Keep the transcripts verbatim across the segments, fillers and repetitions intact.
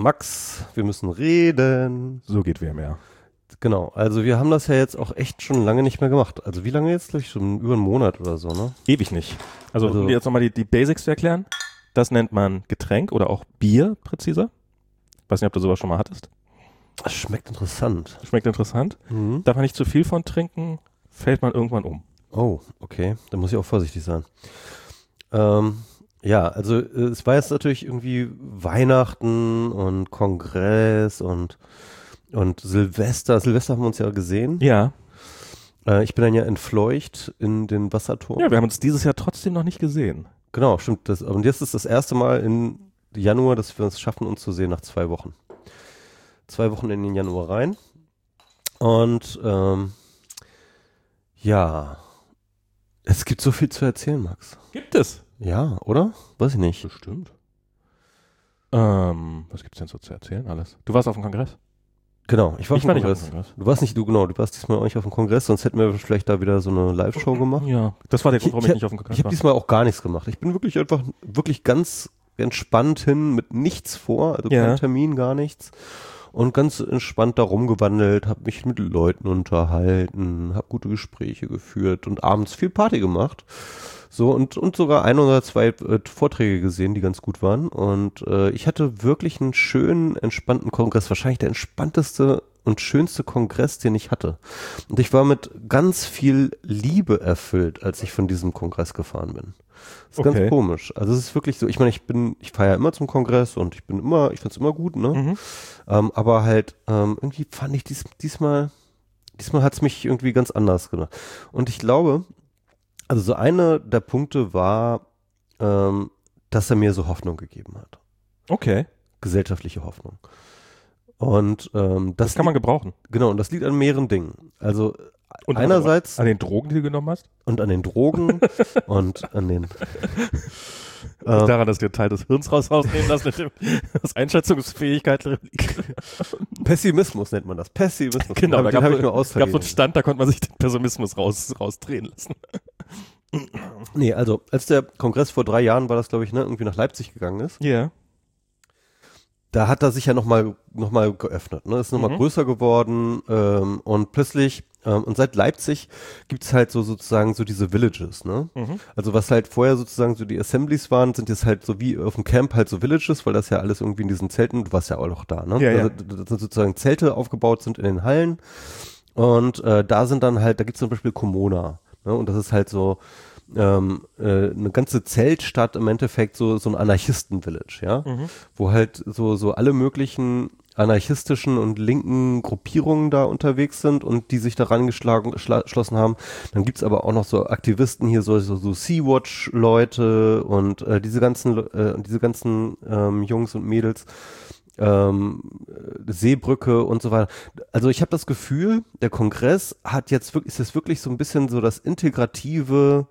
Max, wir müssen reden. So geht W M R. Genau, also wir haben das ja jetzt auch echt schon lange nicht mehr gemacht. Also wie lange jetzt? Glaube ich schon über einen Monat oder so, ne? Ewig nicht. Also, Also um dir jetzt nochmal die, die Basics zu erklären. Das nennt man Getränk oder auch Bier präziser. Weiß nicht, ob du sowas schon mal hattest. Das schmeckt interessant. Schmeckt interessant. Mhm. Darf man nicht zu viel von trinken, fällt man irgendwann um. Oh, okay. Da muss ich auch vorsichtig sein. Ähm, ja, also äh, es war jetzt natürlich irgendwie Weihnachten und Kongress und, und Silvester. Silvester haben wir uns ja gesehen. Ja. Äh, ich bin dann ja entfleucht in den Wasserturm. Ja, wir haben uns dieses Jahr trotzdem noch nicht gesehen. Genau, stimmt. Das, und jetzt ist das erste Mal im Januar, dass wir es schaffen, uns zu sehen nach zwei Wochen. Zwei Wochen in den Januar rein. Und ähm, ja, es gibt so viel zu erzählen, Max. Gibt es? Ja, oder? Weiß ich nicht. Bestimmt. Ähm, was gibt's denn so zu erzählen alles? Du warst auf dem Kongress? Genau, ich war, Ich auf, war dem nicht auf Kongress. dem Kongress. Du warst nicht, du genau, du warst diesmal auch nicht auf dem Kongress, sonst hätten wir vielleicht da wieder so eine Live-Show gemacht. Ja, das war der Ich, Grund, warum ich, ich nicht auf dem Kongress ich habe war. diesmal auch gar nichts gemacht. Ich bin wirklich einfach, wirklich ganz entspannt hin, mit nichts vor, also Ja. kein Termin, gar nichts. Und ganz entspannt da rumgewandelt, habe mich mit Leuten unterhalten, habe gute Gespräche geführt und abends viel Party gemacht. So und, und sogar ein oder zwei äh, Vorträge gesehen, die ganz gut waren. Und äh, ich hatte wirklich einen schönen, entspannten Kongress. Wahrscheinlich der entspannteste und schönste Kongress, den ich hatte. Und ich war mit ganz viel Liebe erfüllt, als ich von diesem Kongress gefahren bin. Das ist Okay. ganz komisch. Also es ist wirklich so, ich meine, ich bin, ich fahre ja immer zum Kongress und ich bin immer, ich find's immer gut, ne? Mhm. Ähm, aber halt, ähm, irgendwie fand ich dies, diesmal, diesmal hat's mich irgendwie ganz anders gemacht. Und ich glaube, also so einer der Punkte war, ähm, dass er mir so Hoffnung gegeben hat. Okay. Gesellschaftliche Hoffnung. Und ähm, das, Das kann man gebrauchen. genau, und das liegt an mehreren Dingen. Also Und einerseits an den Drogen, die du genommen hast? und an den Drogen und an den Und äh, daran, dass du einen Teil des Hirns raus rausnehmen lässt, mit dem das Einschätzungsfähigkeit liegt. Pessimismus nennt man das. Pessimismus. Genau, den da habe gab ich nur es gab so einen ausvergeben. Stand, da konnte man sich den Pessimismus raus, rausdrehen lassen. Nee, also als der Kongress vor drei Jahren war das, glaube ich, ne, irgendwie nach Leipzig gegangen ist, Ja. da hat er sich ja nochmal noch mal geöffnet, ne? Ist nochmal Mhm. größer geworden ähm, und plötzlich, ähm, und seit Leipzig gibt's halt so sozusagen so diese Villages, ne? Mhm. Also was halt vorher sozusagen so die Assemblies waren, sind jetzt halt so wie auf dem Camp halt so Villages, weil das ja alles irgendwie in diesen Zelten, du warst ja auch noch da, ne? Ja, ja. Also das sind sozusagen Zelte aufgebaut sind in den Hallen und äh, da sind dann halt, da gibt's zum Beispiel Komona, ne? Und das ist halt so ähm, äh, eine ganze Zeltstadt im Endeffekt, so so ein Anarchisten-Village, ja? Mhm. Wo halt so so alle möglichen anarchistischen und linken Gruppierungen da unterwegs sind und die sich daran geschlagen, schla- geschlossen haben. Dann gibt's aber auch noch so Aktivisten hier, so, so, so Sea-Watch-Leute und äh, diese ganzen äh, diese ganzen ähm, Jungs und Mädels, ähm, äh, Seebrücke und so weiter. Also ich habe das Gefühl, der Kongress hat jetzt wirklich, ist jetzt wirklich so ein bisschen so das integrative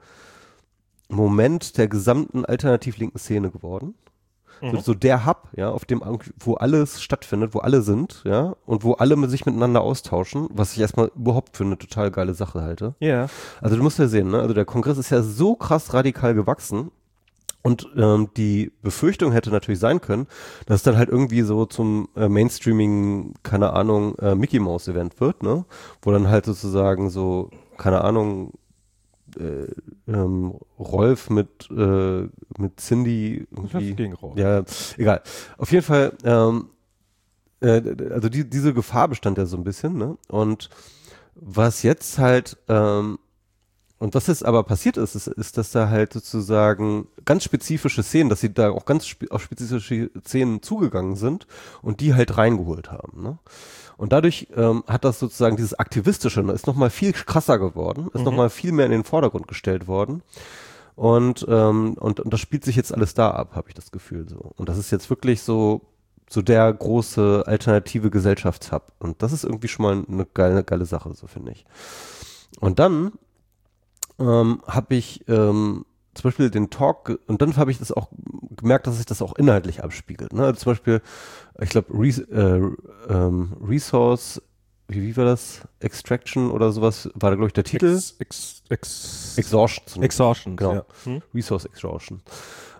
Moment der gesamten alternativ linken Szene geworden. So, Mhm. so der Hub, ja, auf dem, wo alles stattfindet, wo alle sind, ja, und wo alle mit sich miteinander austauschen, was ich erstmal überhaupt für eine total geile Sache halte. Ja. Also du musst ja sehen, ne, also der Kongress ist ja so krass radikal gewachsen und ähm, die Befürchtung hätte natürlich sein können, dass es dann halt irgendwie so zum äh, Mainstreaming, keine Ahnung, äh, Mickey Mouse Event wird, ne, wo dann halt sozusagen so, keine Ahnung, äh, ähm, Rolf mit, äh, mit Cindy irgendwie. Gegen Rauch. Ja, egal. Auf jeden Fall, ähm, äh, also die, diese Gefahr bestand ja so ein bisschen, ne? Und was jetzt halt, ähm, und was jetzt aber passiert ist, ist, ist, dass da halt sozusagen ganz spezifische Szenen, dass sie da auch ganz spe auf spezifische Szenen zugegangen sind und die halt reingeholt haben, ne? Und dadurch ähm, hat das sozusagen dieses Aktivistische, ne, ist nochmal viel krasser geworden, ist Mhm. nochmal viel mehr in den Vordergrund gestellt worden. Und, ähm, und, und das spielt sich jetzt alles da ab, habe ich das Gefühl so. Und das ist jetzt wirklich so, so der große alternative Gesellschaftshub. Und das ist irgendwie schon mal eine geile, geile Sache, so finde ich. Und dann ähm, habe ich ähm, zum Beispiel den Talk, ge- und dann habe ich das auch gemerkt, dass sich das auch inhaltlich abspiegelt. Ne? Also zum Beispiel, ich glaube, Res äh, ähm, Resource, wie, wie war das? Extraction oder sowas, war da, glaube ich, der Titel. Ex, ex, ex, Exhaustion. Exhaustion. Genau. Ja. Hm? Resource Extraction.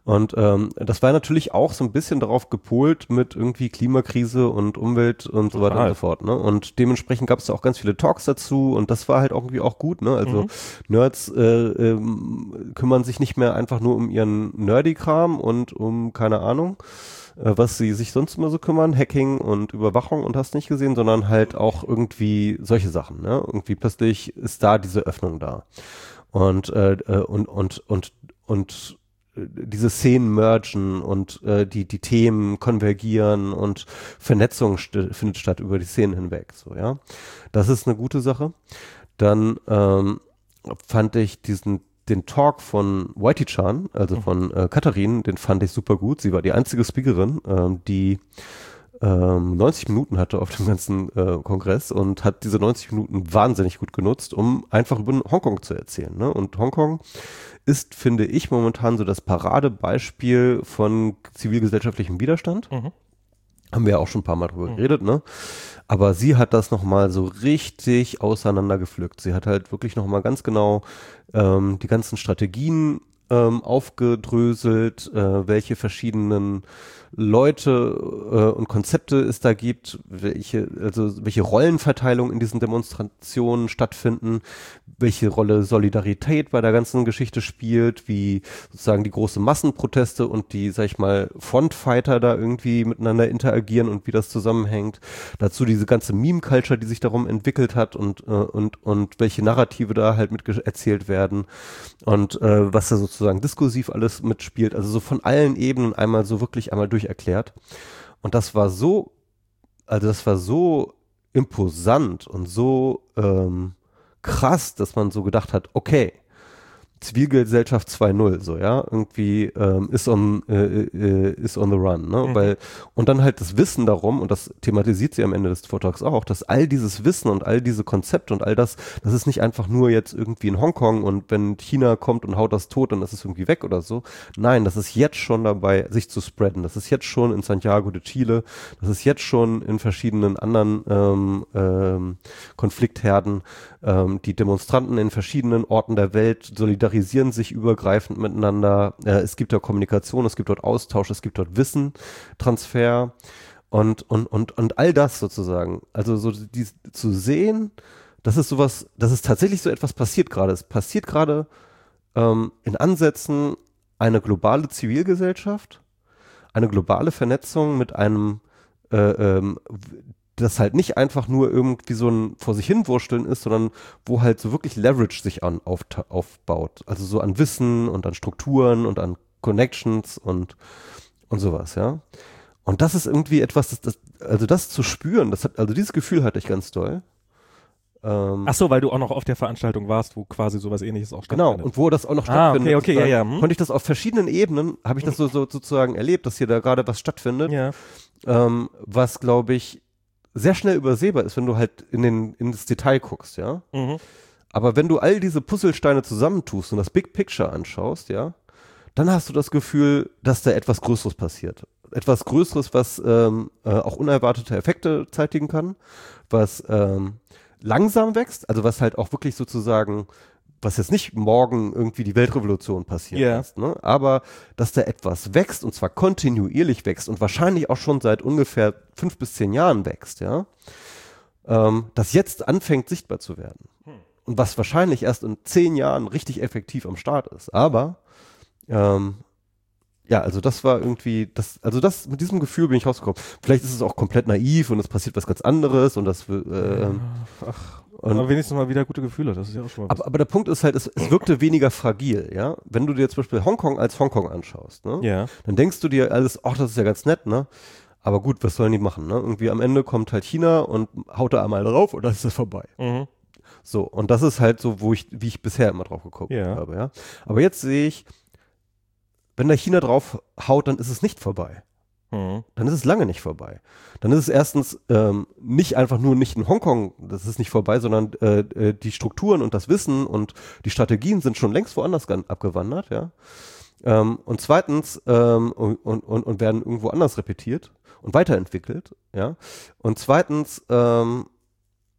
Und ähm, das war natürlich auch so ein bisschen darauf gepolt mit irgendwie Klimakrise und Umwelt und so weiter und so fort. Ne? Und dementsprechend gab es da auch ganz viele Talks dazu und das war halt irgendwie auch gut. Ne? Also Mhm. Nerds äh, ähm, kümmern sich nicht mehr einfach nur um ihren Nerdy-Kram und um, keine Ahnung, äh, was sie sich sonst immer so kümmern, Hacking und Überwachung und hast nicht gesehen, sondern halt auch irgendwie solche Sachen. Ne? Irgendwie plötzlich ist da diese Öffnung da. Und, äh, äh, und, und, und, und diese Szenen mergen und äh, die die Themen konvergieren und Vernetzung st- findet statt über die Szenen hinweg. So, ja, das ist eine gute Sache. Dann ähm, fand ich diesen den Talk von Whitey-Chan, also von äh, Katharin, den fand ich super gut. Sie war die einzige Speakerin, ähm, die ähm, neunzig Minuten hatte auf dem ganzen äh, Kongress und hat diese neunzig Minuten wahnsinnig gut genutzt, um einfach über Hongkong zu erzählen. Ne? Und Hongkong ist, finde ich, momentan so das Paradebeispiel von zivilgesellschaftlichem Widerstand. Mhm. Haben wir ja auch schon ein paar Mal drüber Mhm. geredet, ne? Aber sie hat das nochmal so richtig auseinandergepflückt. Sie hat halt wirklich nochmal ganz genau ähm, die ganzen Strategien ähm, aufgedröselt, äh, welche verschiedenen Leute äh, und Konzepte es da gibt, welche, also welche Rollenverteilung in diesen Demonstrationen stattfinden, welche Rolle Solidarität bei der ganzen Geschichte spielt, wie sozusagen die großen Massenproteste und die, sag ich mal, Frontfighter da irgendwie miteinander interagieren und wie das zusammenhängt. Dazu diese ganze Meme-Culture, die sich darum entwickelt hat und, äh, und, und welche Narrative da halt mit erzählt werden und äh, was da sozusagen diskursiv alles mitspielt. Also so von allen Ebenen einmal so wirklich einmal durcherklärt. Und das war so, also das war so imposant und so ähm, krass, dass man so gedacht hat, okay, Zivilgesellschaft zwei Punkt null, so, ja, irgendwie ähm, ist on äh, äh, ist on the run, ne, Mhm. weil und dann halt das Wissen darum, und das thematisiert sie am Ende des Vortrags auch, dass all dieses Wissen und all diese Konzepte und all das, das ist nicht einfach nur jetzt irgendwie in Hongkong und wenn China kommt und haut das tot, dann ist es irgendwie weg oder so. Nein, das ist jetzt schon dabei, sich zu spreaden. Das ist jetzt schon in Santiago de Chile, das ist jetzt schon in verschiedenen anderen ähm, ähm, Konfliktherden. Ähm, die Demonstranten in verschiedenen Orten der Welt solidarisieren sich übergreifend miteinander. Äh, es gibt dort Kommunikation, es gibt dort Austausch, es gibt dort Wissentransfer und, und, und, und all das sozusagen. Also so die, zu sehen, dass es sowas, dass es tatsächlich so etwas passiert gerade. Es passiert gerade ähm, in Ansätzen eine globale Zivilgesellschaft, eine globale Vernetzung mit einem äh, ähm, das halt nicht einfach nur irgendwie so ein vor sich hinwursteln ist, sondern wo halt so wirklich Leverage sich an, auf, aufbaut. Also so an Wissen und an Strukturen und an Connections und, und sowas, ja. Und das ist irgendwie etwas, das, das, also das zu spüren, das hat, also dieses Gefühl hatte ich ganz doll. Ähm, Ach so, weil du auch noch auf der Veranstaltung warst, wo quasi sowas Ähnliches auch Genau, stattfindet. und wo das auch noch Ah, stattfindet, okay, okay, ja, ja. Hm. konnte ich das auf verschiedenen Ebenen, habe ich das so, so sozusagen erlebt, dass hier da gerade was stattfindet, Ja. ähm, was, glaube ich, sehr schnell übersehbar ist, wenn du halt in den, in das Detail guckst, ja. Mhm. Aber wenn du all diese Puzzlesteine zusammentust und das Big Picture anschaust, ja, dann hast du das Gefühl, dass da etwas Größeres passiert. Etwas Größeres, was ähm, äh, auch unerwartete Effekte zeitigen kann, was ähm, langsam wächst, also was halt auch wirklich sozusagen, was jetzt nicht morgen irgendwie die Weltrevolution passiert Ja. ist, ne? Aber dass da etwas wächst und zwar kontinuierlich wächst und wahrscheinlich auch schon seit ungefähr fünf bis zehn Jahren wächst, ja, ähm, das jetzt anfängt sichtbar zu werden. Hm. Und was wahrscheinlich erst in zehn Jahren richtig effektiv am Start ist. Aber ähm, ja, also das war irgendwie, das, also das, mit diesem Gefühl bin ich rausgekommen. Vielleicht ist es auch komplett naiv und es passiert was ganz anderes und das, äh, Ach, und, aber wenigstens mal wieder gute Gefühle, das ist ja auch schon mal was. aber, aber der Punkt ist halt, es, es wirkte weniger fragil, ja. Wenn du dir zum Beispiel Hongkong als Hongkong anschaust, ne, Ja. dann denkst du dir alles, ach, das ist ja ganz nett, ne. Aber gut, was sollen die machen, ne? Irgendwie am Ende kommt halt China und haut da einmal drauf und dann ist es vorbei. Mhm. So, und das ist halt so, wo ich, wie ich bisher immer drauf geguckt Ja. habe, ja. Aber jetzt sehe ich, wenn da China drauf haut, dann ist es nicht vorbei. Mhm. Dann ist es lange nicht vorbei. Dann ist es erstens ähm, nicht einfach nur nicht in Hongkong, das ist nicht vorbei, sondern äh, äh, die Strukturen und das Wissen und die Strategien sind schon längst woanders gan- abgewandert, ja. Ähm, und zweitens ähm, und, und, und werden irgendwo anders repetiert und weiterentwickelt, ja. Und zweitens ähm,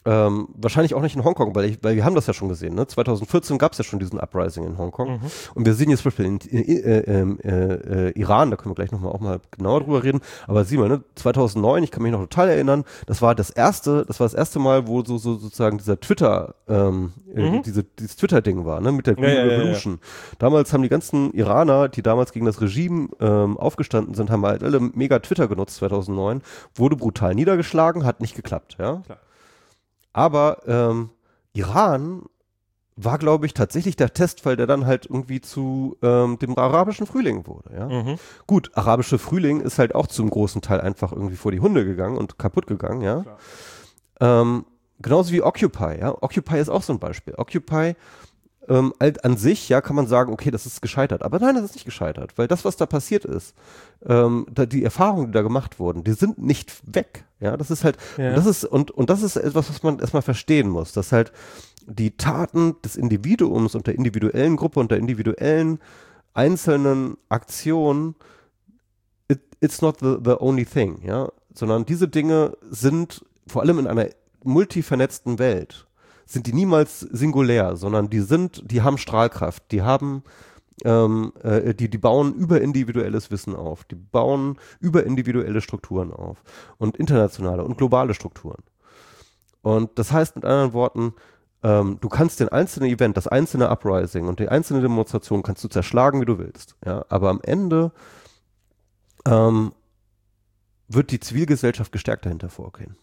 Ähm, wahrscheinlich auch nicht in Hongkong, weil, ich, weil wir haben das ja schon gesehen. Ne? zweitausendvierzehn gab es ja schon diesen Uprising in Hongkong. Mhm. Und wir sehen jetzt zum Beispiel in, in, in, in äh, äh, Iran, da können wir gleich nochmal auch mal genauer drüber reden. Aber sieh mal, ne? zweitausendneun, ich kann mich noch total erinnern, das war das erste, das war das erste Mal, wo so, so sozusagen dieser Twitter, ähm, mhm. äh, diese, dieses Twitter-Ding war, ne? Mit der Green ja, Revolution. Ja, ja, ja. Damals haben die ganzen Iraner, die damals gegen das Regime ähm, aufgestanden sind, haben halt alle mega Twitter genutzt zweitausendneun, wurde brutal niedergeschlagen, hat nicht geklappt, ja. Klar. Aber ähm, Iran war, glaube ich, tatsächlich der Testfall, der dann halt irgendwie zu ähm, dem arabischen Frühling wurde. Ja? Mhm. Gut, arabische Frühling ist halt auch zum großen Teil einfach irgendwie vor die Hunde gegangen und kaputt gegangen. Ja. Ähm, genauso wie Occupy. Ja? Occupy ist auch so ein Beispiel. Occupy ähm, halt an sich, ja, kann man sagen, okay, das ist gescheitert. Aber nein, das ist nicht gescheitert, weil das, was da passiert ist, ähm, da, die Erfahrungen, die da gemacht wurden, die sind nicht weg. Ja, das ist halt, ja. und das ist, und, und das ist etwas, was man erstmal verstehen muss, dass halt die Taten des Individuums und der individuellen Gruppe und der individuellen einzelnen Aktion, it, it's not the, the only thing, ja, sondern diese Dinge sind vor allem in einer multivernetzten Welt, sind die niemals singulär, sondern die sind, die haben Strahlkraft, die haben, ähm, äh, die, die bauen über individuelles Wissen auf, die bauen über individuelle Strukturen auf und internationale und globale Strukturen. Und das heißt mit anderen Worten, ähm, du kannst den einzelnen Event, das einzelne Uprising und die einzelne Demonstration kannst du zerschlagen, wie du willst, ja, aber am Ende ähm, wird die Zivilgesellschaft gestärkt dahinter vorgehen.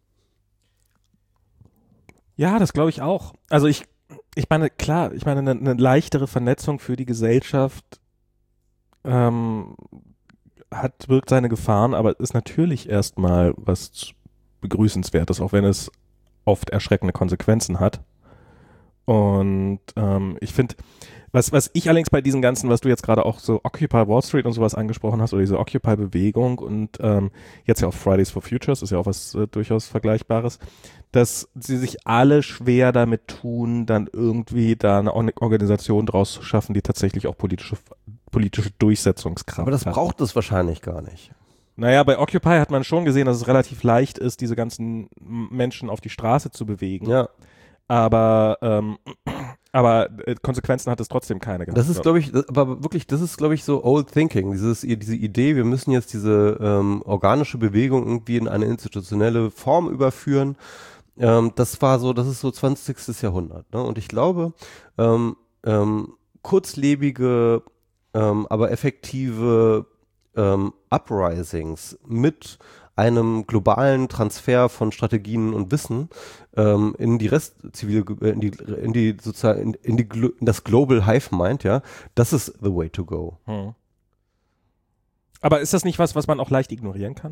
Ja, das glaube ich auch. Also ich, ich meine, klar, ich meine, eine, eine leichtere Vernetzung für die Gesellschaft ähm, hat, birgt seine Gefahren, aber ist natürlich erstmal was Begrüßenswertes, auch wenn es oft erschreckende Konsequenzen hat. Und ähm, ich finde, was, was ich allerdings bei diesen ganzen, was du jetzt gerade auch so Occupy Wall Street und sowas angesprochen hast, oder diese Occupy-Bewegung und ähm, jetzt ja auch Fridays for Futures, ist ja auch was äh, durchaus Vergleichbares, dass sie sich alle schwer damit tun, dann irgendwie da eine Organisation draus zu schaffen, die tatsächlich auch politische, politische Durchsetzungskraft hat. Aber das hat. Braucht es wahrscheinlich gar nicht. Naja, bei Occupy hat man schon gesehen, dass es relativ leicht ist, diese ganzen Menschen auf die Straße zu bewegen. Ja. Aber ähm, aber äh, Konsequenzen hat es trotzdem keine gehabt. Das ist, glaube ich, das, aber wirklich, das ist, glaube ich, so old thinking. Dieses, diese Idee, wir müssen jetzt diese ähm, organische Bewegung irgendwie in eine institutionelle Form überführen. Ähm, das war so, das ist so zwanzigstes Jahrhundert. Ne? Und ich glaube, ähm, ähm, kurzlebige, ähm, aber effektive ähm, Uprisings mit einem globalen Transfer von Strategien und Wissen ähm, in die Rest zivil in die in die sozusagen in, in die in das Global Hive Mind, ja, das ist the way to go. Hm. Aber ist das nicht was, was man auch leicht ignorieren kann?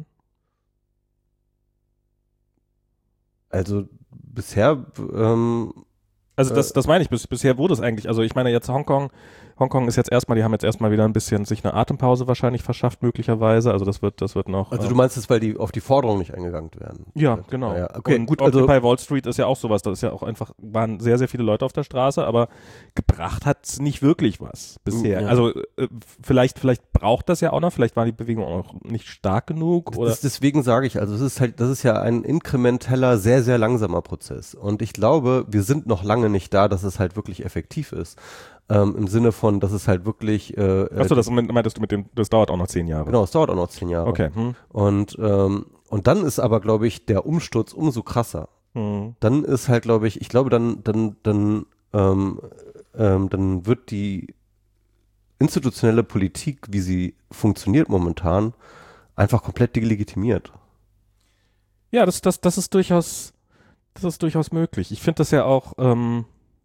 Also bisher ähm, Also das, das meine ich, bis, bisher wurde es eigentlich, also ich meine jetzt Hongkong, Hongkong ist jetzt erstmal, die haben jetzt erstmal wieder ein bisschen sich eine Atempause wahrscheinlich verschafft möglicherweise, also das wird, das wird noch. Also du meinst es, weil die auf die Forderung nicht eingegangen werden? Ja, genau. Ja, okay, und gut, also also bei Wall Street ist ja auch sowas, das ist ja auch einfach, waren sehr, sehr viele Leute auf der Straße, aber gebracht hat es nicht wirklich was bisher. Ja. Also äh, vielleicht, vielleicht braucht das ja auch noch, vielleicht war die Bewegung auch nicht stark genug. Oder? Das, deswegen sage ich, also es ist halt, das ist ja ein inkrementeller, sehr, sehr langsamer Prozess. Und ich glaube, wir sind noch lange nicht da, dass es halt wirklich effektiv ist. Ähm, Im Sinne von, dass es halt wirklich äh, Achso, das meintest du mit dem, das dauert auch noch zehn Jahre. Genau, es dauert auch noch zehn Jahre. Okay. Hm. Und, ähm, und dann ist aber, glaube ich, der Umsturz umso krasser. Hm. Dann ist halt, glaube ich, ich glaube, dann, dann, dann, ähm, ähm, dann wird die institutionelle Politik, wie sie funktioniert momentan, einfach komplett delegitimiert. Ja, das, das, das ist durchaus, das ist durchaus möglich. Ich finde das ja auch, ähm,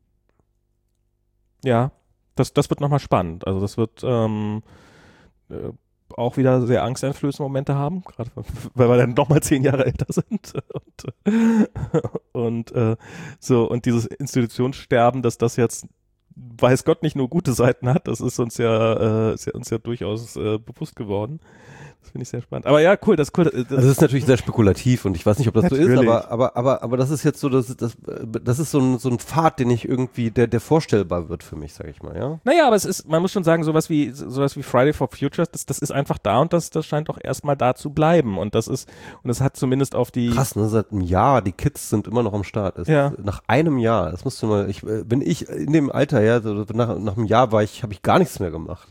ja, das, das wird nochmal spannend. Also das wird ähm, äh, auch wieder sehr angsteinflößende Momente haben, gerade weil wir dann nochmal zehn Jahre älter sind. Und, und äh, so, und dieses Institutionssterben, dass das jetzt, weiß Gott, nicht nur gute Seiten hat, das ist uns ja, äh, ist ja uns ja durchaus äh, bewusst geworden. Das finde ich sehr spannend. Aber ja, cool, das ist cool. Das, also das ist natürlich sehr spekulativ und ich weiß nicht, ob das natürlich. so ist, aber, aber, aber, aber das ist jetzt so, das, das, das ist so ein, so ein Pfad, den ich irgendwie, der, der vorstellbar wird für mich, sag ich mal, ja. Naja, aber es ist, man muss schon sagen, sowas wie, sowas wie Friday for Futures, das, das ist einfach da und das, das scheint doch erstmal da zu bleiben und das ist, und das hat zumindest auf die. Krass, ne, seit einem Jahr, die Kids sind immer noch am Start. Es ja. ist, nach einem Jahr, das musst du mal, ich, bin ich in dem Alter, ja, so nach, nach einem Jahr war ich, habe ich gar nichts mehr gemacht.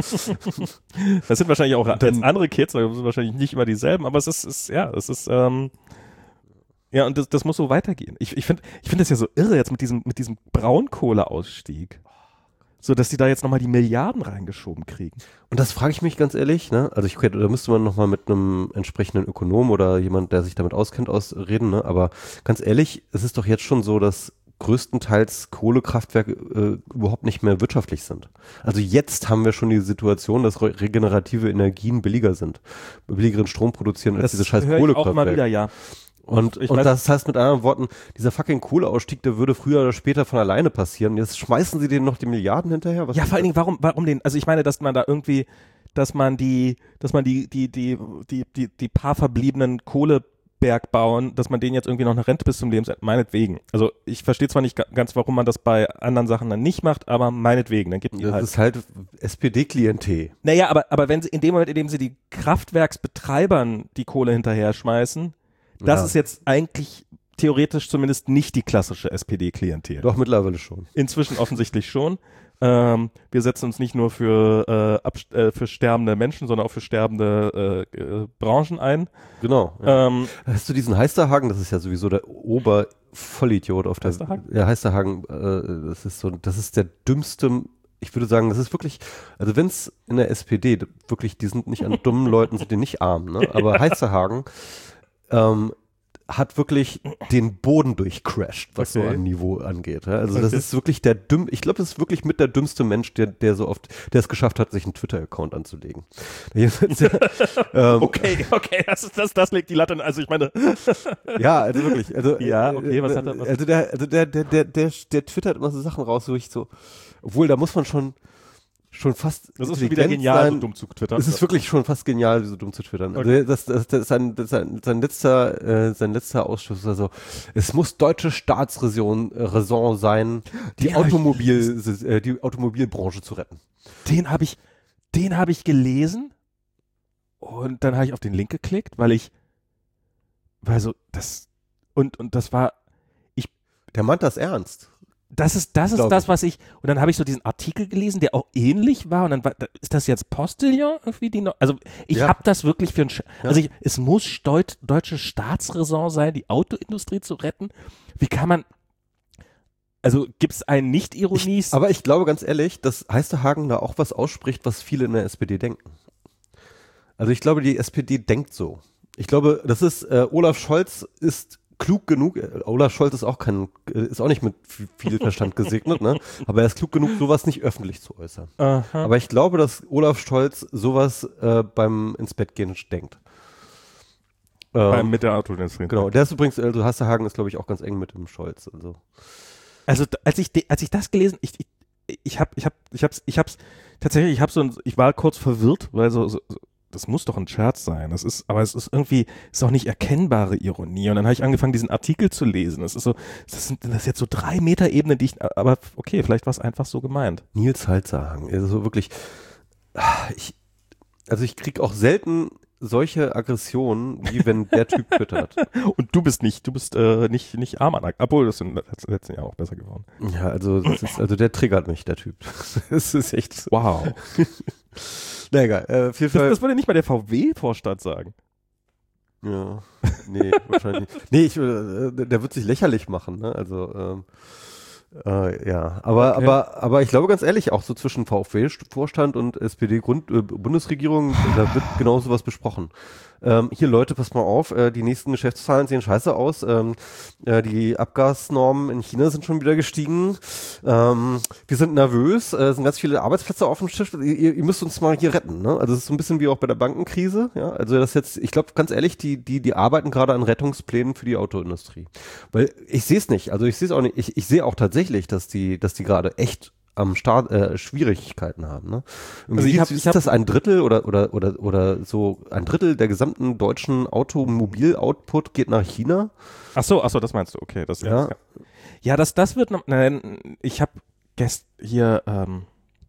Das sind wahrscheinlich auch dann, andere Kids, das sind wahrscheinlich nicht immer dieselben, aber es ist, ist ja, es ist, ähm, ja, und das, das muss so weitergehen. Ich, ich finde ich finde das ja so irre jetzt mit diesem, mit diesem Braunkohleausstieg. So, dass die da jetzt nochmal die Milliarden reingeschoben kriegen. Und das frage ich mich ganz ehrlich, ne? Also ich da müsste man nochmal mit einem entsprechenden Ökonom oder jemand, der sich damit auskennt, ausreden, ne? Aber ganz ehrlich, es ist doch jetzt schon so, dass größtenteils Kohlekraftwerke äh, überhaupt nicht mehr wirtschaftlich sind. Also jetzt haben wir schon die Situation, dass re regenerative Energien billiger sind, billigeren Strom produzieren als das diese scheiß Kohlekraftwerke. Auch Kohlekraftwerke. mal wieder, ja. Und, und das heißt mit anderen Worten, dieser fucking Kohleausstieg, der würde früher oder später von alleine passieren. Jetzt schmeißen sie denen noch die Milliarden hinterher? Was ja, vor allen Dingen, warum, warum den, also ich meine, dass man da irgendwie, dass man die, dass man die, die, die, die, die, die paar verbliebenen Kohlebergbauern, dass man denen jetzt irgendwie noch eine Rente bis zum Lebensende, meinetwegen. Also ich verstehe zwar nicht ganz, warum man das bei anderen Sachen dann nicht macht, aber meinetwegen, dann gibt die das halt. ist halt S P D-Klientel. Naja, aber, aber wenn sie, in dem Moment, in dem sie die Kraftwerksbetreibern die Kohle hinterher schmeißen, das ja. ist jetzt eigentlich theoretisch zumindest nicht die klassische S P D-Klientel. Doch, mittlerweile schon. Inzwischen offensichtlich schon. Ähm, wir setzen uns nicht nur für, äh, ab, äh, für sterbende Menschen, sondern auch für sterbende äh, äh, Branchen ein. Genau. Ja. Ähm, Hast du diesen Heisterhagen? Das ist ja sowieso der Obervollidiot auf der Heisterhagen? Ja, Heisterhagen, äh, das ist so, das ist der dümmste. Ich würde sagen, das ist wirklich, also wenn es in der S P D wirklich, die sind nicht an dummen Leuten, sind die nicht arm, ne? Aber Heisterhagen ähm, hat wirklich den Boden durchcrasht, was okay. so ein Niveau angeht. Ja? Also das okay. ist wirklich der dümm, ich glaube, das ist wirklich mit der dümmste Mensch, der, der so oft, der es geschafft hat, sich einen Twitter-Account anzulegen. Der, ähm, okay, okay, das, ist, das, das legt die Latte, also ich meine. Ja, also wirklich. Also, ja, okay, was hat er? Was also der, also der, der, der, der, der twittert immer so Sachen raus, wo ich so, obwohl da muss man schon schon fast das ist schon wieder genial, sein. so dumm zu twittern. Es ist wirklich schon fast genial, so dumm zu twittern. Okay. Also das, das, das ist sein, das sein, sein letzter, äh, sein letzter Ausschuss. Also es muss deutsche Staatsräson äh, Raison sein, die den Automobil, äh, die Automobilbranche zu retten. Den habe ich, den habe ich gelesen und dann habe ich auf den Link geklickt, weil ich, weil so das und und das war, ich. Der meint das ernst. Das ist, das ist das, was ich, und dann habe ich so diesen Artikel gelesen, der auch ähnlich war, und dann war, ist das jetzt Postillon irgendwie, die noch, also ich ja. habe das wirklich für ein, also ich, es muss deut, deutsche Staatsräson sein, die Autoindustrie zu retten. Wie kann man, also gibt es einen Nicht-Ironie? Aber ich glaube ganz ehrlich, dass Heisterhagen da auch was ausspricht, was viele in der S P D denken. Also ich glaube, die S P D denkt so. Ich glaube, das ist, äh, Olaf Scholz ist klug genug, Olaf Scholz ist auch kein, ist auch nicht mit viel Verstand gesegnet, ne? Aber er ist klug genug, sowas nicht öffentlich zu äußern. Aha. Aber ich glaube, dass Olaf Scholz sowas äh, beim ins Bett gehen denkt. Ähm, mit der Autoindustrie. Genau, der ist übrigens, also Heisterhagen ist, glaube ich, auch ganz eng mit dem Scholz. Also, also als ich als ich das gelesen, ich ich ich habe ich habe ich hab's ich hab's tatsächlich, ich habe so ein, ich war kurz verwirrt, weil so, so das muss doch ein Scherz sein. Das ist, aber es ist irgendwie, ist auch nicht erkennbare Ironie. Und dann habe ich angefangen, diesen Artikel zu lesen. Das ist so, das sind das ist jetzt so drei Meter Ebenen, die ich, aber okay, vielleicht war es einfach so gemeint. Nils Heisterhagen, also wirklich, ich, also ich kriege auch selten solche Aggressionen, wie wenn der Typ twittert. Und du bist nicht, du bist äh, nicht, nicht arm an, obwohl das ist im letzten Jahr auch besser geworden. Ja, also, das ist, also der triggert mich, der Typ. Das ist echt so. Wow. Na egal, äh, auf jeden Fall. Das, das würde nicht mal der V W-Vorstand sagen. Ja, nee, wahrscheinlich nicht. Nee, ich, äh, der wird sich lächerlich machen, ne? Also, ähm, äh, ja, aber, okay. aber, aber ich glaube ganz ehrlich, auch so zwischen VfW-Vorstand und S P D-Bundesregierung, äh, da wird genau sowas besprochen. Ähm, hier Leute, passt mal auf, äh, die nächsten Geschäftszahlen sehen scheiße aus, ähm, äh, die Abgasnormen in China sind schon wieder gestiegen, ähm, wir sind nervös, äh, sind ganz viele Arbeitsplätze auf dem Tisch, ihr, ihr müsst uns mal hier retten, ne? Also es ist so ein bisschen wie auch bei der Bankenkrise, ja, also das jetzt, ich glaube ganz ehrlich, die, die, die arbeiten gerade an Rettungsplänen für die Autoindustrie, weil ich sehe es nicht, also ich sehe es auch nicht, ich, ich sehe auch tatsächlich, dass die, dass die gerade echt am Start äh, Schwierigkeiten haben. Ne? Also ich wie, hab, ist ich hab, das ein Drittel oder, oder, oder, oder so ein Drittel der gesamten deutschen Automobil-Output geht nach China? Ach so, ach so, das meinst du, okay. Das, Ja. ja, ja das, das wird, noch, nein, ich habe gest hier, ähm,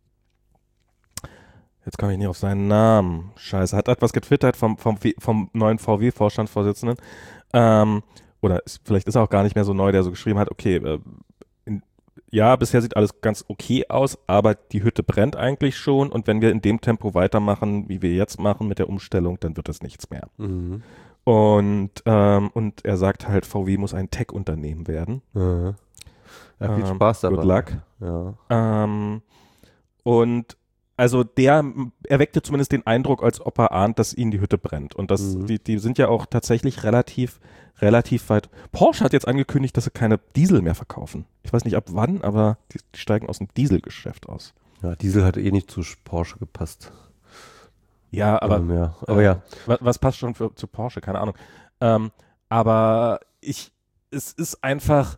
jetzt komme ich nicht auf seinen Namen, scheiße, hat etwas getwittert vom, vom, vom neuen V W-Vorstandsvorsitzenden, ähm, oder ist, vielleicht ist er auch gar nicht mehr so neu, der so geschrieben hat, okay, äh, in, ja, bisher sieht alles ganz okay aus, aber die Hütte brennt eigentlich schon und wenn wir in dem Tempo weitermachen, wie wir jetzt machen mit der Umstellung, dann wird das nichts mehr. Mhm. Und, ähm, und er sagt halt, V W muss ein Tech-Unternehmen werden. Ja, ja viel ähm, Spaß dabei. Good luck. Ja. Ähm, und also der erweckte zumindest den Eindruck, als ob er ahnt, dass ihnen die Hütte brennt. Und das, Mhm. die, die sind ja auch tatsächlich relativ, relativ weit. Porsche hat jetzt angekündigt, dass sie keine Diesel mehr verkaufen. Ich weiß nicht ab wann, aber die, die steigen aus dem Dieselgeschäft aus. Ja, Diesel hat eh nicht zu Porsche gepasst. Ja, aber, ähm, ja. aber äh, ja. Was, was passt schon für, zu Porsche? Keine Ahnung. Ähm, aber ich, es ist einfach,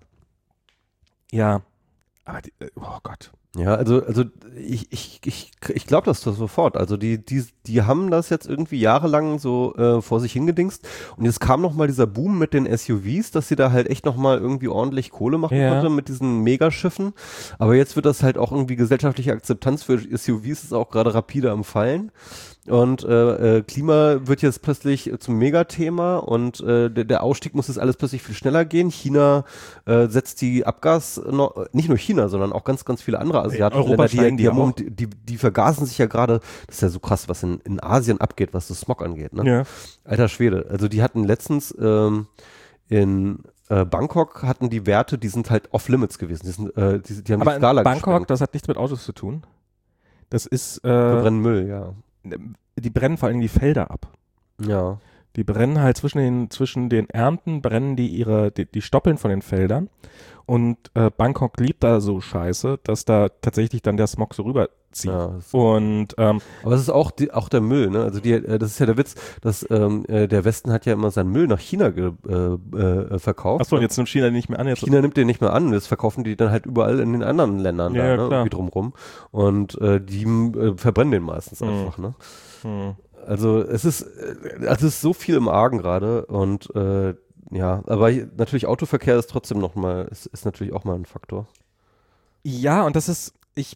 ja, aber die, oh Gott. Ja, also, also ich, ich, ich, ich glaube das sofort. Also die, die, die haben das jetzt irgendwie jahrelang so äh, vor sich hingedingst und jetzt kam nochmal dieser Boom mit den S U Vs, dass sie da halt echt nochmal irgendwie ordentlich Kohle machen Ja. konnte mit diesen Megaschiffen. Aber jetzt wird das halt auch irgendwie gesellschaftliche Akzeptanz für S U Vs ist auch gerade rapide am Fallen. Und äh, äh, Klima wird jetzt plötzlich zum Megathema und äh, der, der Ausstieg muss jetzt alles plötzlich viel schneller gehen. China äh, setzt die Abgas, no, nicht nur China, sondern auch ganz, ganz viele andere asiatische Europa Länder, die, steigen die die, auch. haben, die, die, die vergasen sich ja gerade, das ist ja so krass, was in, in Asien abgeht, was das Smog angeht. Ne? Ja. Alter Schwede, also die hatten letztens ähm, in äh, Bangkok hatten die Werte, die sind halt off-limits gewesen. Die, sind, äh, die, die haben Aber die Skala in Bangkok, gesprengt. das hat nichts mit Autos zu tun. Das ist, Wir äh, brennen Müll, ja. die brennen vor allem die Felder ab. Ja. Die brennen halt zwischen den, zwischen den Ernten, brennen die ihre, die, die Stoppeln von den Feldern. Und äh, Bangkok liebt da so Scheiße, dass da tatsächlich dann der Smog so rüberzieht. Ja, das- Und ähm, Aber es ist auch, die, auch der Müll, ne? Also die, äh, das ist ja der Witz, dass ähm, äh, der Westen hat ja immer seinen Müll nach China ge, äh, äh, verkauft. achso, und ne? jetzt nimmt China den nicht mehr an. Jetzt China nimmt den nicht mehr an, das verkaufen die dann halt überall in den anderen Ländern Ja, da, ja, ne? klar. Irgendwie drumrum. Und äh, die äh, verbrennen den meistens Mhm. einfach, ne? Hm. Also es ist, äh, also es ist so viel im Argen gerade und äh, ja, aber natürlich Autoverkehr ist trotzdem noch mal, ist, ist natürlich auch mal ein Faktor. Ja, und das ist, ich,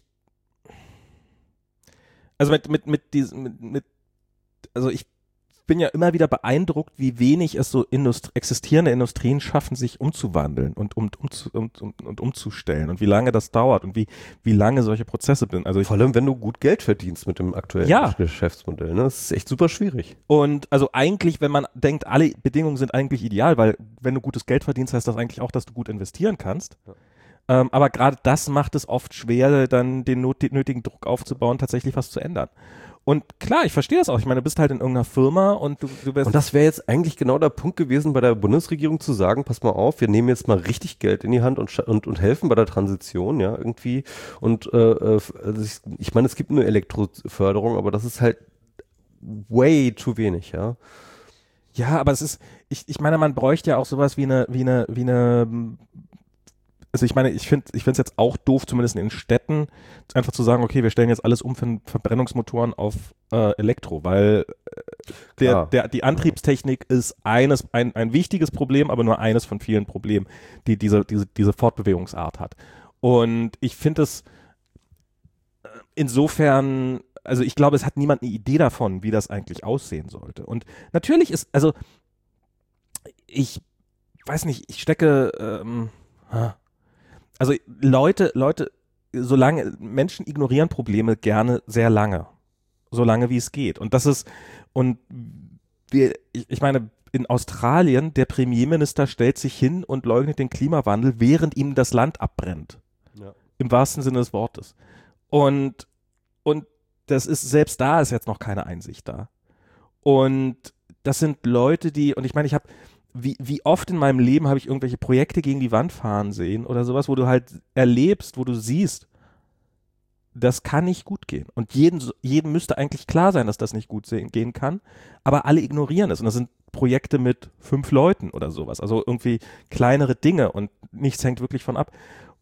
also mit, mit, mit diesem, mit, mit, also ich bin ja immer wieder beeindruckt, wie wenig es so Indust existierende Industrien schaffen, sich umzuwandeln und, um, um, um, um, und umzustellen und wie lange das dauert und wie, wie lange solche Prozesse sind. Also ich, Vor allem, wenn du gut Geld verdienst mit dem aktuellen Ja. Geschäftsmodell, ne? Das ist echt super schwierig. und also eigentlich, wenn man denkt, alle Bedingungen sind eigentlich ideal, weil wenn du gutes Geld verdienst, heißt das eigentlich auch, dass du gut investieren kannst. Ja. Ähm, aber gerade das macht es oft schwer, dann den not den nötigen Druck aufzubauen, tatsächlich was zu ändern. Und klar, ich verstehe das auch. Ich meine, du bist halt in irgendeiner Firma und du, du wirst. Und das wäre jetzt eigentlich genau der Punkt gewesen bei der Bundesregierung zu sagen, pass mal auf, wir nehmen jetzt mal richtig Geld in die Hand und, und, und helfen bei der Transition, ja, irgendwie. Und äh, äh, also ich, ich meine, es gibt eine Elektroförderung, aber das ist halt way zu wenig, ja. Ja, aber es ist, ich, ich meine, man bräuchte ja auch sowas wie eine, wie eine, wie eine, also ich meine, ich finde ich finde es jetzt auch doof, zumindest in den Städten, einfach zu sagen, okay, wir stellen jetzt alles um von Verbrennungsmotoren auf äh, Elektro, weil äh, der, Klar. der, die Antriebstechnik ist eines, ein, ein wichtiges Problem, aber nur eines von vielen Problemen, die diese, diese, diese Fortbewegungsart hat. Und ich finde es äh, insofern, also ich glaube, es hat niemand eine Idee davon, wie das eigentlich aussehen sollte. Und natürlich ist, also ich weiß nicht, ich stecke, ähm, also Leute, Leute, solange, Menschen ignorieren Probleme gerne sehr lange. So lange wie es geht. Und das ist, und wir, ich, ich meine, in Australien, der Premierminister stellt sich hin und leugnet den Klimawandel, während ihm das Land abbrennt. Ja. Im wahrsten Sinne des Wortes. Und, und das ist, selbst da ist jetzt noch keine Einsicht da. Und das sind Leute, die, und ich meine, ich habe, wie, wie oft in meinem Leben habe ich irgendwelche Projekte gegen die Wand fahren sehen oder sowas, wo du halt erlebst, wo du siehst, das kann nicht gut gehen. Und jedem, jedem müsste eigentlich klar sein, dass das nicht gut sehen, gehen kann, aber alle ignorieren es. Und das sind Projekte mit fünf Leuten oder sowas, also irgendwie kleinere Dinge und nichts hängt wirklich von ab.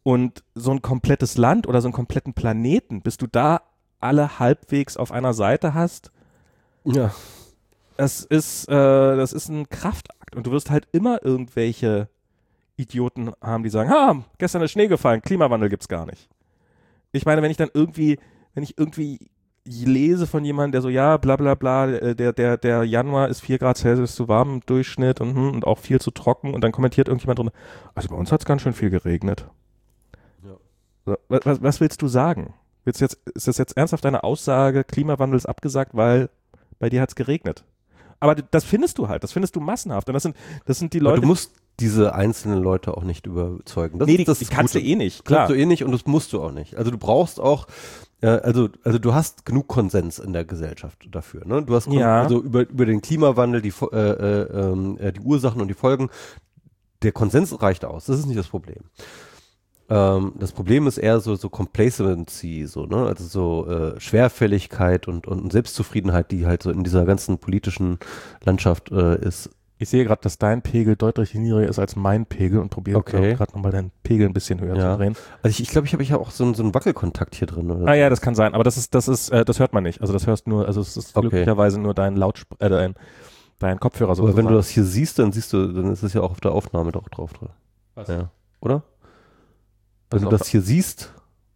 Und so ein komplettes Land oder so einen kompletten Planeten, bis du da alle halbwegs auf einer Seite hast, Ja. das ist, äh, das ist ein Kraftakt. Und du wirst halt immer irgendwelche Idioten haben, die sagen, ha, gestern ist Schnee gefallen, Klimawandel gibt's gar nicht. Ich meine, wenn ich dann irgendwie, wenn ich irgendwie lese von jemandem, der so, ja, bla bla bla, der, der, der Januar ist vier Grad Celsius zu warm im Durchschnitt und, und auch viel zu trocken und dann kommentiert irgendjemand drunter, also bei uns hat's ganz schön viel geregnet. Ja. So, was, was willst du sagen? Willst du jetzt, ist das jetzt ernsthaft deine Aussage, Klimawandel ist abgesagt, weil bei dir hat's geregnet? Aber das findest du halt, das findest du massenhaft und das sind, das sind die Leute. Aber du musst diese einzelnen Leute auch nicht überzeugen. Das nee, ist die, das die kannst Gute. du eh nicht, klar. Kannst du eh nicht und das musst du auch nicht. Also du brauchst auch, äh, also, also du hast genug Konsens in der Gesellschaft dafür. Ne? Du hast Kon Ja. also über, über den Klimawandel, die, äh, äh, äh, die Ursachen und die Folgen, der Konsens reicht aus. Das ist nicht das Problem. Ähm, das Problem ist eher so, so Complacency, so, ne? Also so äh, Schwerfälligkeit und, und Selbstzufriedenheit, die halt so in dieser ganzen politischen Landschaft äh, ist. Ich sehe gerade, dass dein Pegel deutlich niedriger ist als mein Pegel und probiere Okay. gerade nochmal deinen Pegel ein bisschen höher Ja. zu drehen. Also ich glaube, ich, glaub, ich habe ja auch so, einen- so einen Wackelkontakt hier drin. Oder Ah ja, das kann sein, aber das ist, das ist, äh, das hört man nicht. Also das hörst nur, also es ist Okay. glücklicherweise nur dein Lautspr äh, dein, dein Kopfhörer Aber sozusagen. wenn du das hier siehst, dann siehst du, dann ist es ja auch auf der Aufnahme doch drauf drin. Was? Ja. Oder? Wenn Was du auf- das hier siehst.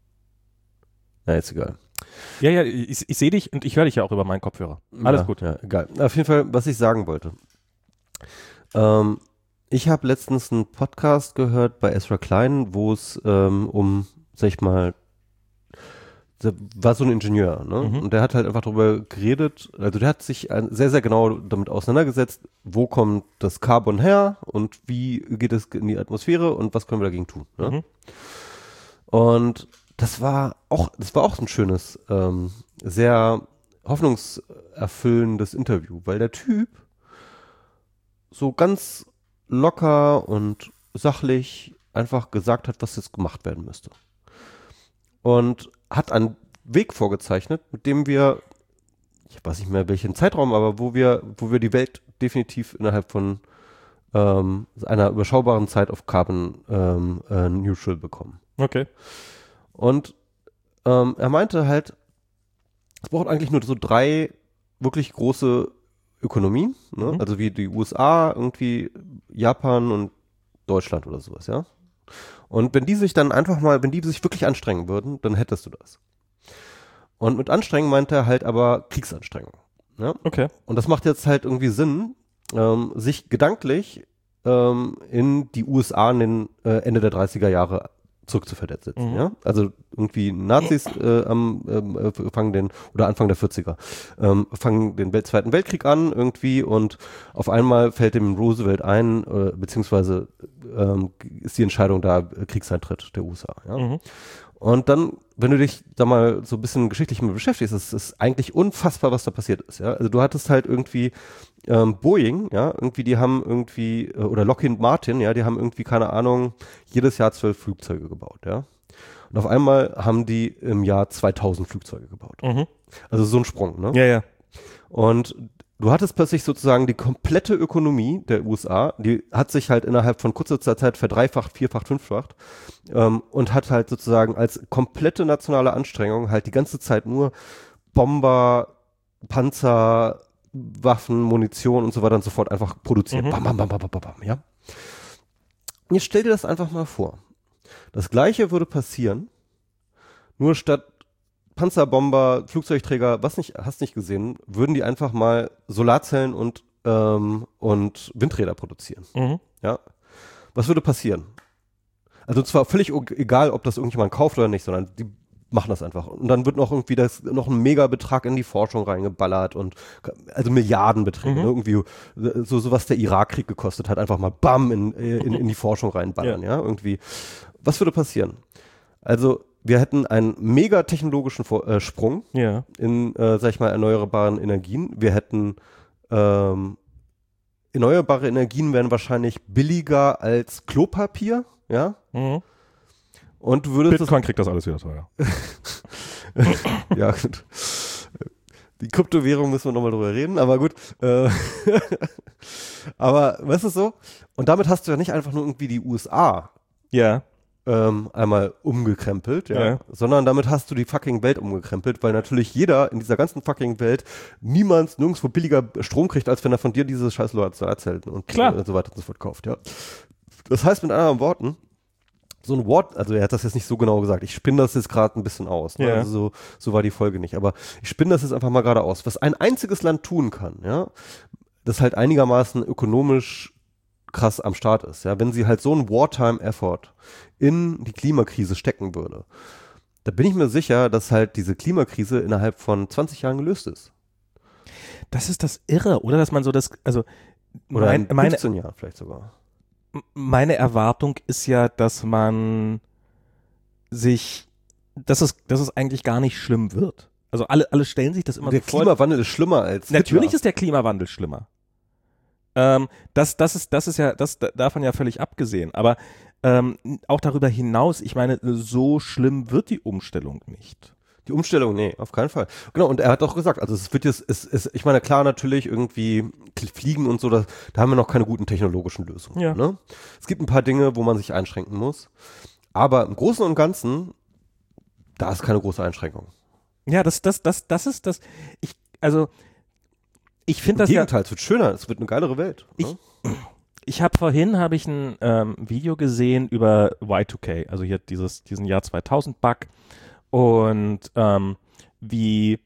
Na, ist egal. Ja, ja, ich, ich sehe dich und ich höre dich ja auch über meinen Kopfhörer. Alles ja, gut. Ja, egal. Auf jeden Fall, was ich sagen wollte. Ähm, ich habe letztens einen Podcast gehört bei Ezra Klein, wo es ähm, um, sag ich mal, der war so ein Ingenieur, ne? Mhm. Und der hat halt einfach darüber geredet, also der hat sich ein, sehr, sehr genau damit auseinandergesetzt, wo kommt das Carbon her und wie geht es in die Atmosphäre und was können wir dagegen tun, ne? Mhm. Und das war auch, das war auch ein schönes, ähm, sehr hoffnungserfüllendes Interview, weil der Typ so ganz locker und sachlich einfach gesagt hat, was jetzt gemacht werden müsste. Und hat einen Weg vorgezeichnet, mit dem wir, ich weiß nicht mehr welchen Zeitraum, aber wo wir, wo wir die Welt definitiv innerhalb von ähm, einer überschaubaren Zeit auf Carbon ähm, äh, Neutral bekommen. Okay. Und ähm, er meinte halt, es braucht eigentlich nur so drei wirklich große Ökonomien, ne? Mhm. Also wie die U S A, irgendwie Japan und Deutschland oder sowas, ja. Und wenn die sich dann einfach mal, wenn die sich wirklich anstrengen würden, dann hättest du das. Und mit Anstrengen meint er halt aber Kriegsanstrengung. Ja? Okay. Und das macht jetzt halt irgendwie Sinn, ähm, sich gedanklich ähm, in die U S A in den äh, Ende der dreißiger Jahre zurückzuversetzen. Mhm. Ja? Also irgendwie Nazis äh, am, ähm, äh, fangen den, oder Anfang der vierziger, ähm, fangen den Welt, Zweiten Weltkrieg an irgendwie und auf einmal fällt dem Roosevelt ein, äh, beziehungsweise ähm, ist die Entscheidung da, äh, Kriegseintritt der U S A. Ja? Mhm. Und dann, wenn du dich da mal so ein bisschen geschichtlich mit beschäftigst, ist es eigentlich unfassbar, was da passiert ist. Ja? Also du hattest halt irgendwie ähm, Boeing, ja, irgendwie die haben irgendwie, äh, oder Lockheed Martin, ja, die haben irgendwie, keine Ahnung, jedes Jahr zwölf Flugzeuge gebaut, ja. Und auf einmal haben die im Jahr zweitausend Flugzeuge gebaut. Mhm. Also so ein Sprung, ne? Ja, ja. Und du hattest plötzlich sozusagen die komplette Ökonomie der U S A, die hat sich halt innerhalb von kurzer Zeit verdreifacht, vierfacht, fünffacht ähm, und hat halt sozusagen als komplette nationale Anstrengung halt die ganze Zeit nur Bomber, Panzer, Waffen, Munition und so weiter und so fort einfach produziert. Mhm. Bam, bam, bam, bam, bam, bam, ja. Und jetzt stell dir das einfach mal vor. Das Gleiche würde passieren, nur statt Panzerbomber, Flugzeugträger, was nicht, hast nicht gesehen, würden die einfach mal Solarzellen und, ähm, und Windräder produzieren. Mhm. Ja. Was würde passieren? Also zwar völlig egal, ob das irgendjemand kauft oder nicht, sondern die machen das einfach. Und dann wird noch irgendwie das, noch ein Megabetrag in die Forschung reingeballert und also Milliardenbeträge, Mhm. ne? Irgendwie so, so was der Irakkrieg gekostet hat, einfach mal bam in, in, in die Forschung reinballern, ja. ja, irgendwie. Was würde passieren? Also wir hätten einen mega technologischen Vor äh, Sprung Ja. in, äh, sag ich mal, erneuerbaren Energien. Wir hätten ähm, erneuerbare Energien wären wahrscheinlich billiger als Klopapier, ja. Mhm. Und du würdest Bitcoin kriegt das alles wieder teuer. das, ja gut. Die Kryptowährung müssen wir nochmal drüber reden, aber gut. Äh, aber weißt du so? Und damit hast du ja nicht einfach nur irgendwie die U S A Ja. ähm, einmal umgekrempelt, ja, Ja. sondern damit hast du die fucking Welt umgekrempelt, weil natürlich jeder in dieser ganzen fucking Welt niemals nirgendwo billiger Strom kriegt, als wenn er von dir dieses scheiß Solarzellen und Klar. äh, so weiter und so fort kauft, ja. Das heißt mit anderen Worten, so ein Wort, also er hat das jetzt nicht so genau gesagt, ich spinne das jetzt gerade ein bisschen aus, ne? Ja. Also so, so war die Folge nicht, aber ich spinne das jetzt einfach mal gerade aus. Was ein einziges Land tun kann, ja, das halt einigermaßen ökonomisch krass am Start ist, ja, wenn sie halt so einen Wartime-Effort in die Klimakrise stecken würde, da bin ich mir sicher, dass halt diese Klimakrise innerhalb von zwanzig Jahren gelöst ist. Das ist das Irre, oder? Dass man so das, also Oder mein, in meine, fünfzehn Jahren vielleicht sogar. meine Erwartung ist ja, dass man sich, dass es, dass es eigentlich gar nicht schlimm wird. Also alle, alle stellen sich das immer Der so vor. Klimawandel ist schlimmer als Natürlich Hitler. ist der Klimawandel schlimmer. Ähm, das, das ist, das ist ja, das davon ja völlig abgesehen. Aber ähm, auch darüber hinaus, ich meine, so schlimm wird die Umstellung nicht. Die Umstellung, nee, auf keinen Fall. Genau, und er hat auch gesagt, also es wird jetzt, es, es, ich meine, klar, natürlich irgendwie Fliegen und so, da, da haben wir noch keine guten technologischen Lösungen. Ja. Ne? Es gibt ein paar Dinge, wo man sich einschränken muss. Aber im Großen und Ganzen, da ist keine große Einschränkung. Ja, das, das, das, das ist das. Ich, also, ich finde Im das ja. Gegenteil, es wird schöner, es wird eine geilere Welt. Ne? Ich, ich habe vorhin habe ich ein ähm, Video gesehen über Y zwei K, also hier dieses, diesen Jahr zweitausend Bug und ähm, wie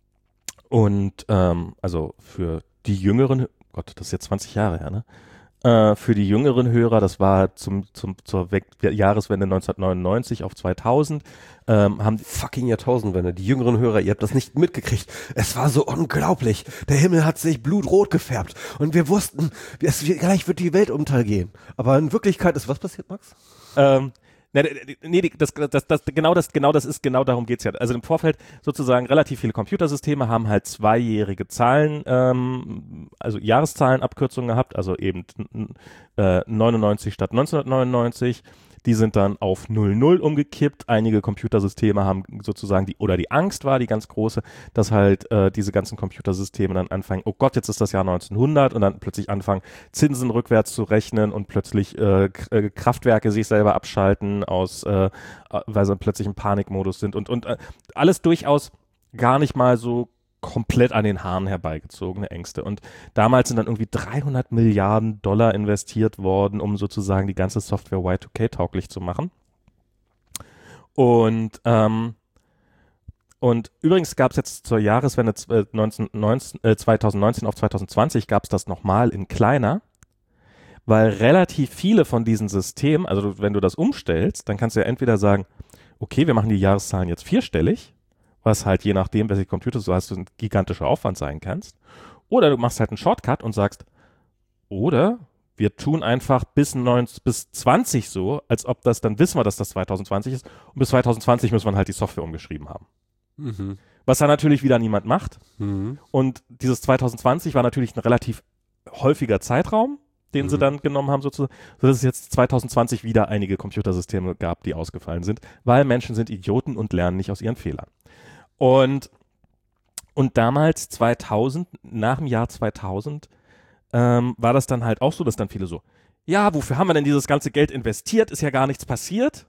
und ähm, also für die jüngeren, Gott, das ist jetzt zwanzig Jahre her, ne? Äh, für die jüngeren Hörer, das war zum, zum, zur We Jahreswende neunzehnhundertneunundneunzig auf zweitausend, ähm, haben Fucking Jahrtausendwende, die jüngeren Hörer, ihr habt das nicht mitgekriegt. Es war so unglaublich. Der Himmel hat sich blutrot gefärbt und wir wussten, es, gleich wird die Welt untergehen. Aber in Wirklichkeit ist was passiert, Max? Ähm, nee, nee, das, das, das, genau das, genau das ist, genau darum geht's ja. Also im Vorfeld sozusagen relativ viele Computersysteme haben halt zweijährige Zahlen, ähm, also Jahreszahlenabkürzungen gehabt, also eben äh, neunundneunzig statt neunzehnhundertneunundneunzig. Die sind dann auf null null umgekippt. Einige Computersysteme haben sozusagen die, oder die Angst war die ganz große, dass halt äh, diese ganzen Computersysteme dann anfangen, oh Gott, jetzt ist das Jahr neunzehnhundert und dann plötzlich anfangen, Zinsen rückwärts zu rechnen und plötzlich äh, Kraftwerke sich selber abschalten, aus, äh, weil sie plötzlich im Panikmodus sind und, und äh, alles durchaus gar nicht mal so komplett an den Haaren herbeigezogene Ängste. Und damals sind dann irgendwie dreihundert Milliarden Dollar investiert worden, um sozusagen die ganze Software Y zwei K tauglich zu machen. Und, ähm, und übrigens gab es jetzt zur Jahreswende neunzehnhundertneunzehn, äh, zweitausendneunzehn auf zweitausendzwanzig gab es das nochmal in kleiner, weil relativ viele von diesen Systemen, also wenn du das umstellst, dann kannst du ja entweder sagen, okay, wir machen die Jahreszahlen jetzt vierstellig, was halt je nachdem, welche Computer du hast, ein gigantischer Aufwand sein kannst. Oder du machst halt einen Shortcut und sagst, oder wir tun einfach bis, neunzehn, bis zwanzig so, als ob das, dann wissen wir, dass das zweitausendzwanzig ist und bis zweitausendzwanzig müssen wir halt die Software umgeschrieben haben. Mhm. Was da natürlich wieder niemand macht. Mhm. Und dieses zweitausendzwanzig war natürlich ein relativ häufiger Zeitraum, den Mhm. sie dann genommen haben, sozusagen, sodass es jetzt zweitausendzwanzig wieder einige Computersysteme gab, die ausgefallen sind, weil Menschen sind Idioten und lernen nicht aus ihren Fehlern. Und, und damals zweitausend, nach dem Jahr zweitausend, ähm, war das dann halt auch so, dass dann viele so, ja, wofür haben wir denn dieses ganze Geld investiert? Ist ja gar nichts passiert.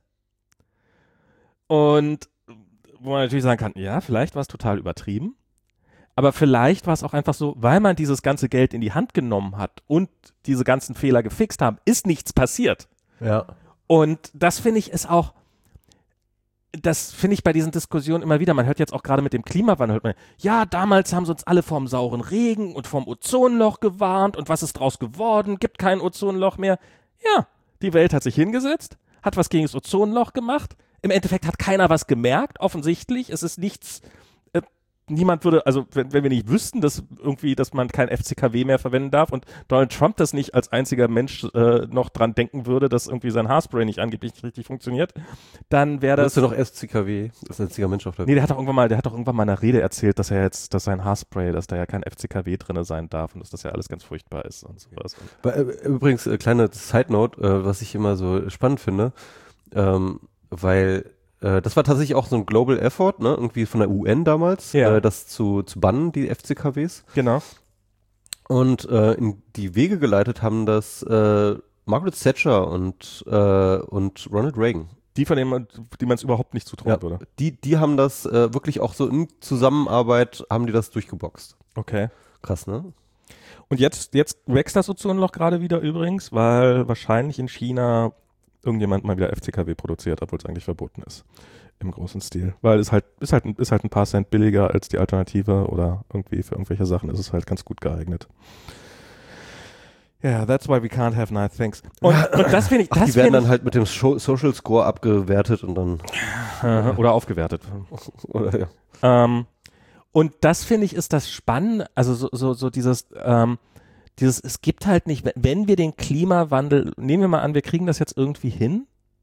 Und wo man natürlich sagen kann, ja, vielleicht war es total übertrieben. Aber vielleicht war es auch einfach so, weil man dieses ganze Geld in die Hand genommen hat und diese ganzen Fehler gefixt haben, ist nichts passiert. Ja. Und das finde ich ist auch, das finde ich bei diesen Diskussionen immer wieder, man hört jetzt auch gerade mit dem Klimawandel, hört man, ja, damals haben sie uns alle vorm sauren Regen und vom Ozonloch gewarnt und was ist draus geworden, gibt kein Ozonloch mehr. Ja, die Welt hat sich hingesetzt, hat was gegen das Ozonloch gemacht, im Endeffekt hat keiner was gemerkt, offensichtlich, es ist nichts, äh, niemand würde, also wenn, wenn wir nicht wüssten, dass irgendwie, dass man kein F C K W mehr verwenden darf und Donald Trump das nicht als einziger Mensch äh, noch dran denken würde, dass irgendwie sein Haarspray nicht angeblich nicht richtig funktioniert, dann wäre das... Hast du noch F C K W als einziger Mensch auf der Nee, der hat doch irgendwann mal, der hat doch irgendwann mal in einer Rede erzählt, dass er jetzt, dass sein Haarspray, dass da ja kein F C K W drin sein darf und dass das ja alles ganz furchtbar ist und sowas. Bei, äh, übrigens, äh, kleine Side-Note, äh, was ich immer so spannend finde, ähm, weil äh, das war tatsächlich auch so ein Global Effort, ne, irgendwie von der U N damals, Ja. äh, das zu, zu bannen, die F C K Ws. Genau. Und äh, in die Wege geleitet haben das äh, Margaret Thatcher und, äh, und Ronald Reagan. Die von denen man, die man es überhaupt nicht zutrauen Ja, würde. die, die haben das äh, wirklich auch so in Zusammenarbeit, haben die das durchgeboxt. Okay. Krass, ne? Und jetzt, jetzt wächst das Ozonloch gerade wieder übrigens, weil wahrscheinlich in China irgendjemand mal wieder F C K W produziert, obwohl es eigentlich verboten ist. Im großen Stil. Weil es halt, ist halt, ist halt ein paar Cent billiger als die Alternative oder irgendwie für irgendwelche Sachen ist es halt ganz gut geeignet. Ja, yeah, that's why we can't have nice things. Und, und das finde ich, das Ach, die werden dann ich, halt mit dem Scho- Social Score abgewertet und dann. oder aufgewertet. Oder, ja. Ähm, und das finde ich ist das Spannende, also so, so, so dieses, ähm, dieses, es gibt halt nicht, wenn wir den Klimawandel, nehmen wir mal an, wir kriegen das jetzt irgendwie hin,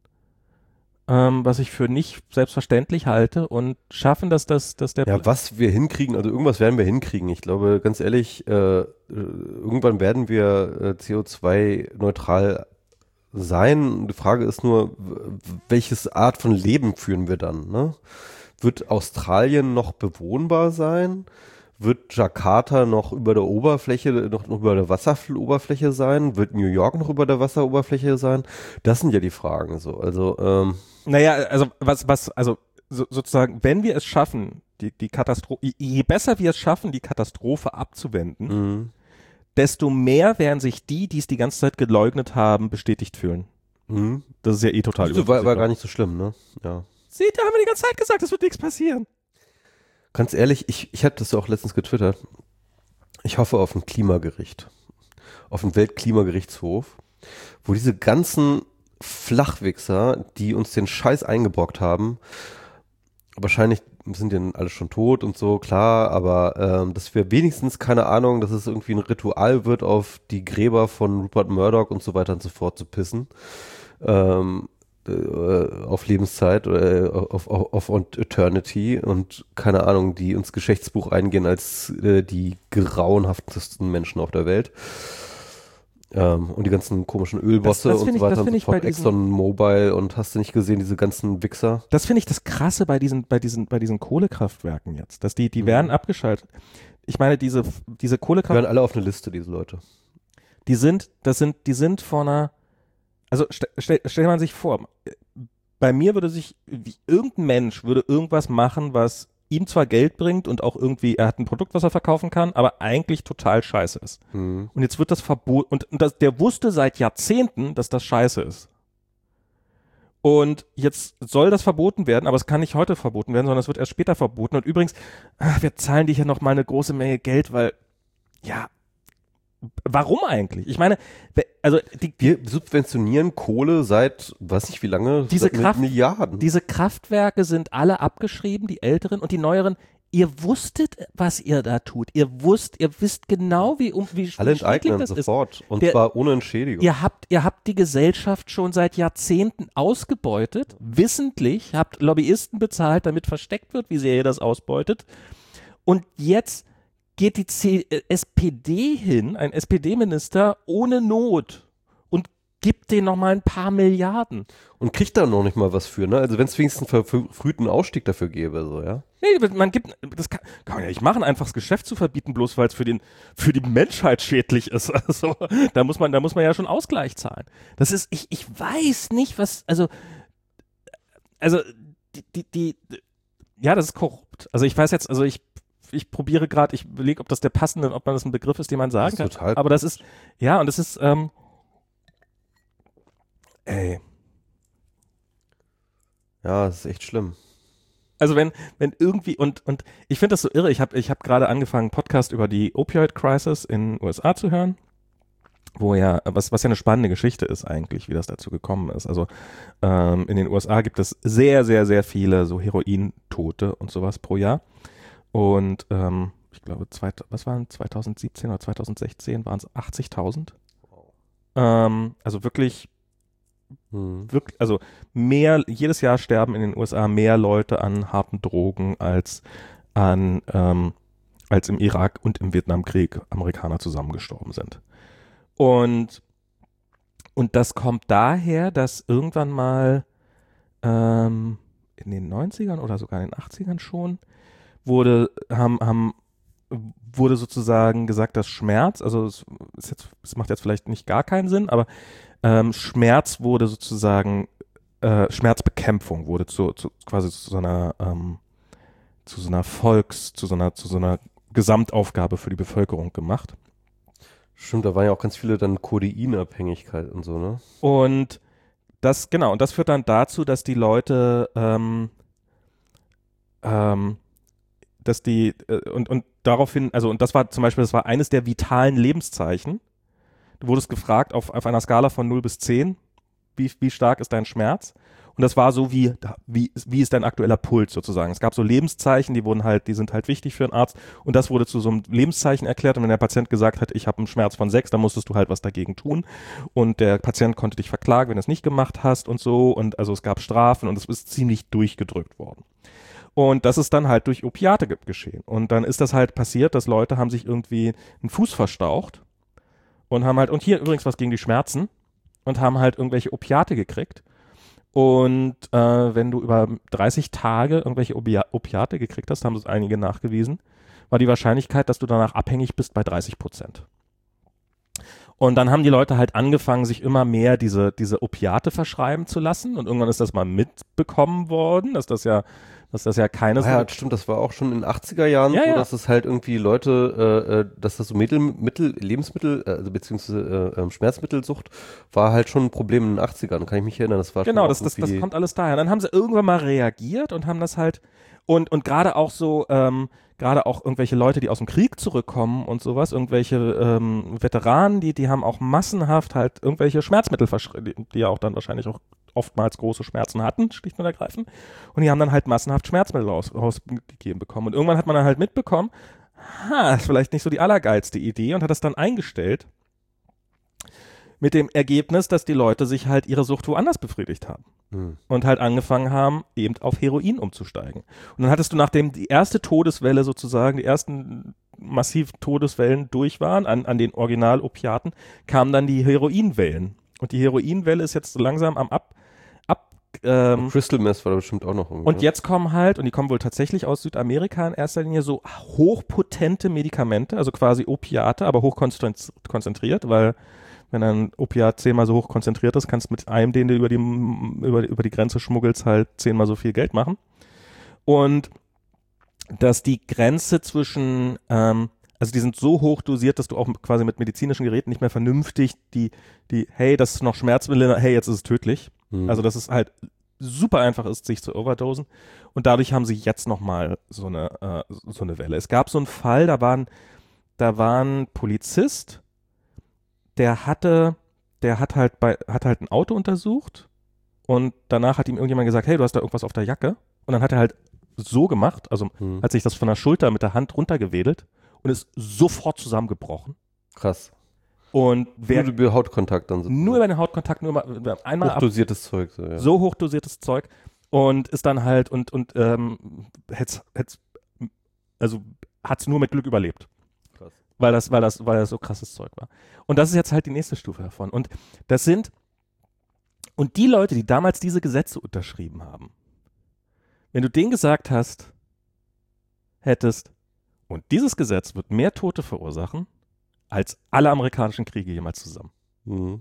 ähm, was ich für nicht selbstverständlich halte und schaffen, dass, das, dass der... Ja, was wir hinkriegen, also irgendwas werden wir hinkriegen. Ich glaube, ganz ehrlich, äh, irgendwann werden wir äh, C O zwei neutral sein. Die Frage ist nur, welches Art von Leben führen wir dann, ne? Wird Australien noch bewohnbar sein? Wird Jakarta noch über der Oberfläche, noch, noch über der Wasseroberfläche sein? Wird New York noch über der Wasseroberfläche sein? Das sind ja die Fragen so. Also, ähm, Naja, also was, was, also so, sozusagen, wenn wir es schaffen, die, die Katastrophe, je besser wir es schaffen, die Katastrophe abzuwenden, mh, desto mehr werden sich die, die es die ganze Zeit geleugnet haben, bestätigt fühlen. mh. Das ist ja eh total Das war, war gar nicht so schlimm, ne? Ja. Seht, da haben wir die ganze Zeit gesagt, es wird nichts passieren. Ganz ehrlich, ich, ich hatte das auch letztens getwittert. Ich hoffe auf ein Klimagericht. Auf einen Weltklimagerichtshof, wo diese ganzen Flachwichser, die uns den Scheiß eingebrockt haben, wahrscheinlich sind die dann alle schon tot und so, klar, aber ähm, dass wir wenigstens, keine Ahnung, dass es irgendwie ein Ritual wird, auf die Gräber von Rupert Murdoch und so weiter und so fort zu pissen. Ähm, auf Lebenszeit oder auf, auf, auf Eternity und keine Ahnung, die ins Geschichtsbuch eingehen als äh, die grauenhaftesten Menschen auf der Welt. Ähm, und die ganzen komischen Ölbosse Das- das und find so ich- das weiter und find so ich bei fort. diesen- Exxon Mobil und hast du nicht gesehen, diese ganzen Wichser? Das finde ich das Krasse bei diesen, bei diesen, bei diesen Kohlekraftwerken jetzt, dass die, die Mhm. werden abgeschaltet. Ich meine, diese, diese Die Kohlekraftwerke, werden alle auf eine Liste, diese Leute. die sind, das sind, die sind vor einer, also stell, stell, stell man sich vor, bei mir würde sich, wie, irgendein Mensch würde irgendwas machen, was ihm zwar Geld bringt und auch irgendwie, er hat ein Produkt, was er verkaufen kann, aber eigentlich total scheiße ist. Mhm. Und jetzt wird das verboten, und, und das, der wusste seit Jahrzehnten, dass das scheiße ist. Und jetzt soll das verboten werden, aber es kann nicht heute verboten werden, sondern es wird erst später verboten. Und übrigens, ach, wir zahlen dir hier noch mal eine große Menge Geld, weil, ja, warum eigentlich? Ich meine, we- also die, Wir subventionieren Kohle seit, weiß nicht wie lange, Diese seit mit Kraft- Milliarden. diese Kraftwerke sind alle abgeschrieben, die älteren und die neueren. Ihr wusstet, was ihr da tut. Ihr wusst, ihr wisst genau, wie, um, wie, alle wie schrecklich enteignen das ist. sofort und Der- zwar ohne Entschädigung. Ihr habt, ihr habt die Gesellschaft schon seit Jahrzehnten ausgebeutet, wissentlich, habt Lobbyisten bezahlt, damit versteckt wird, wie sehr ihr das ausbeutet. Und jetzt geht die C äh, S P D hin, ein S P D-Minister, ohne Not und gibt denen noch mal ein paar Milliarden. Und kriegt da noch nicht mal was für, ne? Also wenn es wenigstens einen verfrühten Ausstieg dafür gäbe, so, ja? Nee, man gibt, das kann, kann man ja nicht machen, einfach das Geschäft zu verbieten, bloß weil es für den, für die Menschheit schädlich ist. Also, da muss man, da muss man ja schon Ausgleich zahlen. Das ist, ich, ich weiß nicht, was, also, also, die, die, die, ja, das ist korrupt. Also ich weiß jetzt, also ich, ich probiere gerade, ich überlege, ob das der passende, ob man das ein Begriff ist, den man sagen Das kann. ist total Aber das ist, ja, und das ist, ähm, ey, Ja, das ist echt schlimm. also wenn, wenn irgendwie, und, und ich finde das so irre, ich habe ich hab gerade angefangen, einen Podcast über die Opioid-Crisis in den U S A zu hören, wo ja, was, was ja eine spannende Geschichte ist eigentlich, wie das dazu gekommen ist. Also ähm, in den U S A gibt es sehr, sehr, sehr viele so Herointote und sowas pro Jahr. Und ähm, ich glaube, zwei, was waren zwanzig siebzehn oder zwanzig sechzehn waren es achtzigtausend. Ähm, also wirklich Hm. wirklich, also mehr, jedes Jahr sterben in den U S A mehr Leute an harten Drogen als an, ähm, als im Irak und im Vietnamkrieg Amerikaner zusammengestorben sind. Und, und das kommt daher, dass irgendwann mal ähm, in den neunzigern oder sogar in den achtzigern schon wurde, haben, haben, wurde sozusagen gesagt, dass Schmerz, also es, ist jetzt, es macht jetzt vielleicht nicht gar keinen Sinn, aber ähm, Schmerz wurde sozusagen, äh, Schmerzbekämpfung wurde zu, zu quasi zu so einer ähm, zu so einer Volks, zu so einer, zu so einer Gesamtaufgabe für die Bevölkerung gemacht. Stimmt, da waren ja auch ganz viele dann Kodeinabhängigkeit und so, ne? Und das, genau, und das führt dann dazu, dass die Leute, ähm, ähm, dass die, äh, und, und daraufhin, also, und das war zum Beispiel, das war eines der vitalen Lebenszeichen. Du wurdest gefragt auf, auf einer Skala von null bis zehn, wie, wie stark ist dein Schmerz? Und das war so wie, wie, wie ist dein aktueller Puls sozusagen. Es gab so Lebenszeichen, die wurden halt, die sind halt wichtig für einen Arzt. Und das wurde zu so einem Lebenszeichen erklärt. Und wenn der Patient gesagt hat, ich habe einen Schmerz von sechs, dann musstest du halt was dagegen tun. Und der Patient konnte dich verklagen, wenn du es nicht gemacht hast und so. Und also es gab Strafen und es ist ziemlich durchgedrückt worden. Und das ist dann halt durch Opiate ge- geschehen. Und dann ist das halt passiert, dass Leute haben sich irgendwie einen Fuß verstaucht und haben halt, und hier übrigens was gegen die Schmerzen, und haben halt irgendwelche Opiate gekriegt. Und äh, wenn du über dreißig Tage irgendwelche Obi- Opiate gekriegt hast, haben es einige nachgewiesen, war die Wahrscheinlichkeit, dass du danach abhängig bist, bei dreißig Prozent. Und dann haben die Leute halt angefangen, sich immer mehr diese, diese Opiate verschreiben zu lassen. Und irgendwann ist das mal mitbekommen worden, dass das ja, dass das ja keine Ah, ja, stimmt, das war auch schon in den achtziger Jahren Ja, so, ja. dass es halt irgendwie Leute, äh, äh, dass das so Mittel, Mittel Lebensmittel, äh, also beziehungsweise äh, ähm, Schmerzmittelsucht war halt schon ein Problem in den achtzigern, kann ich mich erinnern. Das war Genau, schon das, auch das, das irgendwie- kommt alles daher. Dann haben sie irgendwann mal reagiert und haben das halt, und, und gerade auch so, ähm, gerade auch irgendwelche Leute, die aus dem Krieg zurückkommen und sowas, irgendwelche ähm, Veteranen, die, die haben auch massenhaft halt irgendwelche Schmerzmittel verschrieben, die ja auch dann wahrscheinlich auch oftmals große Schmerzen hatten, schlicht und ergreifend. Und die haben dann halt massenhaft Schmerzmittel raus, rausgegeben bekommen. Und irgendwann hat man dann halt mitbekommen, ha, ist vielleicht nicht so die allergeilste Idee, und hat das dann eingestellt. Mit dem Ergebnis, dass die Leute sich halt ihre Sucht woanders befriedigt haben. Hm. Und halt angefangen haben, eben auf Heroin umzusteigen. Und dann hattest du, nachdem die erste Todeswelle sozusagen, die ersten massiv Todeswellen durch waren an, an den Original-Opiaten, kamen dann die Heroinwellen. Und die Heroinwelle ist jetzt so langsam am Ab... ab ähm, Crystal Meth war da bestimmt auch noch irgendwie. und jetzt kommen halt, und die kommen wohl tatsächlich aus Südamerika in erster Linie, so hochpotente Medikamente, also quasi Opiate, aber hochkonzentriert, weil wenn ein Opiat zehnmal so hoch konzentriert ist, kannst du mit einem, den du über die, über, über die Grenze schmuggelst, halt zehnmal so viel Geld machen. Und dass die Grenze zwischen, ähm, also die sind so hoch dosiert, dass du auch quasi mit medizinischen Geräten nicht mehr vernünftig die, die, hey, das ist noch Schmerzmittel, hey, jetzt ist es tödlich. Hm. Also dass es halt super einfach ist, sich zu overdosen. Und dadurch haben sie jetzt nochmal so eine, äh, so eine Welle. Es gab so einen Fall, da waren, da war ein Polizist, der hatte, der hat halt bei, hat halt ein Auto untersucht, und danach hat ihm irgendjemand gesagt, hey, du hast da irgendwas auf der Jacke. Und dann hat er halt so gemacht, also Hm. hat sich das von der Schulter mit der Hand runtergewedelt und ist sofort zusammengebrochen. Krass. Und wer Nur über Hautkontakt dann so. nur über den Hautkontakt, nur mal, einmal ab, Hochdosiertes Zeug. So, ja. so hochdosiertes Zeug, und ist dann halt, und, und ähm, hätt's, hätt's, also hat's nur mit Glück überlebt. Krass. Weil das, weil das, weil das so krasses Zeug war. Und das ist jetzt halt die nächste Stufe davon. Und das sind, und die Leute, die damals diese Gesetze unterschrieben haben, wenn du denen gesagt hast, hättest, und dieses Gesetz wird mehr Tote verursachen, als alle amerikanischen Kriege jemals zusammen. Mhm.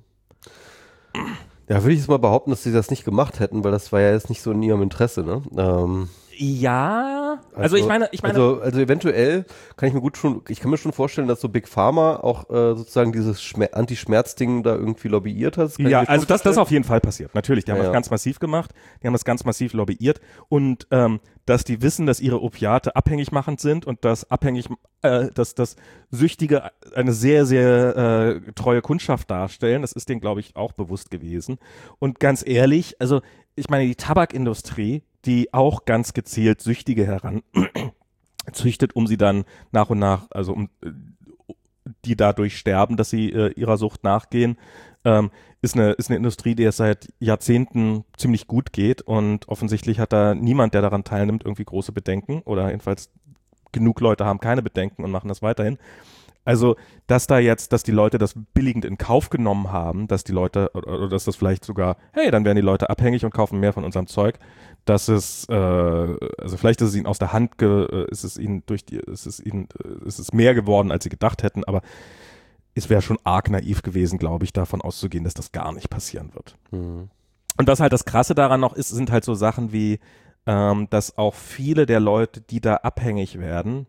Ja, würde ich jetzt mal behaupten, dass sie das nicht gemacht hätten, weil das war ja jetzt nicht so in ihrem Interesse, ne? Ähm, Ja, also, ich meine, ich meine, also, also eventuell kann ich mir gut schon, ich kann mir schon vorstellen, dass so Big Pharma auch äh, sozusagen dieses Schmer- Anti-Schmerz-Ding da irgendwie lobbyiert hat. Das kann ja, ich mir also schon das, das ist vorstellen. auf jeden Fall passiert. Natürlich, die haben Ja, das ja. ganz massiv gemacht, die haben das ganz massiv lobbyiert, und ähm, dass die wissen, dass ihre Opiate abhängig machend sind und dass abhängig, äh, dass das Süchtige eine sehr, sehr äh, treue Kundschaft darstellen, das ist denen, glaube ich, auch bewusst gewesen. Und ganz ehrlich, also ich meine, die Tabakindustrie, die auch ganz gezielt Süchtige heranzüchtet, um sie dann nach und nach, also um äh, die dadurch sterben, dass sie äh, ihrer Sucht nachgehen, ähm, ist eine, ist eine Industrie, die es seit Jahrzehnten ziemlich gut geht, und offensichtlich hat da niemand, der daran teilnimmt, irgendwie große Bedenken, oder jedenfalls genug Leute haben keine Bedenken und machen das weiterhin. Also, dass da jetzt, dass die Leute das billigend in Kauf genommen haben, dass die Leute, oder, oder dass das vielleicht sogar, hey, dann werden die Leute abhängig und kaufen mehr von unserem Zeug, dass es, äh, also vielleicht ist es ihnen aus der Hand, ge, äh, ist es ihnen durch die, ist es ihnen, äh, ist es mehr geworden, als sie gedacht hätten, aber es wäre schon arg naiv gewesen, glaube ich, davon auszugehen, dass das gar nicht passieren wird. Mhm. Und was halt das Krasse daran noch ist, sind halt so Sachen wie, ähm, dass auch viele der Leute, die da abhängig werden,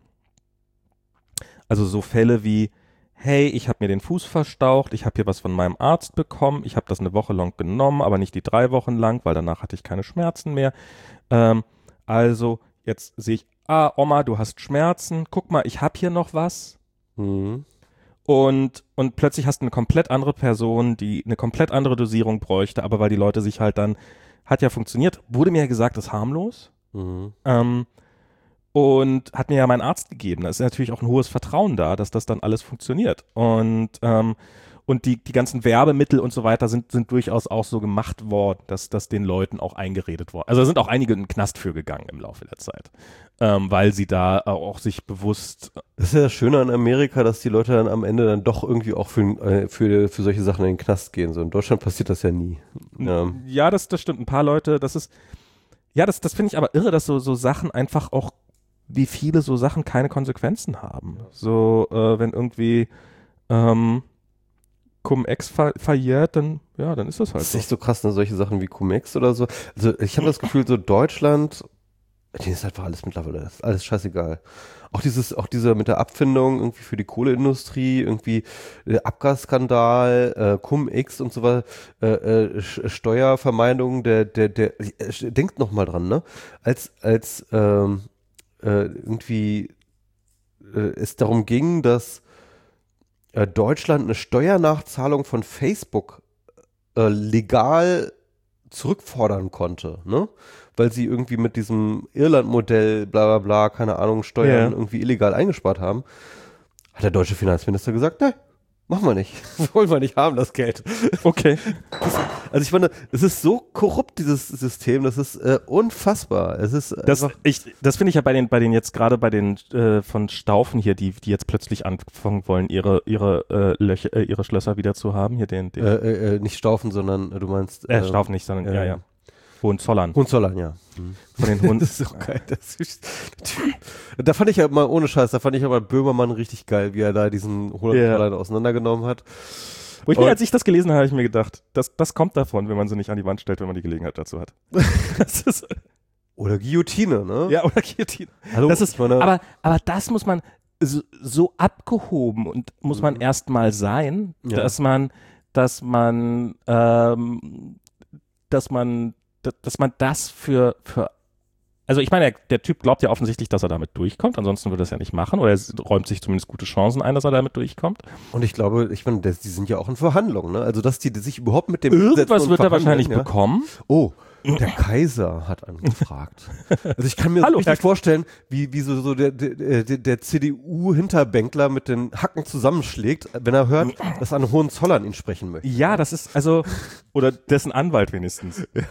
also so Fälle wie, hey, ich habe mir den Fuß verstaucht, ich habe hier was von meinem Arzt bekommen, ich habe das eine Woche lang genommen, aber nicht die drei Wochen lang, weil danach hatte ich keine Schmerzen mehr. Ähm, also jetzt sehe ich, ah, Oma, du hast Schmerzen, guck mal, ich habe hier noch was. Mhm. Und, und plötzlich hast du eine komplett andere Person, die eine komplett andere Dosierung bräuchte, aber weil die Leute sich halt dann, hat ja funktioniert, wurde mir ja gesagt, ist harmlos. Mhm. Ähm, und hat mir ja mein Arzt gegeben. Da ist natürlich auch ein hohes Vertrauen da, dass das dann alles funktioniert. Und, ähm, und die, die ganzen Werbemittel und so weiter sind, sind durchaus auch so gemacht worden, dass das den Leuten auch eingeredet worden. Also da sind auch einige in den Knast für gegangen im Laufe der Zeit, ähm, weil sie da auch sich bewusst. Das ist ja das Schöne an Amerika, dass die Leute dann am Ende dann doch irgendwie auch für, äh, für, für solche Sachen in den Knast gehen. So in Deutschland passiert das ja nie. Ja, Ja, das, das stimmt. Ein paar Leute, das ist, ja, das, das finde ich aber irre, dass so, so Sachen einfach auch, wie viele so Sachen keine Konsequenzen haben. So, äh, wenn irgendwie ähm, Cum-Ex ver verjährt, dann, ja, dann ist das halt das ist so. echt so krass, ne? Solche Sachen wie Cum-Ex oder so. Also ich habe das Gefühl, so Deutschland, denen ist einfach alles mittlerweile, das ist alles scheißegal. Auch dieses, auch diese mit der Abfindung irgendwie für die Kohleindustrie, irgendwie der Abgasskandal, äh, Cum-Ex und so weiter, äh, äh, Steuervermeidung, der, der, der, äh, denkt noch mal dran, ne? Als, als ähm, äh, irgendwie äh, es darum ging, dass äh, Deutschland eine Steuernachzahlung von Facebook äh, legal zurückfordern konnte, ne? Weil sie irgendwie mit diesem Irland-Modell, bla bla bla, keine Ahnung, Steuern Ja. irgendwie illegal eingespart haben, hat der deutsche Finanzminister gesagt, ne, machen wir nicht. Wollen wir nicht haben, das Geld. Okay. Das, also ich meine, es ist so korrupt, dieses System, das ist äh, unfassbar. Es ist Das, einfach, ich, das finde ich ja bei den, bei den jetzt gerade bei den äh, von Staufen hier, die, die jetzt plötzlich anfangen wollen, ihre, ihre, äh, Löcher, äh, ihre Schlösser wieder zu haben. Hier den, den äh, äh, nicht Staufen, sondern äh, du meinst äh, Staufen nicht, sondern, äh, ja, ja. Hohenzollern. Hohenzollern, ja. Von den Hunden. Das ist auch geil. Das ist, da fand ich ja mal, ohne Scheiß, da fand ich aber Böhmermann richtig geil, wie er da diesen Hohenzollern Ja. auseinandergenommen hat. Wo ich Und- mir, als ich das gelesen habe, habe ich mir gedacht, das, das kommt davon, wenn man sie nicht an die Wand stellt, wenn man die Gelegenheit dazu hat. Das ist, Oder Guillotine, ne? ja, oder Guillotine. Hallo, Das ist, ich meine, aber, aber das muss man so, so abgehoben und muss man Mhm. erstmal sein, Ja. dass man, dass man, ähm, dass man, dass, dass man das für, für, also ich meine, der, der Typ glaubt ja offensichtlich, dass er damit durchkommt, ansonsten würde er es ja nicht machen, oder er räumt sich zumindest gute Chancen ein, dass er damit durchkommt. und ich glaube, ich meine, das- die sind ja auch in Verhandlungen, ne? Also, dass die sich überhaupt mit dem Irgendwas hinsetzen und wird er verhandeln, wahrscheinlich ja? bekommen. Oh, der Kaiser hat angefragt. Also ich kann mir Hallo, richtig Herr- vorstellen, wie, wie so, so der, der, der, der C D U-Hinterbänkler mit den Hacken zusammenschlägt, wenn er hört, dass ein Hohenzollern ihn sprechen möchte. Ja, das ist also, oder dessen Anwalt wenigstens. Ja.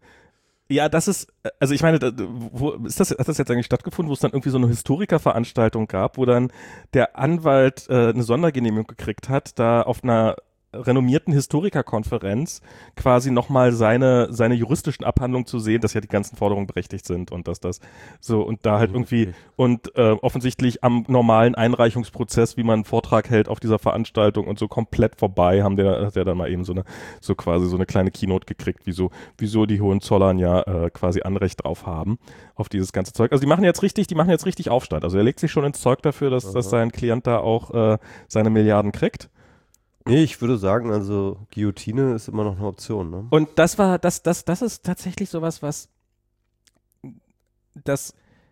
Ja, das ist, also ich meine, da, wo ist das, hat das jetzt eigentlich stattgefunden, wo es dann irgendwie so eine Historikerveranstaltung gab, wo dann der Anwalt äh, eine Sondergenehmigung gekriegt hat, da auf einer renommierten Historikerkonferenz quasi nochmal seine, seine juristischen Abhandlungen zu sehen, dass ja die ganzen Forderungen berechtigt sind und dass das so und da halt irgendwie und äh, offensichtlich am normalen Einreichungsprozess, wie man einen Vortrag hält auf dieser Veranstaltung und so komplett vorbei, haben der, hat der dann mal eben so eine, so quasi so eine kleine Keynote gekriegt, wieso, wieso die Hohenzollern ja äh, quasi Anrecht drauf haben, auf dieses ganze Zeug. Also die machen jetzt richtig, die machen jetzt richtig Aufstand. Also er legt sich schon ins Zeug dafür, dass, dass sein Klient da auch äh, seine Milliarden kriegt. Nee, ich würde sagen, also Guillotine ist immer noch eine Option, ne? Und das war, das, das, das ist tatsächlich sowas, was das,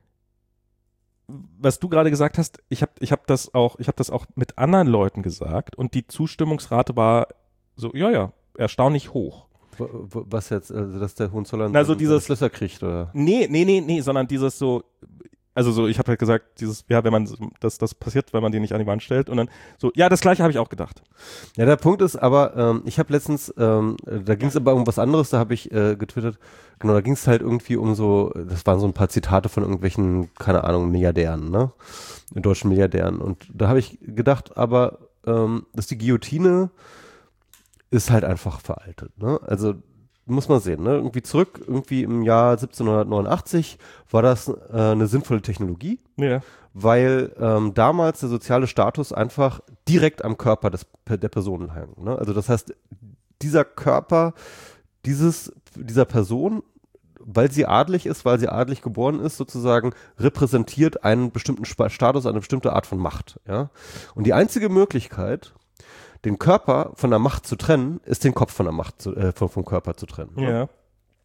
was du gerade gesagt hast, ich habe ich hab das auch, ich habe das auch mit anderen Leuten gesagt und die Zustimmungsrate war so, ja, ja, erstaunlich hoch. W- w- Was jetzt, also dass der Hohenzollern Na, so seine dieses- Schlösser kriegt, oder? Nee, nee, nee, nee, sondern dieses so, also so, ich habe halt gesagt, dieses, ja, wenn man, das, das passiert, wenn man den nicht an die Wand stellt und dann so, ja, das Gleiche habe ich auch gedacht. Ja, der Punkt ist aber, ähm, ich habe letztens, ähm, äh, da ging es aber um was anderes, da habe ich äh, getwittert, genau, da ging es halt irgendwie um so, das waren so ein paar Zitate von irgendwelchen, keine Ahnung, Milliardären, ne? Deutschen Milliardären. Und da habe ich gedacht, aber, ähm, dass die Guillotine ist halt einfach veraltet, ne? Also muss man sehen, ne? Irgendwie zurück, irgendwie im Jahr siebzehnhundertneunundachtzig war das äh, eine sinnvolle Technologie, Ja. weil ähm, damals der soziale Status einfach direkt am Körper des, der Person lag. Ne? Also das heißt, dieser Körper dieses dieser Person, weil sie adlig ist, weil sie adlig geboren ist, sozusagen repräsentiert einen bestimmten Status, eine bestimmte Art von Macht. Ja? Und die einzige Möglichkeit, den Körper von der Macht zu trennen, ist den Kopf von der Macht zu, äh, vom, vom Körper zu trennen. Ja. Ne?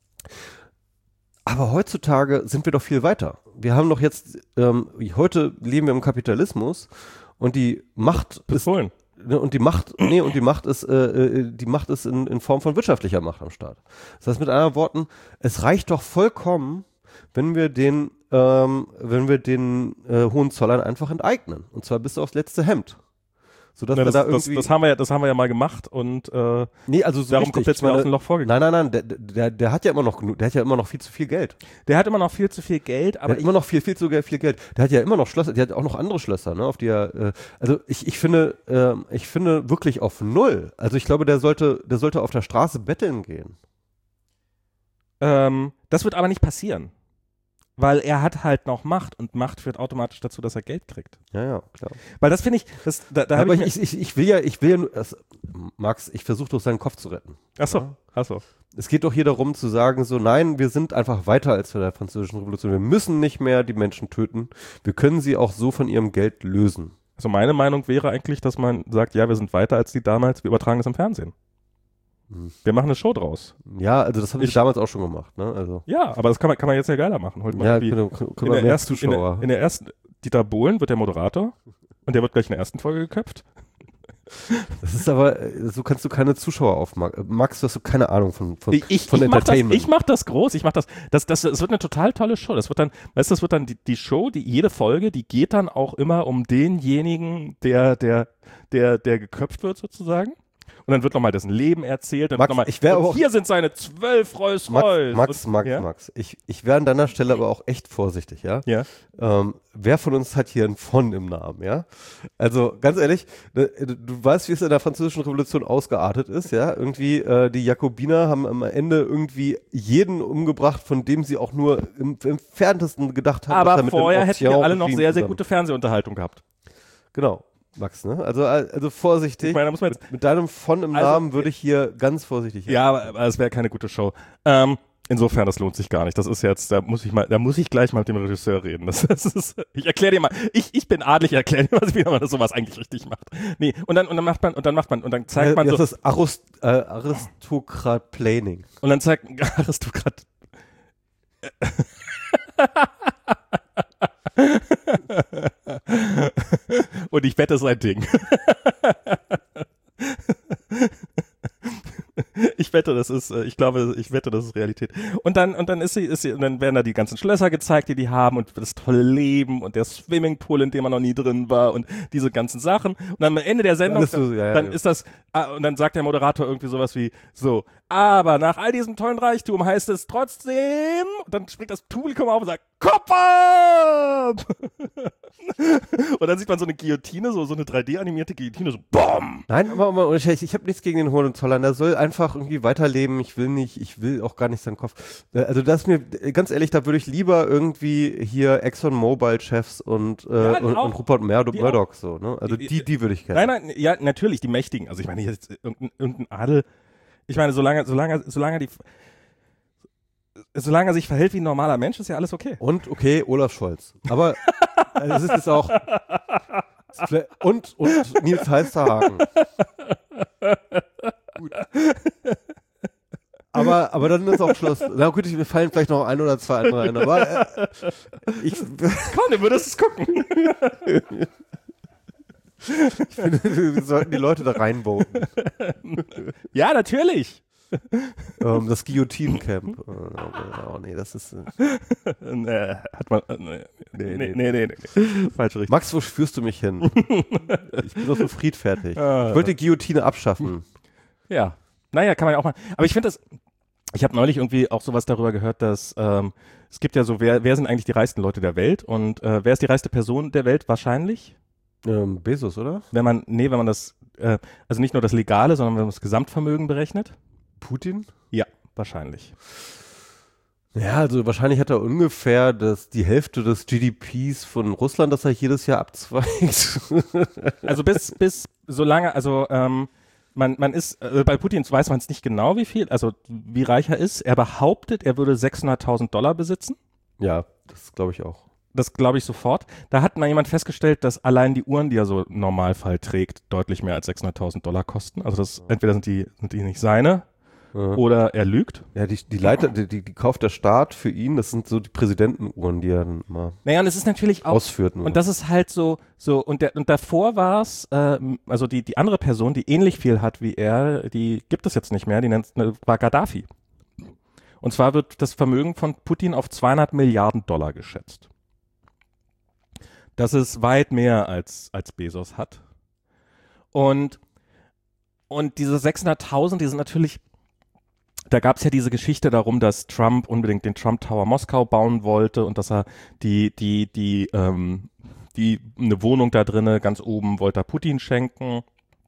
Aber heutzutage sind wir doch viel weiter. Wir haben doch jetzt, ähm, heute leben wir im Kapitalismus und die Macht Befohlen. ist Ne, und die Macht, nee, und die Macht ist, äh, die Macht ist in, in Form von wirtschaftlicher Macht am Start. Das heißt mit anderen Worten, es reicht doch vollkommen, wenn wir den, ähm, wenn wir den äh, Hohenzollern einfach enteignen. Und zwar bis aufs letzte Hemd. Sodass Na, wir das, da das, irgendwie. das haben wir ja, das haben wir ja mal gemacht und äh, Nee, also so darum richtig. kommt jetzt mal Ich meine, aus dem Loch vorgegangen. Nein, nein, nein, der, der, der hat ja immer noch genug, der hat ja immer noch viel zu viel Geld. Der hat immer noch viel zu viel Geld, Der aber hat immer noch viel, viel zu ge- viel Geld. Der hat ja immer noch Schlösser, der hat auch noch andere Schlösser, ne, auf die er, äh, also ich, ich finde, ähm, ich finde wirklich auf null. Also ich glaube, der sollte, der sollte auf der Straße betteln gehen. ähm, das wird aber nicht passieren. Weil er hat halt noch Macht und Macht führt automatisch dazu, dass er Geld kriegt. Ja, ja, klar. Weil das finde ich, das, da, da habe Aber ich, ich, ich, ich will ja, ich will ja nur, das, Max, ich versuche doch seinen Kopf zu retten. Achso, achso. Es geht doch hier darum zu sagen, so nein, wir sind einfach weiter als bei der Französischen Revolution. Wir müssen nicht mehr die Menschen töten. Wir können sie auch so von ihrem Geld lösen. Also meine Meinung wäre eigentlich, dass man sagt, ja, wir sind weiter als die damals, wir übertragen das im Fernsehen. Hm. Wir machen eine Show draus. Ja, also das haben Ich- sie damals auch schon gemacht, ne? Also Ja, aber das kann man, kann man jetzt ja geiler machen. Holt mal ja, irgendwie können, können in, wir der mehr ersten, in, Zuschauer. der, in der ersten, Dieter Bohlen wird der Moderator und der wird gleich in der ersten Folge geköpft. Das ist aber, äh, so kannst du keine Zuschauer aufmachen. Max, du hast so keine Ahnung von, von, Ich, ich, von ich mach das, Entertainment. ich mach das groß, ich mach das, das, das, das wird eine total tolle Show. Das wird dann, weißt du, das wird dann die, die Show, die jede Folge, die geht dann auch immer um denjenigen, der, der, der, der geköpft wird sozusagen. Und dann wird nochmal dessen Leben erzählt. Dann Max, wird noch mal, ich wär und aber auch- hier sind seine zwölf Rolls Max, Royce. Max, Und- Max, ja? Max. Ich, ich wäre an deiner Stelle aber auch echt vorsichtig, ja? Ja. Ähm, wer von uns hat hier ein von im Namen, ja? Also ganz ehrlich, ne, du weißt, wie es in der Französischen Revolution ausgeartet ist, ja? Irgendwie äh, die Jakobiner haben am Ende irgendwie jeden umgebracht, von dem sie auch nur im, im entferntesten gedacht haben. dass er Aber mit dem vorher hätten wir alle noch Ancien-Regime sehr, sehr zusammen- gute Fernsehunterhaltung gehabt. Genau, Max, ne? Also, also vorsichtig. Ich meine, da muss man jetzt, mit, mit deinem von im Also, Namen würde ich hier ganz vorsichtig ja, aber, aber es wäre keine gute Show. Ähm, insofern, das lohnt sich gar nicht. Das ist jetzt, da muss ich mal, da muss ich gleich mal mit dem Regisseur reden. Das, das ist, ich erkläre dir mal, ich, ich bin adlig, ich erkläre dir mal, wie man das sowas eigentlich richtig macht. Nee, und dann, und dann macht man, und dann macht man, und dann zeigt man das so, ist Arist äh, Aristokrat-Planing. und dann zeigt Aristokrat. Und ich wette, es ist ein Ding. Ich wette, das ist, äh, ich glaube, ich wette, das ist Realität. Und dann, und dann ist sie, ist sie, und dann werden da die ganzen Schlösser gezeigt, die die haben und das tolle Leben und der Swimmingpool, in dem man noch nie drin war und diese ganzen Sachen. Und dann am Ende der Sendung, Alles so, ja, ja, dann ja. ist das, ah, und dann sagt der Moderator irgendwie sowas wie, so, aber nach all diesem tollen Reichtum heißt es trotzdem, und dann springt das Publikum auf und sagt, Kopf ab! Und dann sieht man so eine Guillotine, so, so eine drei D-animierte Guillotine, so, BOM! Nein, aber, aber ich, ich habe nichts gegen den Hohenzollern. Der soll einfach irgendwie weiterleben. Ich will nicht, ich will auch gar nicht seinen Kopf. Äh, Also das ist mir, ganz ehrlich, da würde ich lieber irgendwie hier ExxonMobil-Chefs und, äh, Ja, die und, auch. und Rupert Murdoch, Die Murdoch so, ne? Also Die- die, die würde ich kennen. Nein, nein, ja, natürlich, die Mächtigen. Also ich meine, jetzt irgendein, irgendein Adel, ich meine, solange, solange, solange die, solange er sich verhält wie ein normaler Mensch, ist ja alles okay. Und okay, Olaf Scholz. Aber äh, es ist jetzt auch und, und Nils Heisterhagen. Gut. Aber, aber dann ist auch Schluss. Na gut, ich, mir fallen vielleicht noch ein oder zwei andere ein. Aber äh, ich, Komm, du würdest es gucken. ich finde, wir sollten die Leute da reinvoten. Ja, natürlich. Ähm, das Guillotine-Camp. Oh, oh, nee, das ist. Äh, nee, hat man, nee, nee, nee, nee, nee, nee. Falsche Richtung. Max, wo führst du mich hin? Ich bin doch so friedfertig. Ah. Ich wollte die Guillotine abschaffen. Ja, naja, kann man ja auch mal. Aber ich finde das, ich habe neulich irgendwie auch sowas darüber gehört, dass ähm, es gibt ja so, wer, wer sind eigentlich die reichsten Leute der Welt und äh, wer ist die reichste Person der Welt wahrscheinlich? Ähm, Bezos, oder? Wenn man, nee, wenn man das, äh, also nicht nur das Legale, sondern wenn man das Gesamtvermögen berechnet? Putin? Ja, wahrscheinlich. Ja, also wahrscheinlich hat er ungefähr das, die Hälfte des G D Ps von Russland, das er jedes Jahr abzweigt. Also bis, bis, solange, also ähm, man, man ist, äh, bei Putin weiß man es nicht genau, wie viel, also wie reich er ist. Er behauptet, er würde sechshunderttausend Dollar besitzen. Ja, das glaube ich auch. Das glaube ich sofort. Da hat mal jemand festgestellt, dass allein die Uhren, die er so im Normalfall trägt, deutlich mehr als sechshunderttausend Dollar kosten. Also das, entweder sind die, sind die nicht seine ja. oder er lügt. Ja, die, die Leiter, die, die, die kauft der Staat für ihn, das sind so die Präsidentenuhren, die er dann immer naja, und es ist natürlich auch, ausführt. Nur. Und das ist halt so, so und, der, und davor war es, äh, also die, die andere Person, die ähnlich viel hat wie er, die gibt es jetzt nicht mehr, die nennt, war Gaddafi. Und zwar wird das Vermögen von Putin auf zweihundert Milliarden Dollar geschätzt. Das ist weit mehr als, als Bezos hat. Und, und diese sechshunderttausend, die sind natürlich, da gab es ja diese Geschichte darum, dass Trump unbedingt den Trump Tower Moskau bauen wollte und dass er die, die, die, ähm, die, eine Wohnung da drinnen ganz oben wollte er Putin schenken.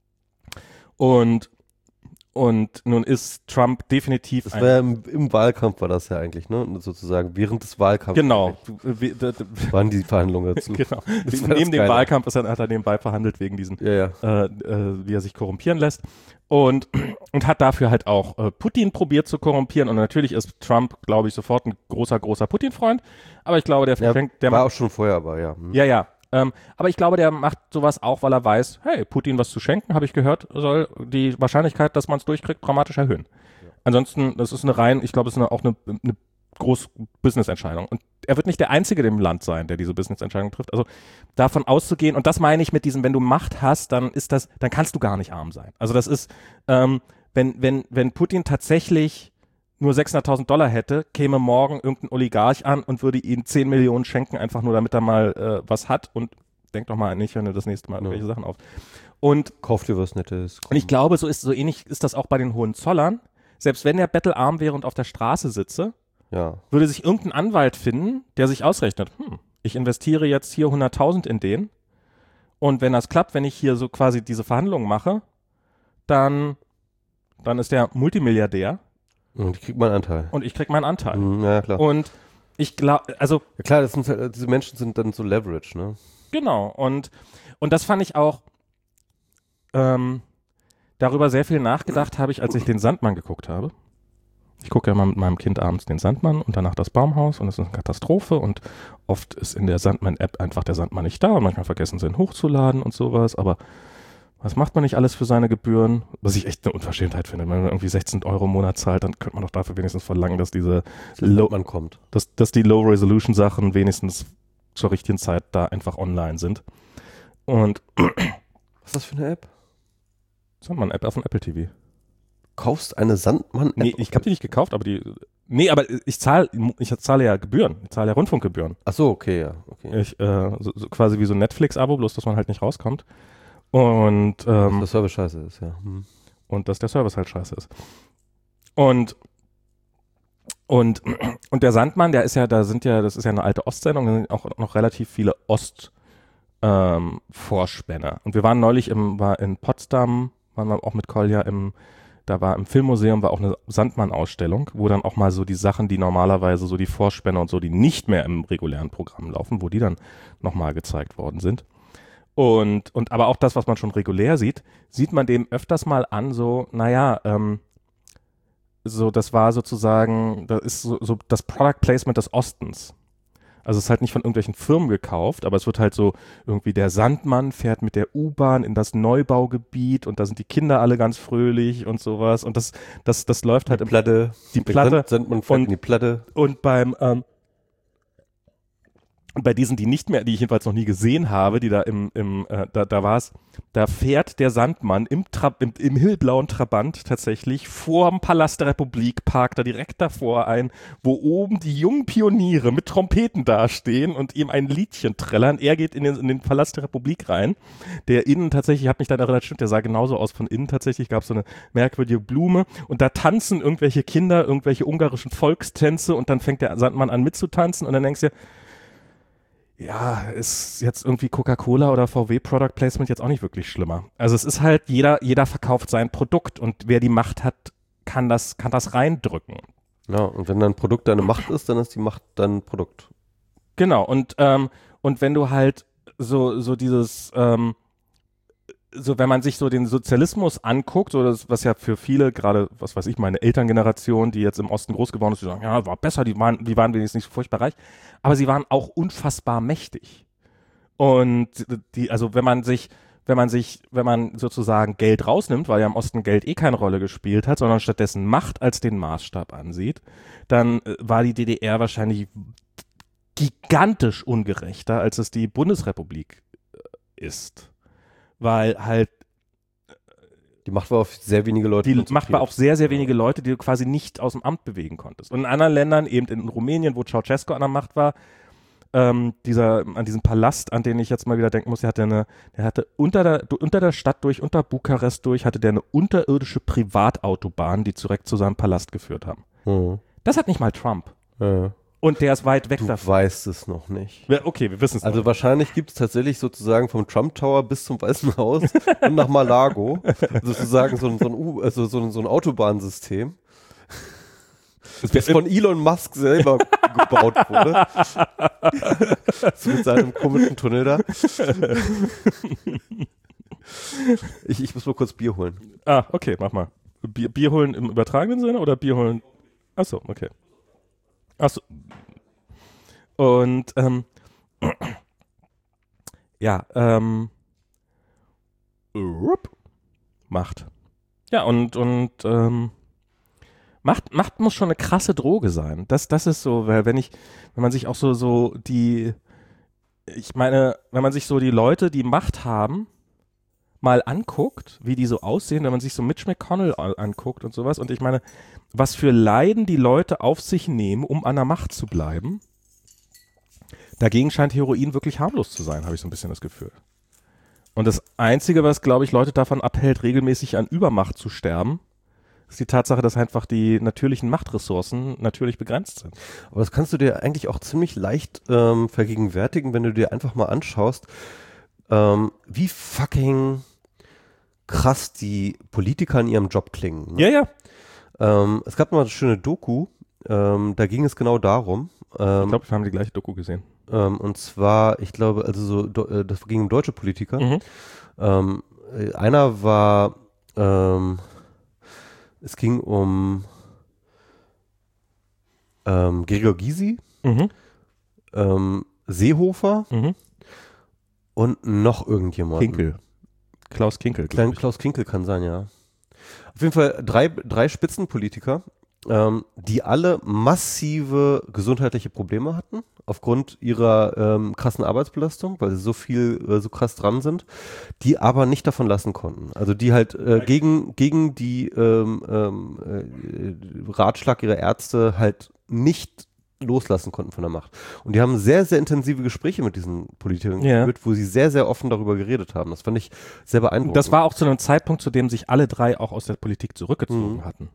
Und Und nun ist Trump definitiv das war ja im, im Wahlkampf war das ja eigentlich, ne? Sozusagen während des Wahlkampfs. Genau. Waren die Verhandlungen dazu. Genau. Neben dem Wahlkampf ist er, hat er nebenbei verhandelt wegen diesen, ja, ja. Äh, äh, wie er sich korrumpieren lässt. Und, und hat dafür halt auch äh, Putin probiert zu korrumpieren. Und natürlich ist Trump, glaube ich, sofort ein großer, großer Putin-Freund. Aber ich glaube, der ja, verschenkt, der war auch schon vorher, aber ja. Hm. Ja, ja. Ähm, aber ich glaube, der macht sowas auch, weil er weiß, hey, Putin was zu schenken, habe ich gehört, soll die Wahrscheinlichkeit, dass man es durchkriegt, dramatisch erhöhen. Ja. Ansonsten, das ist eine rein, ich glaube, das ist eine, auch eine, eine große Business-Entscheidung. Und er wird nicht der Einzige im Land sein, der diese Business-Entscheidung trifft. Also davon auszugehen, und das meine ich mit diesem, wenn du Macht hast, dann ist das, dann kannst du gar nicht arm sein. Also das ist, ähm, wenn, wenn, wenn Putin tatsächlich nur sechshunderttausend Dollar hätte, käme morgen irgendein Oligarch an und würde ihm zehn Millionen schenken, einfach nur damit er mal äh, was hat und denk doch mal an mich, wenn du das nächste Mal irgendwelche ja. Sachen auf. Und kauf dir was Nettes. Komm. Und ich glaube, so ist so ähnlich ist das auch bei den Hohenzollern. Selbst wenn der bettelarm wäre und auf der Straße sitze, ja. würde sich irgendein Anwalt finden, der sich ausrechnet, hm, ich investiere jetzt hier hunderttausend in den und wenn das klappt, wenn ich hier so quasi diese Verhandlungen mache, dann, dann ist der Multimilliardär. Und ich krieg meinen Anteil. Und ich krieg meinen Anteil. Mhm, ja, klar. Und ich glaube, also. Ja, klar, das sind, diese Menschen sind dann so Leverage, ne? Genau. Und, und das fand ich auch, ähm, darüber sehr viel nachgedacht habe ich, als ich den Sandmann geguckt habe. Ich gucke ja mal mit meinem Kind abends den Sandmann und danach das Baumhaus und es ist eine Katastrophe und oft ist in der Sandmann-App einfach der Sandmann nicht da und manchmal vergessen sie ihn hochzuladen und sowas, aber was macht man nicht alles für seine Gebühren? Was ich echt eine Unverschämtheit finde. Wenn man irgendwie sechzehn Euro im Monat zahlt, dann könnte man doch dafür wenigstens verlangen, dass diese Low, man kommt. Dass, dass die Low-Resolution-Sachen wenigstens zur richtigen Zeit da einfach online sind. Und was ist das für eine App? Sandmann-App auf dem Apple T V. Kaufst eine Sandmann-App? Nee, ich habe die nicht gekauft, aber die. Nee, aber ich zahle ich zahle ja Gebühren. Ich zahle ja Rundfunkgebühren. Ach so, okay, ja. Okay. Ich, äh, so, so quasi wie so ein Netflix-Abo, bloß dass man halt nicht rauskommt. Und ähm, dass der Service scheiße ist, ja. Hm. Und dass der Service halt scheiße ist. Und und und der Sandmann, der ist ja, da sind ja, das ist ja eine alte Ostsendung, da sind auch noch relativ viele Ost ähm, Vorspänner. Und wir waren neulich im, war in Potsdam, waren wir auch mit Kolja im, da war im Filmmuseum war auch eine Sandmann-Ausstellung, wo dann auch mal so die Sachen, die normalerweise so die Vorspänner und so, die nicht mehr im regulären Programm laufen, wo die dann nochmal gezeigt worden sind. Und, und aber auch das, was man schon regulär sieht, sieht man dem öfters mal an, so, naja, ähm, so, das war sozusagen, das ist so, so das Product Placement des Ostens. Also es ist halt nicht von irgendwelchen Firmen gekauft, aber es wird halt so, irgendwie der Sandmann fährt mit der U-Bahn in das Neubaugebiet und da sind die Kinder alle ganz fröhlich und sowas. Und das, das, das läuft halt die Platte, die Platte. Sandmann fährt in die Platte. Und beim, ähm, Und bei diesen, die nicht mehr, die ich jedenfalls noch nie gesehen habe, die da im, im äh, da, da war es, da fährt der Sandmann im, Tra im, im hellblauen Trabant tatsächlich vorm Palast der Republik, parkt da direkt davor ein, wo oben die jungen Pioniere mit Trompeten dastehen und ihm ein Liedchen trällern. Er geht in den, in den Palast der Republik rein, der innen tatsächlich, hat mich dann erinnert, stimmt, der sah genauso aus von innen tatsächlich, gab es so eine merkwürdige Blume und da tanzen irgendwelche Kinder, irgendwelche ungarischen Volkstänze und dann fängt der Sandmann an mitzutanzen und dann denkst du dir, ja, ist jetzt irgendwie Coca-Cola oder V W Product Placement jetzt auch nicht wirklich schlimmer. Also es ist halt, jeder, jeder verkauft sein Produkt und wer die Macht hat, kann das, kann das reindrücken. Ja, und wenn dein Produkt deine Macht ist, dann ist die Macht dein Produkt. Genau, und, ähm, und wenn du halt so, so dieses, ähm, so, wenn man sich so den Sozialismus anguckt, so das, was ja für viele, gerade, was weiß ich, meine Elterngeneration, die jetzt im Osten groß geworden ist, die sagen, ja, war besser, die waren, die waren wenigstens nicht so furchtbar reich, aber sie waren auch unfassbar mächtig. Und die, also wenn man sich, wenn man sich, wenn man sozusagen Geld rausnimmt, weil ja im Osten Geld eh keine Rolle gespielt hat, sondern stattdessen Macht als den Maßstab ansieht, dann äh, war die D D R wahrscheinlich gigantisch ungerechter, als es die Bundesrepublik äh, ist. Weil halt die Macht war auf sehr wenige Leute. Die Macht war auf sehr, sehr wenige Leute, die du quasi nicht aus dem Amt bewegen konntest. Und in anderen Ländern, eben in Rumänien, wo Ceausescu an der Macht war, ähm, dieser, an diesem Palast, an den ich jetzt mal wieder denken muss, der hatte eine, der hatte unter der, unter der Stadt durch, unter Bukarest durch, hatte der eine unterirdische Privatautobahn, die direkt zu seinem Palast geführt haben. Mhm. Das hat nicht mal Trump. Ja. Und der ist weit weg du davon. Du weißt es noch nicht. Ja, okay, wir wissen es Also noch. wahrscheinlich gibt es tatsächlich sozusagen vom Trump Tower bis zum Weißen Haus und nach Mar-a-Lago sozusagen so ein, so ein, U- also so ein, so ein Autobahnsystem, das von Elon Musk selber gebaut wurde. So mit seinem komischen Tunnel da. Ich, ich muss mal kurz Bier holen. Ah, okay, mach mal. Bier, Bier holen im übertragenen Sinne oder Bier holen? Achso, okay. Achso. Und, ähm, ja, ähm, Macht. Ja, und, und, ähm, Macht, Macht muss schon eine krasse Droge sein. Das, das ist so, weil wenn ich, wenn man sich auch so, so die, ich meine, wenn man sich so die Leute, die Macht haben, mal anguckt, wie die so aussehen, wenn man sich so Mitch McConnell anguckt und sowas. Und ich meine, was für Leiden die Leute auf sich nehmen, um an der Macht zu bleiben. Dagegen scheint Heroin wirklich harmlos zu sein, habe ich so ein bisschen das Gefühl. Und das Einzige, was, glaube ich, Leute davon abhält, regelmäßig an Übermacht zu sterben, ist die Tatsache, dass einfach die natürlichen Machtressourcen natürlich begrenzt sind. Aber das kannst du dir eigentlich auch ziemlich leicht ähm, vergegenwärtigen, wenn du dir einfach mal anschaust, ähm, wie fucking krass die Politiker in ihrem Job klingen. Ne? Ja, ja. Ähm, es gab mal eine schöne Doku, ähm, da ging es genau darum. Ähm, ich glaube, wir haben die gleiche Doku gesehen. Ähm, und zwar, ich glaube, also so, do, äh, das ging um deutsche Politiker. Mhm. Ähm, äh, einer war, ähm, es ging um ähm, Gregor Gysi, Mhm. ähm, Seehofer Mhm. und noch irgendjemand. Kinkel. Klaus Kinkel. glaub Klein, ich. Klaus Kinkel kann sein, ja. Auf jeden Fall drei, drei Spitzenpolitiker, ähm, die alle massive gesundheitliche Probleme hatten, aufgrund ihrer ähm, krassen Arbeitsbelastung, weil sie so viel, äh, so krass dran sind, die aber nicht davon lassen konnten. Also die halt äh, gegen, gegen die ähm, ähm, äh, Ratschlag ihrer Ärzte halt nicht loslassen konnten von der Macht. Und die haben sehr, sehr intensive Gespräche mit diesen Politikern Ja. geführt, wo sie sehr, sehr offen darüber geredet haben. Das fand ich sehr beeindruckend. Das war auch zu einem Zeitpunkt, zu dem sich alle drei auch aus der Politik zurückgezogen Mhm. hatten.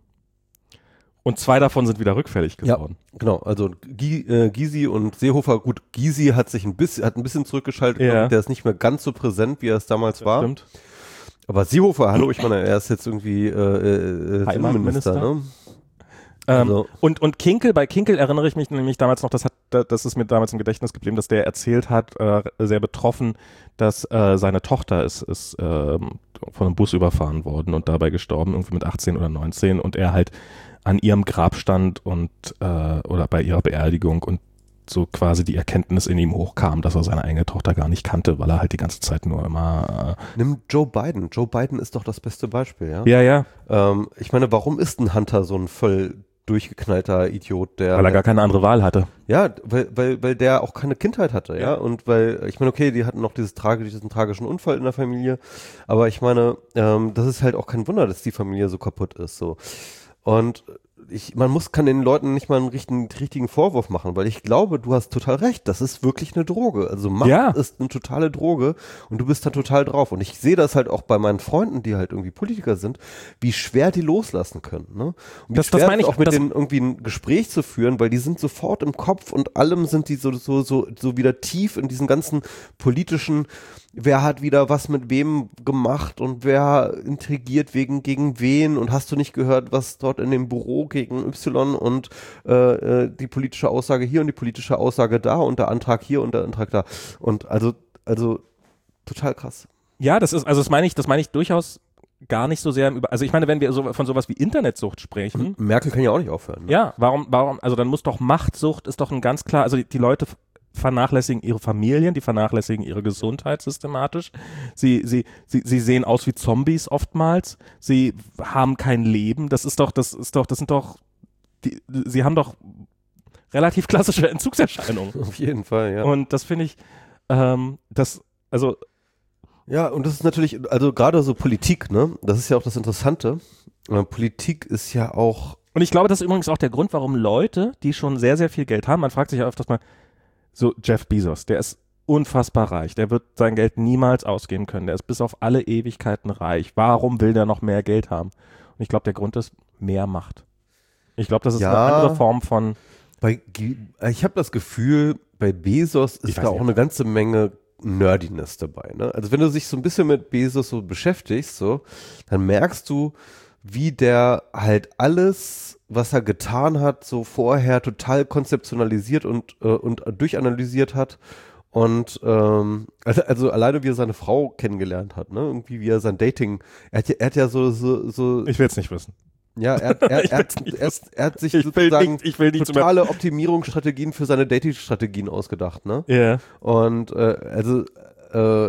Und zwei davon sind wieder rückfällig geworden. Genau, also Gi, äh, Gysi und Seehofer, gut, Gysi hat sich ein bisschen, hat ein bisschen zurückgeschaltet, Ja. glaub ich, der ist nicht mehr ganz so präsent, wie er es damals Das war. Stimmt. Aber Seehofer, hallo, ich meine, er ist jetzt irgendwie äh, äh, Heimatminister. Innenminister, ne? Ähm, Also- und, und Kinkel, bei Kinkel erinnere ich mich nämlich damals noch, das hat, das ist mir damals im Gedächtnis geblieben, dass der erzählt hat, äh, sehr betroffen, dass äh, seine Tochter ist, ist ähm, von einem Bus überfahren worden und dabei gestorben, irgendwie mit achtzehn oder neunzehn und er halt an ihrem Grab stand und äh, oder bei ihrer Beerdigung und so quasi die Erkenntnis in ihm hochkam, dass er seine eigene Tochter gar nicht kannte, weil er halt die ganze Zeit nur immer Nimm Joe Biden. Joe Biden ist doch das beste Beispiel, ja? äh, ja, ja, Ähm, ich meine, warum ist ein Hunter so ein voll durchgeknallter Idiot, der weil er gar keine andere Wahl hatte. Ja, weil, weil, weil der auch keine Kindheit hatte, ja. Ja. Und weil, ich meine, okay, die hatten noch dieses tragi diesen tragischen Unfall in der Familie, aber ich meine, ähm, das ist halt auch kein Wunder, dass die Familie so kaputt ist, so. Und ich, man muss, kann den Leuten nicht mal einen richtigen, richtigen Vorwurf machen, weil ich glaube, du hast total recht, das ist wirklich eine Droge. Also Macht Ja. ist eine totale Droge und du bist da total drauf. Und ich sehe das halt auch bei meinen Freunden, die halt irgendwie Politiker sind, wie schwer die loslassen können. Ne? Und wie Das- das schwer meine es ich, auch mit das- denen irgendwie ein Gespräch zu führen, weil die sind sofort im Kopf und allem sind die so, so, so, so wieder tief in diesen ganzen politischen, wer hat wieder was mit wem gemacht und wer intrigiert wegen gegen wen und hast du nicht gehört, was dort in dem Büro gegen Y und äh, äh, die politische Aussage hier und die politische Aussage da und der Antrag hier und der Antrag da und also, also total krass. Ja, das ist, also das meine ich, das meine ich durchaus gar nicht so sehr im Über, also ich meine, wenn wir so, von sowas wie Internetsucht sprechen. Merkel kann ja auch nicht aufhören. Ne? Ja, warum, warum, also dann muss doch Machtsucht ist doch ein ganz klar, also die, die Leute vernachlässigen ihre Familien, die vernachlässigen ihre Gesundheit systematisch. Sie, sie, sie, sie sehen aus wie Zombies oftmals. Sie haben kein Leben. Das ist doch, das ist doch, das sind doch, die, sie haben doch relativ klassische Entzugserscheinungen. Auf jeden Fall, ja. Und das finde ich, ähm, das, also ja, und das ist natürlich, also gerade so Politik, ne? Das ist ja auch das Interessante. Äh, Politik ist ja auch. Und ich glaube, das ist übrigens auch der Grund, warum Leute, die schon sehr, sehr viel Geld haben, man fragt sich ja öfters mal, so Jeff Bezos, der ist unfassbar reich, der wird sein Geld niemals ausgeben können, der ist bis auf alle Ewigkeiten reich. Warum will der noch mehr Geld haben? Und ich glaube, der Grund ist mehr Macht. Ich glaube, das ist ja, eine andere Form von. Bei, ich habe das Gefühl, bei Bezos ist da auch eine ganze Menge Nerdiness dabei. Ne? Also wenn du dich so ein bisschen mit Bezos so beschäftigst, so, dann merkst du, wie der halt alles, was er getan hat, so vorher total konzeptionalisiert und, äh, und durchanalysiert hat. Und ähm, also, also alleine wie er seine Frau kennengelernt hat, ne? Irgendwie wie er sein Dating, er hat ja, er hat ja so, so, so. Ich will es nicht wissen. Ja, er, er, er, er, hat, er, er hat sich ich sozusagen nicht, ich will nicht totale Optimierungsstrategien für seine Dating-Strategien ausgedacht, ne? Ja. Yeah. Und äh, also äh,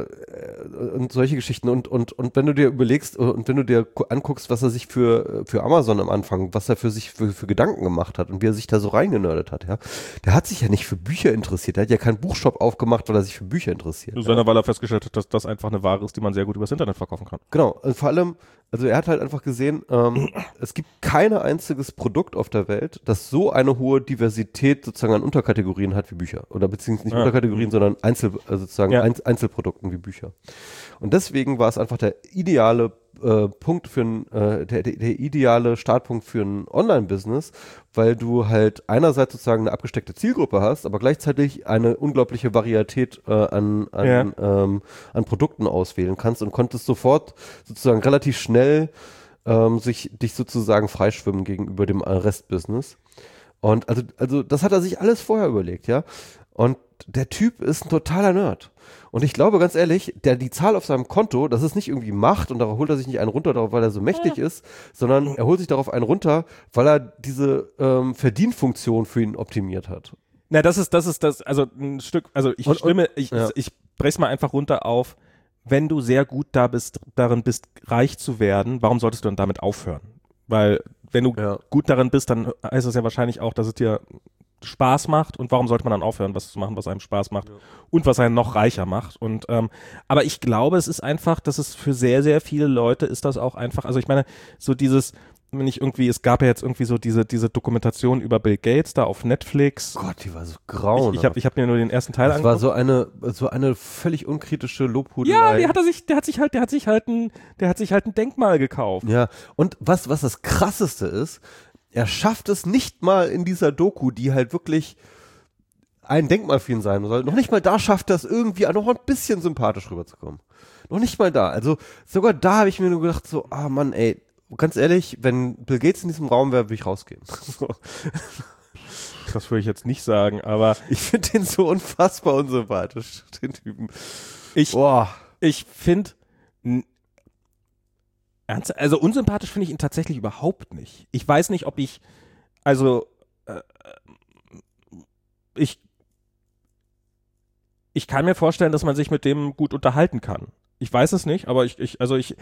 und solche Geschichten und und und wenn du dir überlegst und wenn du dir anguckst, was er sich für für Amazon am Anfang, was er für sich für, für Gedanken gemacht hat und wie er sich da so reingenördet hat, ja, der hat sich ja nicht für Bücher interessiert, der hat ja keinen Buchshop aufgemacht, weil er sich für Bücher interessiert. Sondern ja. Weil er festgestellt hat, dass das einfach eine Ware ist, die man sehr gut übers Internet verkaufen kann. Genau, und vor allem, also er hat halt einfach gesehen, ähm, es gibt kein einziges Produkt auf der Welt, das so eine hohe Diversität sozusagen an Unterkategorien hat wie Bücher. Oder beziehungsweise nicht ja. Unterkategorien, sondern Einzel, also sozusagen ja. Einzelprodukten wie Bücher. Und deswegen war es einfach der ideale äh, Punkt für ein, äh, der, der, der ideale Startpunkt für ein Online-Business, weil du halt einerseits sozusagen eine abgesteckte Zielgruppe hast, aber gleichzeitig eine unglaubliche Varietät äh, an, an, ja. ähm, an Produkten auswählen kannst und konntest sofort sozusagen relativ schnell ähm, sich dich sozusagen freischwimmen gegenüber dem Restbusiness. Und also, also das hat er sich alles vorher überlegt, ja. Und der Typ ist ein totaler Nerd. Und ich glaube, ganz ehrlich, der die Zahl auf seinem Konto, das ist nicht irgendwie Macht und darauf holt er sich nicht einen runter, darauf, weil er so mächtig ist, sondern er holt sich darauf einen runter, weil er diese ähm, Verdienfunktion für ihn optimiert hat. Na, das ist, das ist das, also ein Stück, also ich und, stimme, ich, ja. ich, ich brech's mal einfach runter auf, wenn du sehr gut da bist, darin bist, reich zu werden, warum solltest du dann damit aufhören? Weil, wenn du ja. gut darin bist, dann heißt das ja wahrscheinlich auch, dass es dir Spaß macht und warum sollte man dann aufhören, was zu machen, was einem Spaß macht ja. und was einen noch reicher macht. Und ähm, aber ich glaube, es ist einfach, dass es für sehr, sehr viele Leute ist das auch einfach, also ich meine, so dieses, wenn ich irgendwie, es gab ja jetzt irgendwie so diese, diese Dokumentation über Bill Gates da auf Netflix. Gott, die war so grauenhaft. Ich, ich habe ich hab mir nur den ersten Teil angeguckt. Das war so eine, so eine völlig unkritische Lobhudelei. Ja, die hat er sich, der hat sich halt, der hat sich halt ein, der hat sich halt ein Denkmal gekauft. Ja, und was, was das Krasseste ist, er schafft es nicht mal in dieser Doku, die halt wirklich ein Denkmal für ihn sein soll. Noch nicht mal da schafft er es irgendwie noch ein bisschen sympathisch rüberzukommen. Noch nicht mal da. Also sogar da habe ich mir nur gedacht so, ah Mann, ey, ganz ehrlich, wenn Bill Gates in diesem Raum wäre, würde ich rausgehen. Das würde ich jetzt nicht sagen, aber ich finde den so unfassbar unsympathisch, den Typen. Ich, Boah. ich finde Also unsympathisch finde ich ihn tatsächlich überhaupt nicht. Ich weiß nicht, ob ich, also äh, ich, ich kann mir vorstellen, dass man sich mit dem gut unterhalten kann. Ich weiß es nicht, aber ich, ich also ich,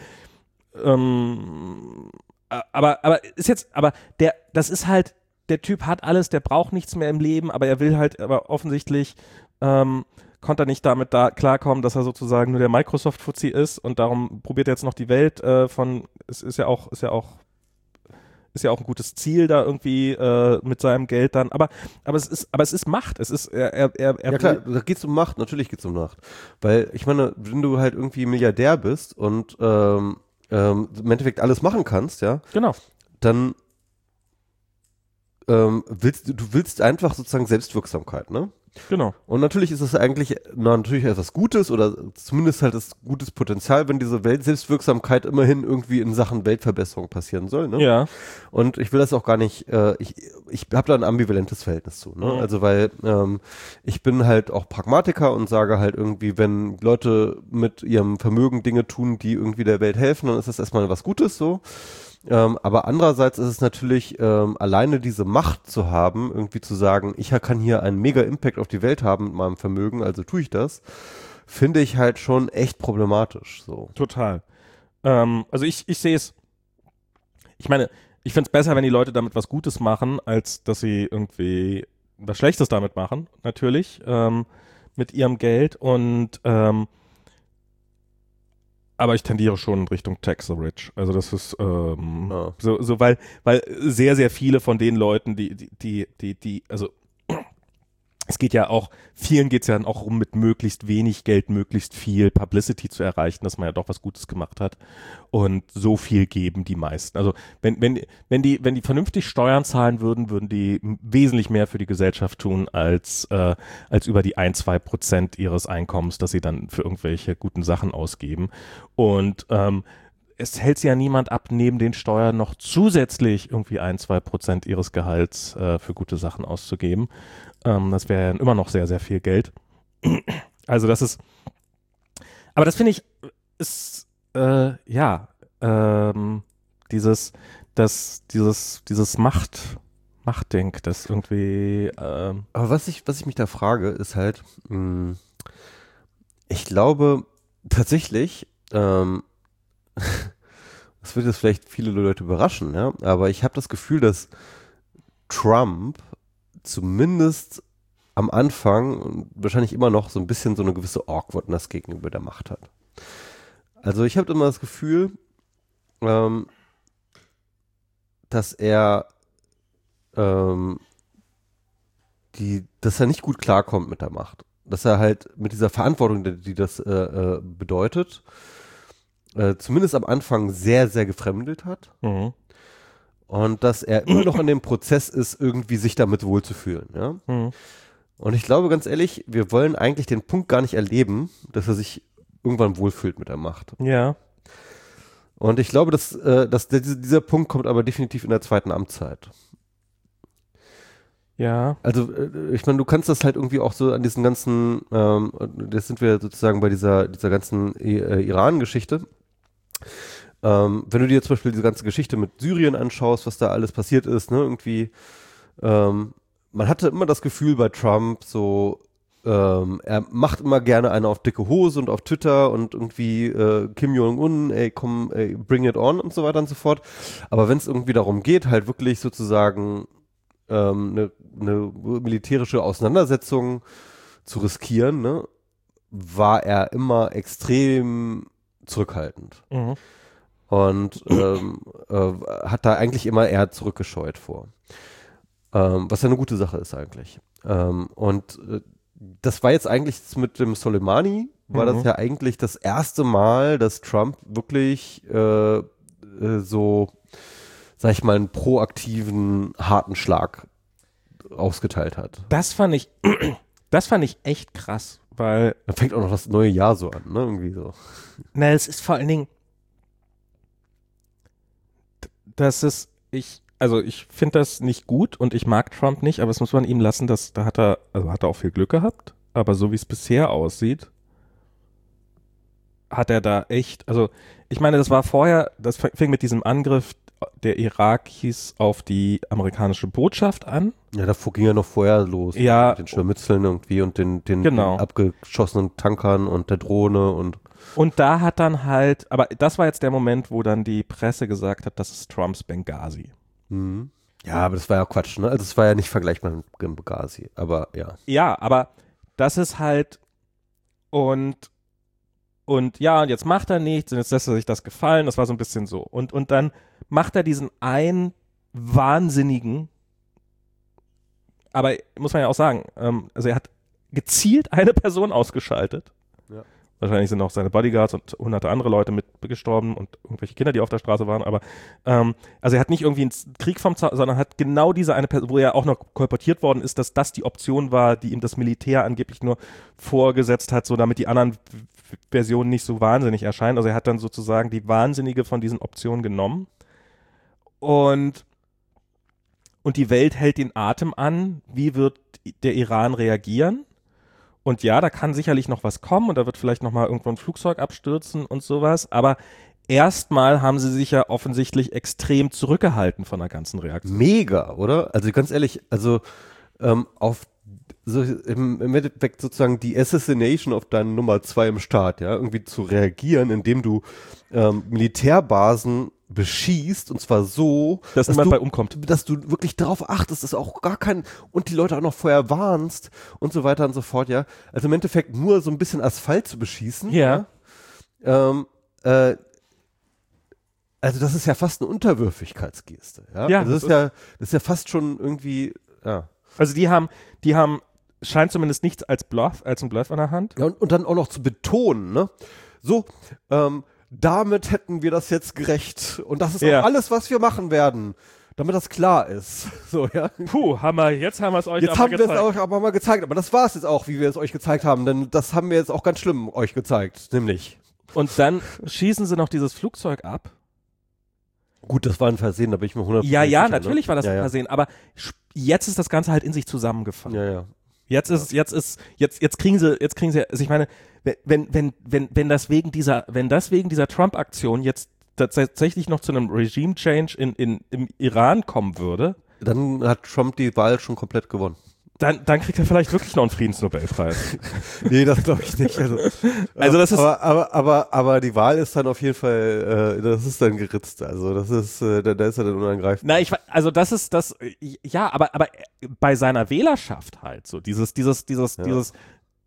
ähm, aber, aber ist jetzt, aber der, das ist halt, der Typ hat alles, der braucht nichts mehr im Leben, aber er will halt, aber offensichtlich, ähm, konnte er nicht damit da klarkommen, dass er sozusagen nur der Microsoft-Fuzzi ist und darum probiert er jetzt noch die Welt äh, von, es ist ja auch, ist ja auch, ist ja auch ein gutes Ziel da irgendwie äh, mit seinem Geld dann, aber, aber es ist, aber es ist Macht, es ist, er, er, er, er ja klar, da geht's um Macht, natürlich geht's um Macht, weil ich meine, wenn du halt irgendwie Milliardär bist und ähm, ähm, im Endeffekt alles machen kannst, ja, genau, dann ähm, willst du, du willst einfach sozusagen Selbstwirksamkeit, ne? Genau. Und natürlich ist es eigentlich na, natürlich etwas Gutes oder zumindest halt das gutes Potenzial, wenn diese Weltselbstwirksamkeit immerhin irgendwie in Sachen Weltverbesserung passieren soll. Ne? Ja. Und ich will das auch gar nicht, äh, ich, ich habe da ein ambivalentes Verhältnis zu. Ne? Mhm. Also weil ähm, ich bin halt auch Pragmatiker und sage halt irgendwie, wenn Leute mit ihrem Vermögen Dinge tun, die irgendwie der Welt helfen, dann ist das erstmal was Gutes so. Ähm, aber andererseits ist es natürlich, ähm, alleine diese Macht zu haben, irgendwie zu sagen, ich kann hier einen mega Impact auf die Welt haben mit meinem Vermögen, also tue ich das, finde ich halt schon echt problematisch. So. Total. Ähm, also ich, ich sehe es, ich meine, ich finde es besser, wenn die Leute damit was Gutes machen, als dass sie irgendwie was Schlechtes damit machen, natürlich, ähm, mit ihrem Geld und ähm, aber ich tendiere schon in Richtung Tax the Rich. Also das ist ähm, Ja. so, so weil, weil sehr, sehr viele von den Leuten, die, die, die, die, die also es geht ja auch, vielen geht es ja dann auch um, mit möglichst wenig Geld möglichst viel Publicity zu erreichen, dass man ja doch was Gutes gemacht hat. Und so viel geben die meisten. Also wenn, wenn, wenn die, wenn die vernünftig Steuern zahlen würden, würden die wesentlich mehr für die Gesellschaft tun, als, äh, als über die ein, zwei Prozent ihres Einkommens, das sie dann für irgendwelche guten Sachen ausgeben. Und ähm, es hält sie ja niemand ab, neben den Steuern noch zusätzlich irgendwie ein, zwei Prozent ihres Gehalts äh, für gute Sachen auszugeben. Ähm, das wäre ja immer noch sehr, sehr viel Geld. Also das ist, aber das finde ich, ist, äh, ja, ähm, dieses, das, dieses, dieses Macht, Machtding, das irgendwie, ähm, Aber was ich, was ich mich da frage, ist halt, mh, ich glaube tatsächlich, ähm, das wird jetzt vielleicht viele Leute überraschen, ja, aber ich habe das Gefühl, dass Trump zumindest am Anfang und wahrscheinlich immer noch so ein bisschen so eine gewisse Awkwardness gegenüber der Macht hat. Also ich habe immer das Gefühl, ähm, dass er ähm, die, dass er nicht gut klarkommt mit der Macht. Dass er halt mit dieser Verantwortung, die, die das äh, äh, bedeutet, äh, zumindest am Anfang sehr, sehr gefremdet hat. mhm. Und dass er immer noch in dem Prozess ist, irgendwie sich damit wohlzufühlen. Ja? Mhm. Und ich glaube, ganz ehrlich, wir wollen eigentlich den Punkt gar nicht erleben, dass er sich irgendwann wohlfühlt mit der Macht. Ja. Und ich glaube, dass, äh, dass der, dieser Punkt kommt aber definitiv in der zweiten Amtszeit. Ja. Also, äh, ich meine, du kannst das halt irgendwie auch so an diesen ganzen, ähm, jetzt sind wir sozusagen bei dieser, dieser ganzen äh, Iran-Geschichte. Ähm, wenn du dir zum Beispiel diese ganze Geschichte mit Syrien anschaust, was da alles passiert ist, ne, irgendwie, ähm, man hatte immer das Gefühl bei Trump, so, ähm, er macht immer gerne eine auf dicke Hose und auf Twitter und irgendwie äh, Kim Jong-un, ey, komm, ey, bring it on und so weiter und so fort. Aber wenn es irgendwie darum geht, halt wirklich sozusagen ähm, eine, eine militärische Auseinandersetzung zu riskieren, ne, war er immer extrem zurückhaltend. Mhm. Und ähm, äh, hat da eigentlich immer eher zurückgescheut vor. Ähm, was ja eine gute Sache ist eigentlich. Ähm, und äh, das war jetzt eigentlich mit dem Soleimani, war Mhm. das ja eigentlich das erste Mal, dass Trump wirklich äh, äh, so, sag ich mal, einen proaktiven, harten Schlag ausgeteilt hat. Das fand ich, das fand ich echt krass, weil, Da fängt auch noch das neue Jahr so an, ne? Irgendwie so. na, es ist vor allen Dingen, das ist, ich, also ich finde das nicht gut und ich mag Trump nicht, aber das muss man ihm lassen, dass, da hat er, also hat er auch viel Glück gehabt, aber so wie es bisher aussieht, hat er da echt, also ich meine, das war vorher, das fing mit diesem Angriff der Irakis auf die amerikanische Botschaft an. Ja, davor ging ja noch vorher los. Ja. Mit den Scharmützeln irgendwie und den, den, Genau. den abgeschossenen Tankern und der Drohne und Und da hat dann halt, aber das war jetzt der Moment, wo dann die Presse gesagt hat, das ist Trumps Benghazi. mhm. Ja, aber das war ja Quatsch, ne? Also es war ja nicht vergleichbar mit Benghazi, aber ja. Ja, aber das ist halt und und ja, und jetzt macht er nichts und jetzt lässt er sich das gefallen, das war so ein bisschen so. Und, und dann macht er diesen einen wahnsinnigen, aber muss man ja auch sagen, ähm, also er hat gezielt eine Person ausgeschaltet. Ja. Wahrscheinlich sind auch seine Bodyguards und hunderte andere Leute mit gestorben und irgendwelche Kinder, die auf der Straße waren. Aber ähm, also er hat nicht irgendwie einen Krieg vom Zaun, sondern hat genau diese eine Person, wo er auch noch kolportiert worden ist, dass das die Option war, die ihm das Militär angeblich nur vorgesetzt hat, so damit die anderen Versionen nicht so wahnsinnig erscheinen. Also er hat dann sozusagen die wahnsinnige von diesen Optionen genommen. Und, und die Welt hält den Atem an. Wie wird der Iran reagieren? Und ja, da kann sicherlich noch was kommen und da wird vielleicht noch mal irgendwo ein Flugzeug abstürzen und sowas. Aber erstmal haben sie sich ja offensichtlich extrem zurückgehalten von der ganzen Reaktion. Mega, oder? Also ganz ehrlich, also ähm, auf so im, im Endeffekt sozusagen die Assassination auf deine Nummer zwei im Staat, ja, irgendwie zu reagieren, indem du ähm, Militärbasen beschießt und zwar so, dass, dass niemand bei umkommt. Dass du wirklich darauf achtest, dass auch gar kein und die Leute auch noch vorher warnst und so weiter und so fort, ja. Also im Endeffekt nur so ein bisschen Asphalt zu beschießen. Ja. ja? Ähm, äh, also das ist ja fast eine Unterwürfigkeitsgeste, ja. ja also das, das ist ja, das ist ja fast schon irgendwie, ja. Also die haben, die haben, scheint zumindest nichts als Bluff, als ein Bluff an der Hand. Ja, und, und dann auch noch zu betonen, ne? So, ähm, damit hätten wir das jetzt gerecht. Und das ist ja. auch alles, was wir machen werden, damit das klar ist. So, ja. Puh, haben wir, jetzt haben wir es euch jetzt aber haben gezeigt. Jetzt haben wir es euch aber mal gezeigt. Aber das war es jetzt auch, wie wir es euch gezeigt haben. Denn das haben wir jetzt auch ganz schlimm euch gezeigt, nämlich. Und dann schießen sie noch dieses Flugzeug ab. Gut, das war ein Versehen, da bin ich mir hundert Prozent Ja, ja, sicher, natürlich ne? war das ja, ein ja. Versehen. Aber jetzt ist das Ganze halt in sich zusammengefallen. Ja, ja. Jetzt ist, jetzt ist, jetzt, jetzt kriegen sie, jetzt kriegen sie, also ich meine, wenn, wenn, wenn, wenn das wegen dieser, wenn das wegen dieser Trump-Aktion jetzt tatsächlich noch zu einem Regime-Change in, in, im Iran kommen würde, dann hat Trump die Wahl schon komplett gewonnen. Dann, dann kriegt er vielleicht wirklich noch einen Friedensnobelpreis. Nee, das glaube ich nicht. Also, also das ist aber, aber, aber, aber die Wahl ist dann auf jeden Fall, äh, das ist dann geritzt. Also das ist, äh, da, da ist er dann unangreifbar. Na, ich, also das ist das, ja, aber, aber bei seiner Wählerschaft halt so, dieses, dieses, dieses, ja. dieses,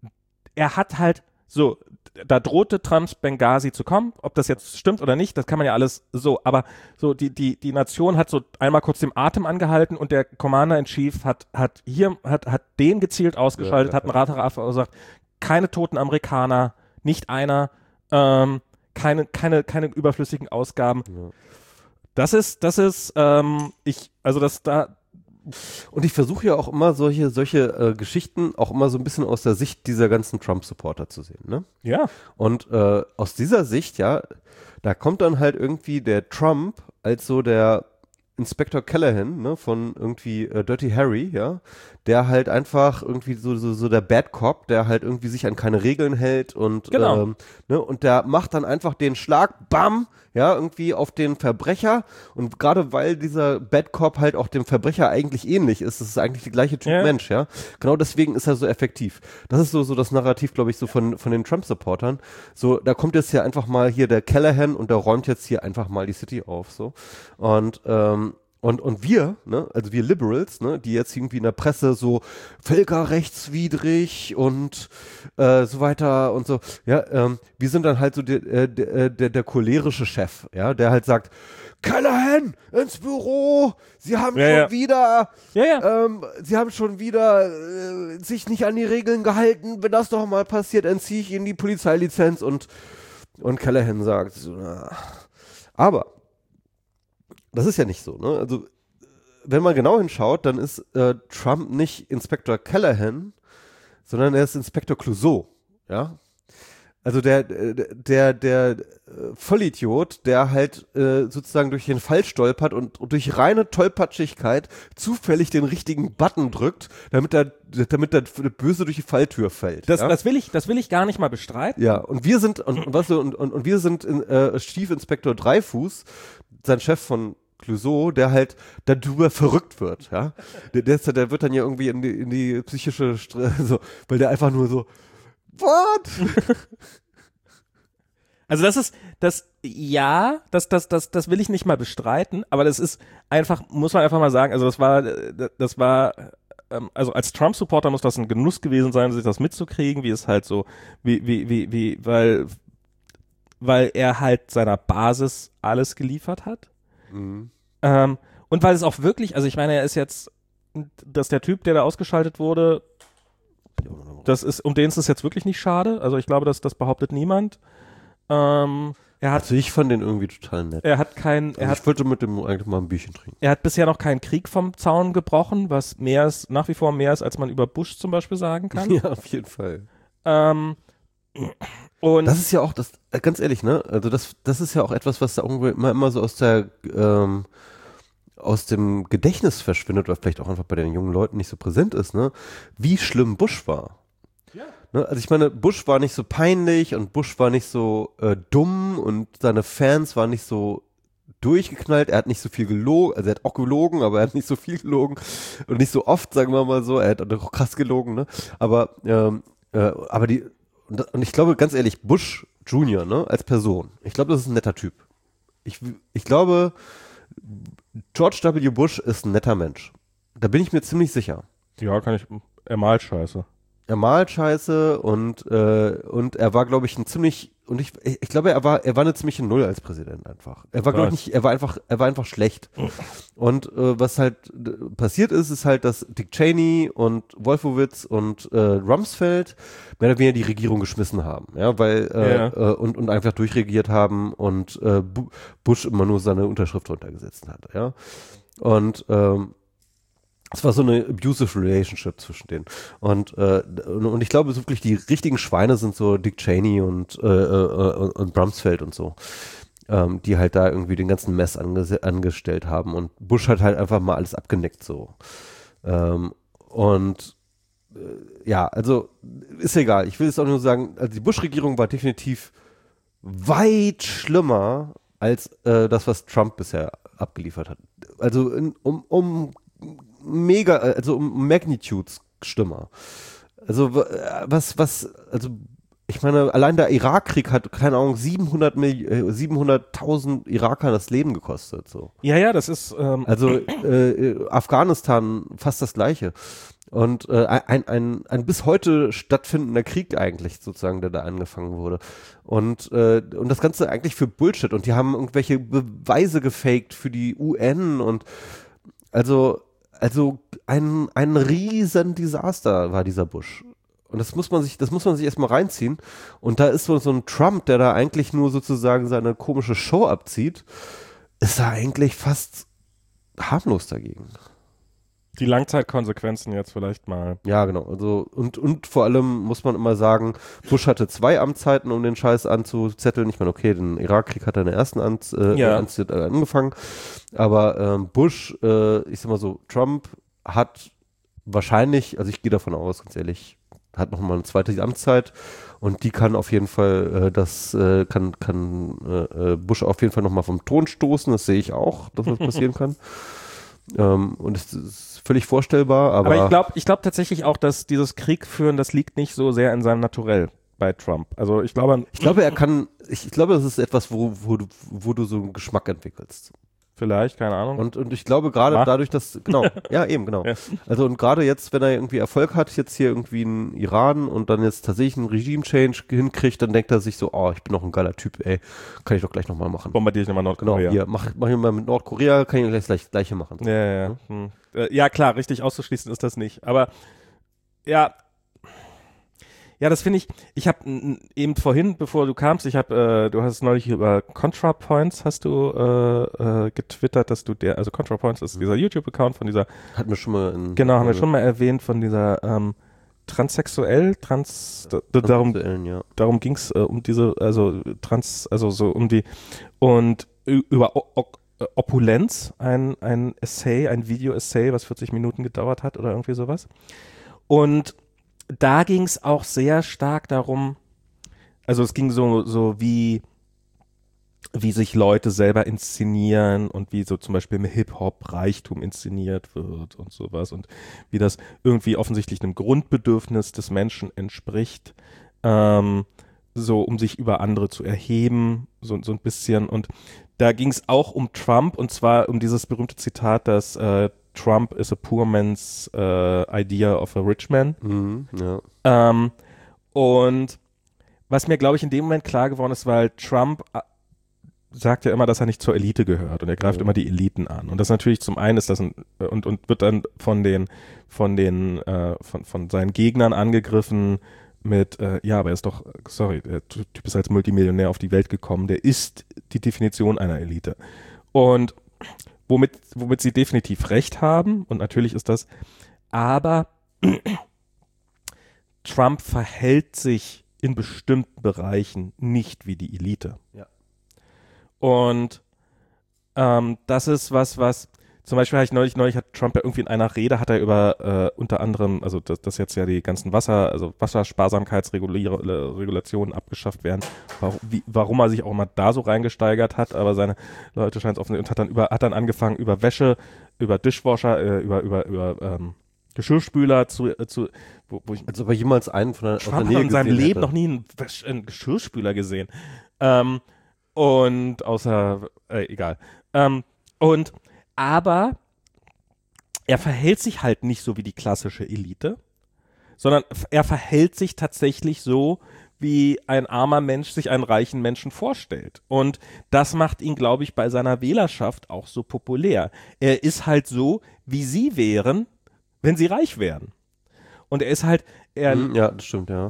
er hat halt so, da drohte Trumps Benghazi zu kommen, ob das jetzt stimmt oder nicht, das kann man ja alles so, aber so die, die, die Nation hat so einmal kurz den Atem angehalten und der Commander-in-Chief hat, hat hier, hat, hat den gezielt ausgeschaltet, ja, hat einen Radar verursacht, keine toten Amerikaner, nicht einer, ähm, keine, keine, keine überflüssigen Ausgaben. Ja. Das ist, das ist, ähm, ich, also das da, und ich versuche ja auch immer solche, solche äh, Geschichten auch immer so ein bisschen aus der Sicht dieser ganzen Trump-Supporter zu sehen, ne? Ja. Und äh, aus dieser Sicht, ja, da kommt dann halt irgendwie der Trump als so der Inspektor Callahan, ne, von irgendwie äh, Dirty Harry, ja, der halt einfach irgendwie so, so, so der Bad Cop, der halt irgendwie sich an keine Regeln hält und, genau. ähm, ne, und der macht dann einfach den Schlag, bam, ja, irgendwie auf den Verbrecher und gerade weil dieser Bad Cop halt auch dem Verbrecher eigentlich ähnlich ist, das ist eigentlich der gleiche Typ ja. Mensch, ja, genau deswegen ist er so effektiv. Das ist so, so das Narrativ, glaube ich, so von, von den Trump-Supportern, so, da kommt jetzt ja einfach mal hier der Callahan und der räumt jetzt hier einfach mal die City auf, so, und, ähm, Und, und wir, ne, also wir Liberals, ne, die jetzt irgendwie in der Presse so völkerrechtswidrig und äh, so weiter und so, ja, ähm, wir sind dann halt so der, äh, der, der, der cholerische Chef, ja, der halt sagt, Callahan, ins Büro, Sie haben ja, schon ja. wieder, ja, ja. Ähm, Sie haben schon wieder äh, sich nicht an die Regeln gehalten, wenn das noch mal passiert, entziehe ich Ihnen die Polizeilizenz und, und Callahan sagt, so, na. Aber das ist ja nicht so, ne? Also, wenn man genau hinschaut, dann ist äh, Trump nicht Inspektor Callahan, sondern er ist Inspektor Clouseau, ja? Also der, der, der, der Vollidiot, der halt äh, sozusagen durch den Fall stolpert und, und durch reine Tollpatschigkeit zufällig den richtigen Button drückt, damit der, damit der Böse durch die Falltür fällt. Das, ja? das will ich, das will ich gar nicht mal bestreiten. Ja, und wir sind, und, und, was, und, und, und wir sind in, äh, Chief Inspektor Dreifuß, sein Chef von Clouseau, der halt darüber verrückt wird, ja. Der, der, ist, der wird dann ja irgendwie in die, in die psychische, Stre- so, weil der einfach nur so, what? Also das ist, das, ja, das, das, das, das will ich nicht mal bestreiten, aber das ist einfach, muss man einfach mal sagen, also das war, das war, ähm, also als Trump-Supporter muss das ein Genuss gewesen sein, sich das mitzukriegen, wie es halt so, wie, wie, wie, wie, weil, weil er halt seiner Basis alles geliefert hat. Mhm. Ähm, und weil es auch wirklich, also ich meine, er ist jetzt, dass der Typ, der da ausgeschaltet wurde, Das ist, um den ist es jetzt wirklich nicht schade. Also ich glaube, dass das behauptet niemand. Ähm, er hat, also ich fand den irgendwie total nett. Er hat kein, er also hat, ich wollte mit dem eigentlich mal ein Bierchen trinken. Er hat bisher noch keinen Krieg vom Zaun gebrochen, was mehr ist, nach wie vor mehr ist, als man über Bush zum Beispiel sagen kann. Ja, auf jeden Fall. Ähm, und das ist ja auch, das, ganz ehrlich, ne? Also das, das ist ja auch etwas, was da irgendwie immer, immer so aus der ähm, aus dem Gedächtnis verschwindet oder vielleicht auch einfach bei den jungen Leuten nicht so präsent ist, ne? Wie schlimm Bush war. Ja. Ne? Also ich meine, Bush war nicht so peinlich und Bush war nicht so äh, dumm und seine Fans waren nicht so durchgeknallt. Er hat nicht so viel gelogen, also er hat auch gelogen, aber er hat nicht so viel gelogen und nicht so oft, sagen wir mal so. Er hat auch krass gelogen, ne? Aber ähm, äh, aber die und, und ich glaube, ganz ehrlich, Bush Junior, ne, als Person, ich glaube, das ist ein netter Typ. Ich, ich glaube, George W. Bush ist ein netter Mensch. Da bin ich mir ziemlich sicher. Ja, kann ich. Er malt Scheiße. Er malt Scheiße und, äh, und er war, glaube ich, ein ziemlich, und ich, ich, ich glaube, er war, er war eine ziemliche Null als Präsident einfach. Er war, glaube ich, nicht, er war einfach, er war einfach schlecht. Und äh, was halt äh, passiert ist, ist halt, dass Dick Cheney und Wolfowitz und äh, Rumsfeld mehr oder weniger die Regierung geschmissen haben, ja, weil äh, Ja. äh, und, und einfach durchregiert haben und äh, Bu- Bush immer nur seine Unterschrift runtergesetzt hat, ja. Und ähm, es war so eine abusive Relationship zwischen denen. Und, äh, und, und ich glaube wirklich, die richtigen Schweine sind so Dick Cheney und, äh, äh, und Rumsfeld und so, ähm, die halt da irgendwie den ganzen Mess ange angestellt haben. Und Bush hat halt einfach mal alles abgenickt so. Ähm, und äh, ja, also ist egal. Ich will jetzt auch nur sagen, also die Bush-Regierung war definitiv weit schlimmer als äh, das, was Trump bisher abgeliefert hat. Also in, um, um mega, also um Magnitudes schlimmer. Also was, was, also ich meine, allein der Irakkrieg hat, keine Ahnung, siebenhundert Millionen, siebenhunderttausend Iraker das Leben gekostet. So. Ja, ja, das ist. Ähm, Also äh, Afghanistan fast das Gleiche. Und äh, ein, ein, ein bis heute stattfindender Krieg eigentlich sozusagen, der da angefangen wurde. Und, äh, und das Ganze eigentlich für Bullshit. Und die haben irgendwelche Beweise gefaked für die U N und also Also ein, ein riesen Desaster war dieser Bush. Und das muss man sich, das muss man sich erstmal reinziehen. Und da ist so, so ein Trump, der da eigentlich nur sozusagen seine komische Show abzieht, ist da eigentlich fast harmlos dagegen. die Langzeitkonsequenzen jetzt vielleicht mal. Ja, genau. Also, und, und vor allem muss man immer sagen, Bush hatte zwei Amtszeiten, um den Scheiß anzuzetteln. Ich meine, okay, den Irakkrieg hat er in der ersten Amts, äh, Ja. Amtszeit äh, angefangen. Aber ähm, Bush, äh, ich sag mal so, Trump hat wahrscheinlich, also ich gehe davon aus, ganz ehrlich, hat noch mal eine zweite Amtszeit und die kann auf jeden Fall, äh, das äh, kann, kann äh, Bush auf jeden Fall noch mal vom Thron stoßen. Das sehe ich auch, dass das passieren kann. Ähm, und es ist völlig vorstellbar, aber, Aber ich glaube ich glaub tatsächlich auch, dass dieses Krieg führen, das liegt nicht so sehr in seinem Naturell bei Trump. Also ich glaube, ich glaube, er kann, ich, ich glaube, das ist etwas, wo, wo, du, wo du so einen Geschmack entwickelst. vielleicht, keine Ahnung. Und, und ich glaube gerade Macht. dadurch, dass, genau, ja eben, genau. Ja. Also und gerade jetzt, wenn er irgendwie Erfolg hat, jetzt hier irgendwie in Iran und dann jetzt tatsächlich einen Regime-Change hinkriegt, dann denkt er sich so, oh, ich bin doch ein geiler Typ, ey, kann ich doch gleich nochmal machen. Bombardiere ich nochmal Genau, Nordkorea. hier, mach, mach ich mal mit Nordkorea, kann ich gleich das gleiche machen. Ja, ja, ja. Hm. Äh, ja, klar, richtig auszuschließen ist das nicht. Aber ja, ja, das finde ich, ich habe eben vorhin, bevor du kamst, ich habe, äh, du hast neulich über ContraPoints, hast du äh, äh, getwittert, dass du der, also ContraPoints ist dieser YouTube-Account von dieser, Hatten wir schon mal in genau, haben wir schon mal erwähnt, von dieser ähm, transsexuell, trans, da, da, darum, ja. darum ging es äh, um diese, also trans, also so um die, und ü- über o o Opulenz, ein, ein Essay, ein Video-Essay, was vierzig Minuten gedauert hat oder irgendwie sowas. Und da ging es auch sehr stark darum, also es ging so, so wie, wie sich Leute selber inszenieren und wie so zum Beispiel im Hip-Hop Reichtum inszeniert wird und sowas und wie das irgendwie offensichtlich einem Grundbedürfnis des Menschen entspricht, ähm, so um sich über andere zu erheben, so, so ein bisschen. Und da ging es auch um Trump und zwar um dieses berühmte Zitat, dass äh, Trump is a poor man's uh, idea of a rich man. Mhm, ja. Ähm, und was mir, glaube ich, in dem Moment klar geworden ist, weil Trump äh, sagt ja immer, dass er nicht zur Elite gehört und er greift Ja. immer die Eliten an. Und das natürlich zum einen ist das ein, und, und wird dann von den, von den, äh, von, von seinen Gegnern angegriffen mit, äh, ja, aber er ist doch, sorry, der Typ ist als Multimillionär auf die Welt gekommen, der ist die Definition einer Elite. Und womit, womit sie definitiv recht haben, und natürlich ist das, aber Trump verhält sich in bestimmten Bereichen nicht wie die Elite. Ja. Und ähm, das ist was, was zum Beispiel habe ich neulich, neulich hat Trump ja irgendwie in einer Rede, hat er über äh, unter anderem, also dass, dass jetzt ja die ganzen Wasser, also Wassersparsamkeitsregulationen abgeschafft werden, warum, wie, warum er sich auch immer da so reingesteigert hat, aber seine Leute scheint es offen und hat dann über, hat dann angefangen über Wäsche, über Dishwasher, äh, über, über, über ähm, Geschirrspüler zu, äh, zu wo, wo ich Also aber jemals einen von der, Trump hat in seinem Leben hätte. noch nie einen, Wäsch- einen Geschirrspüler gesehen. Ähm, und außer, äh, egal. Ähm, und, aber er verhält sich halt nicht so wie die klassische Elite, sondern f- er verhält sich tatsächlich so, wie ein armer Mensch sich einen reichen Menschen vorstellt. Und das macht ihn, glaube ich, bei seiner Wählerschaft auch so populär. Er ist halt so, wie sie wären, wenn sie reich wären. Und er ist halt, er, Hm, ja, das stimmt, ja.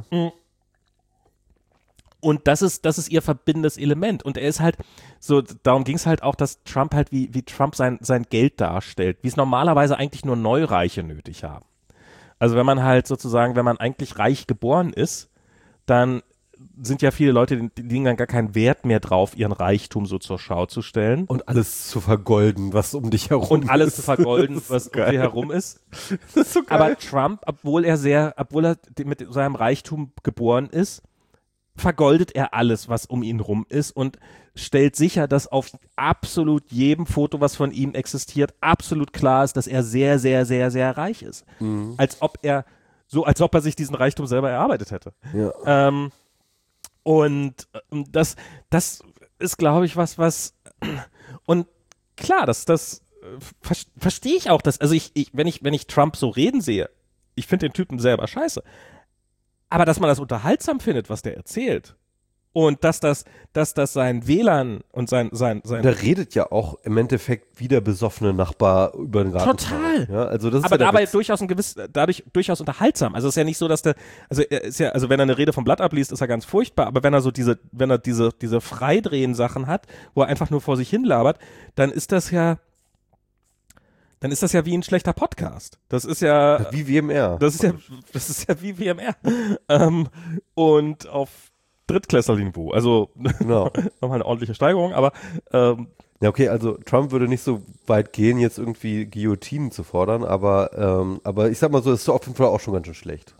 und das ist, das ist ihr verbindendes Element. Und er ist halt, so, darum ging es halt auch, dass Trump halt, wie, wie Trump sein, sein Geld darstellt, wie es normalerweise eigentlich nur Neureiche nötig haben. Also wenn man halt sozusagen, wenn man eigentlich reich geboren ist, dann sind ja viele Leute, die, die legen dann gar keinen Wert mehr drauf, ihren Reichtum so zur Schau zu stellen. Und alles zu vergolden, was um dich herum Und alles ist. zu vergolden, Das ist was um geil. sie herum ist. Das ist so geil. Aber Trump, obwohl er sehr, obwohl er mit seinem Reichtum geboren ist, vergoldet er alles, was um ihn rum ist und stellt sicher, dass auf absolut jedem Foto, was von ihm existiert, absolut klar ist, dass er sehr, sehr, sehr, sehr reich ist. Mhm. Als ob er, so als ob er sich diesen Reichtum selber erarbeitet hätte. Ja. Ähm, und ähm, das, das ist, glaube ich, was, was und klar, das, das äh, ver verstehe ich auch, dass, also ich, ich, wenn ich, wenn ich Trump so reden sehe, ich finde den Typen selber scheiße. Aber dass man das unterhaltsam findet, was der erzählt. Und dass das, dass das seinen Wählern und sein, sein, sein Der redet ja auch im Endeffekt wie der besoffene Nachbar über den Garten. Total. Ja, also das ist aber ja der dabei Witz. durchaus ein gewiss, dadurch durchaus unterhaltsam. Also es ist ja nicht so, dass der, also er ist ja, also wenn er eine Rede vom Blatt abliest, ist er ganz furchtbar, aber wenn er so diese, wenn er diese, diese Freidrehen-Sachen hat, wo er einfach nur vor sich hin labert, dann ist das ja, dann ist das ja wie ein schlechter Podcast. Das ist ja, Wie W M R. das ist ja, das ist ja wie W M R. ähm, und auf Drittklässlerniveau. Also Genau. nochmal eine ordentliche Steigerung, aber ähm, Ja, okay, also Trump würde nicht so weit gehen, jetzt irgendwie Guillotinen zu fordern, aber, ähm, aber ich sag mal so, es ist auf jeden Fall auch schon ganz schön schlecht.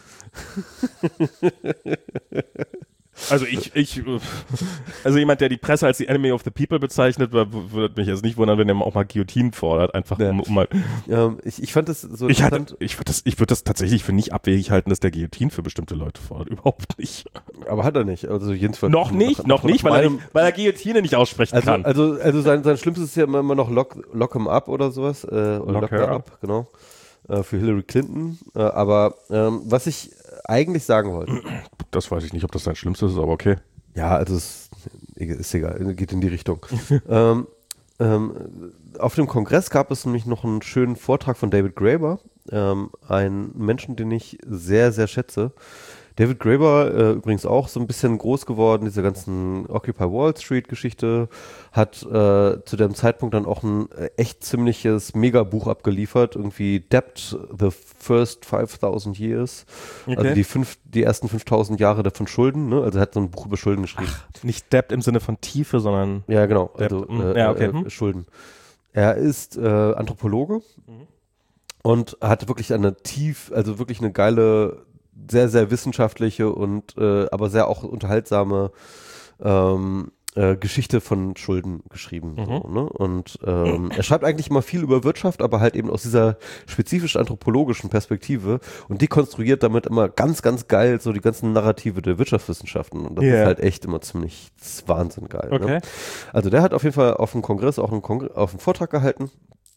Also ich, ich, äh, also jemand, der die Presse als die Enemy of the People bezeichnet, w- würde mich jetzt nicht wundern, wenn er auch mal Guillotinen fordert, einfach Ja. um, um mal. Ähm, ich ich fand das so Ich hatte, interessant, ich würde das, ich würde das tatsächlich für nicht abwegig halten, dass der Guillotinen für bestimmte Leute fordert, überhaupt nicht. aber hat er nicht. Also jedenfalls Noch nicht, nach- noch nach nicht, weil er, meinem- nicht, weil er Guillotine nicht aussprechen Also, kann. also, also sein, sein Schlimmstes ist ja immer, immer noch Lock, Lock him up oder sowas. Äh, oder Lock Lock her her up, genau. Äh, für Hillary Clinton. Äh, aber ähm, was ich eigentlich sagen wollte, Das weiß ich nicht, ob das sein Schlimmstes ist, aber okay. ja, also es ist egal, geht in die Richtung. ähm, ähm, auf dem Kongress gab es nämlich noch einen schönen Vortrag von David Graeber, ähm, ein Menschen, den ich sehr, sehr schätze. David Graeber, äh, übrigens auch so ein bisschen groß geworden, diese ganzen Occupy Wall Street Geschichte, hat äh, zu dem Zeitpunkt dann auch ein äh, echt ziemliches Megabuch abgeliefert, irgendwie Debt, the first five thousand years, Okay. also die, fünf, die ersten fünftausend Jahre davon Schulden, ne? Also er hat so ein Buch über Schulden geschrieben. Nicht Debt im Sinne von Tiefe, sondern Ja, genau, Debt, also mm, äh, ja, okay, äh, hm. Schulden. Er ist äh, Anthropologe und hat wirklich eine tief, also wirklich eine geile, sehr, sehr wissenschaftliche und äh, aber sehr auch unterhaltsame ähm, äh, Geschichte von Schulden geschrieben. Mhm. So, ne? Und ähm, er schreibt eigentlich immer viel über Wirtschaft, aber halt eben aus dieser spezifisch anthropologischen Perspektive und dekonstruiert damit immer ganz, ganz geil so die ganzen Narrative der Wirtschaftswissenschaften. Und das Yeah. ist halt echt immer ziemlich das ist Wahnsinn geil. Okay. Ne? Also der hat auf jeden Fall auf dem Kongress auch einen, Kongr auf einen Vortrag gehalten.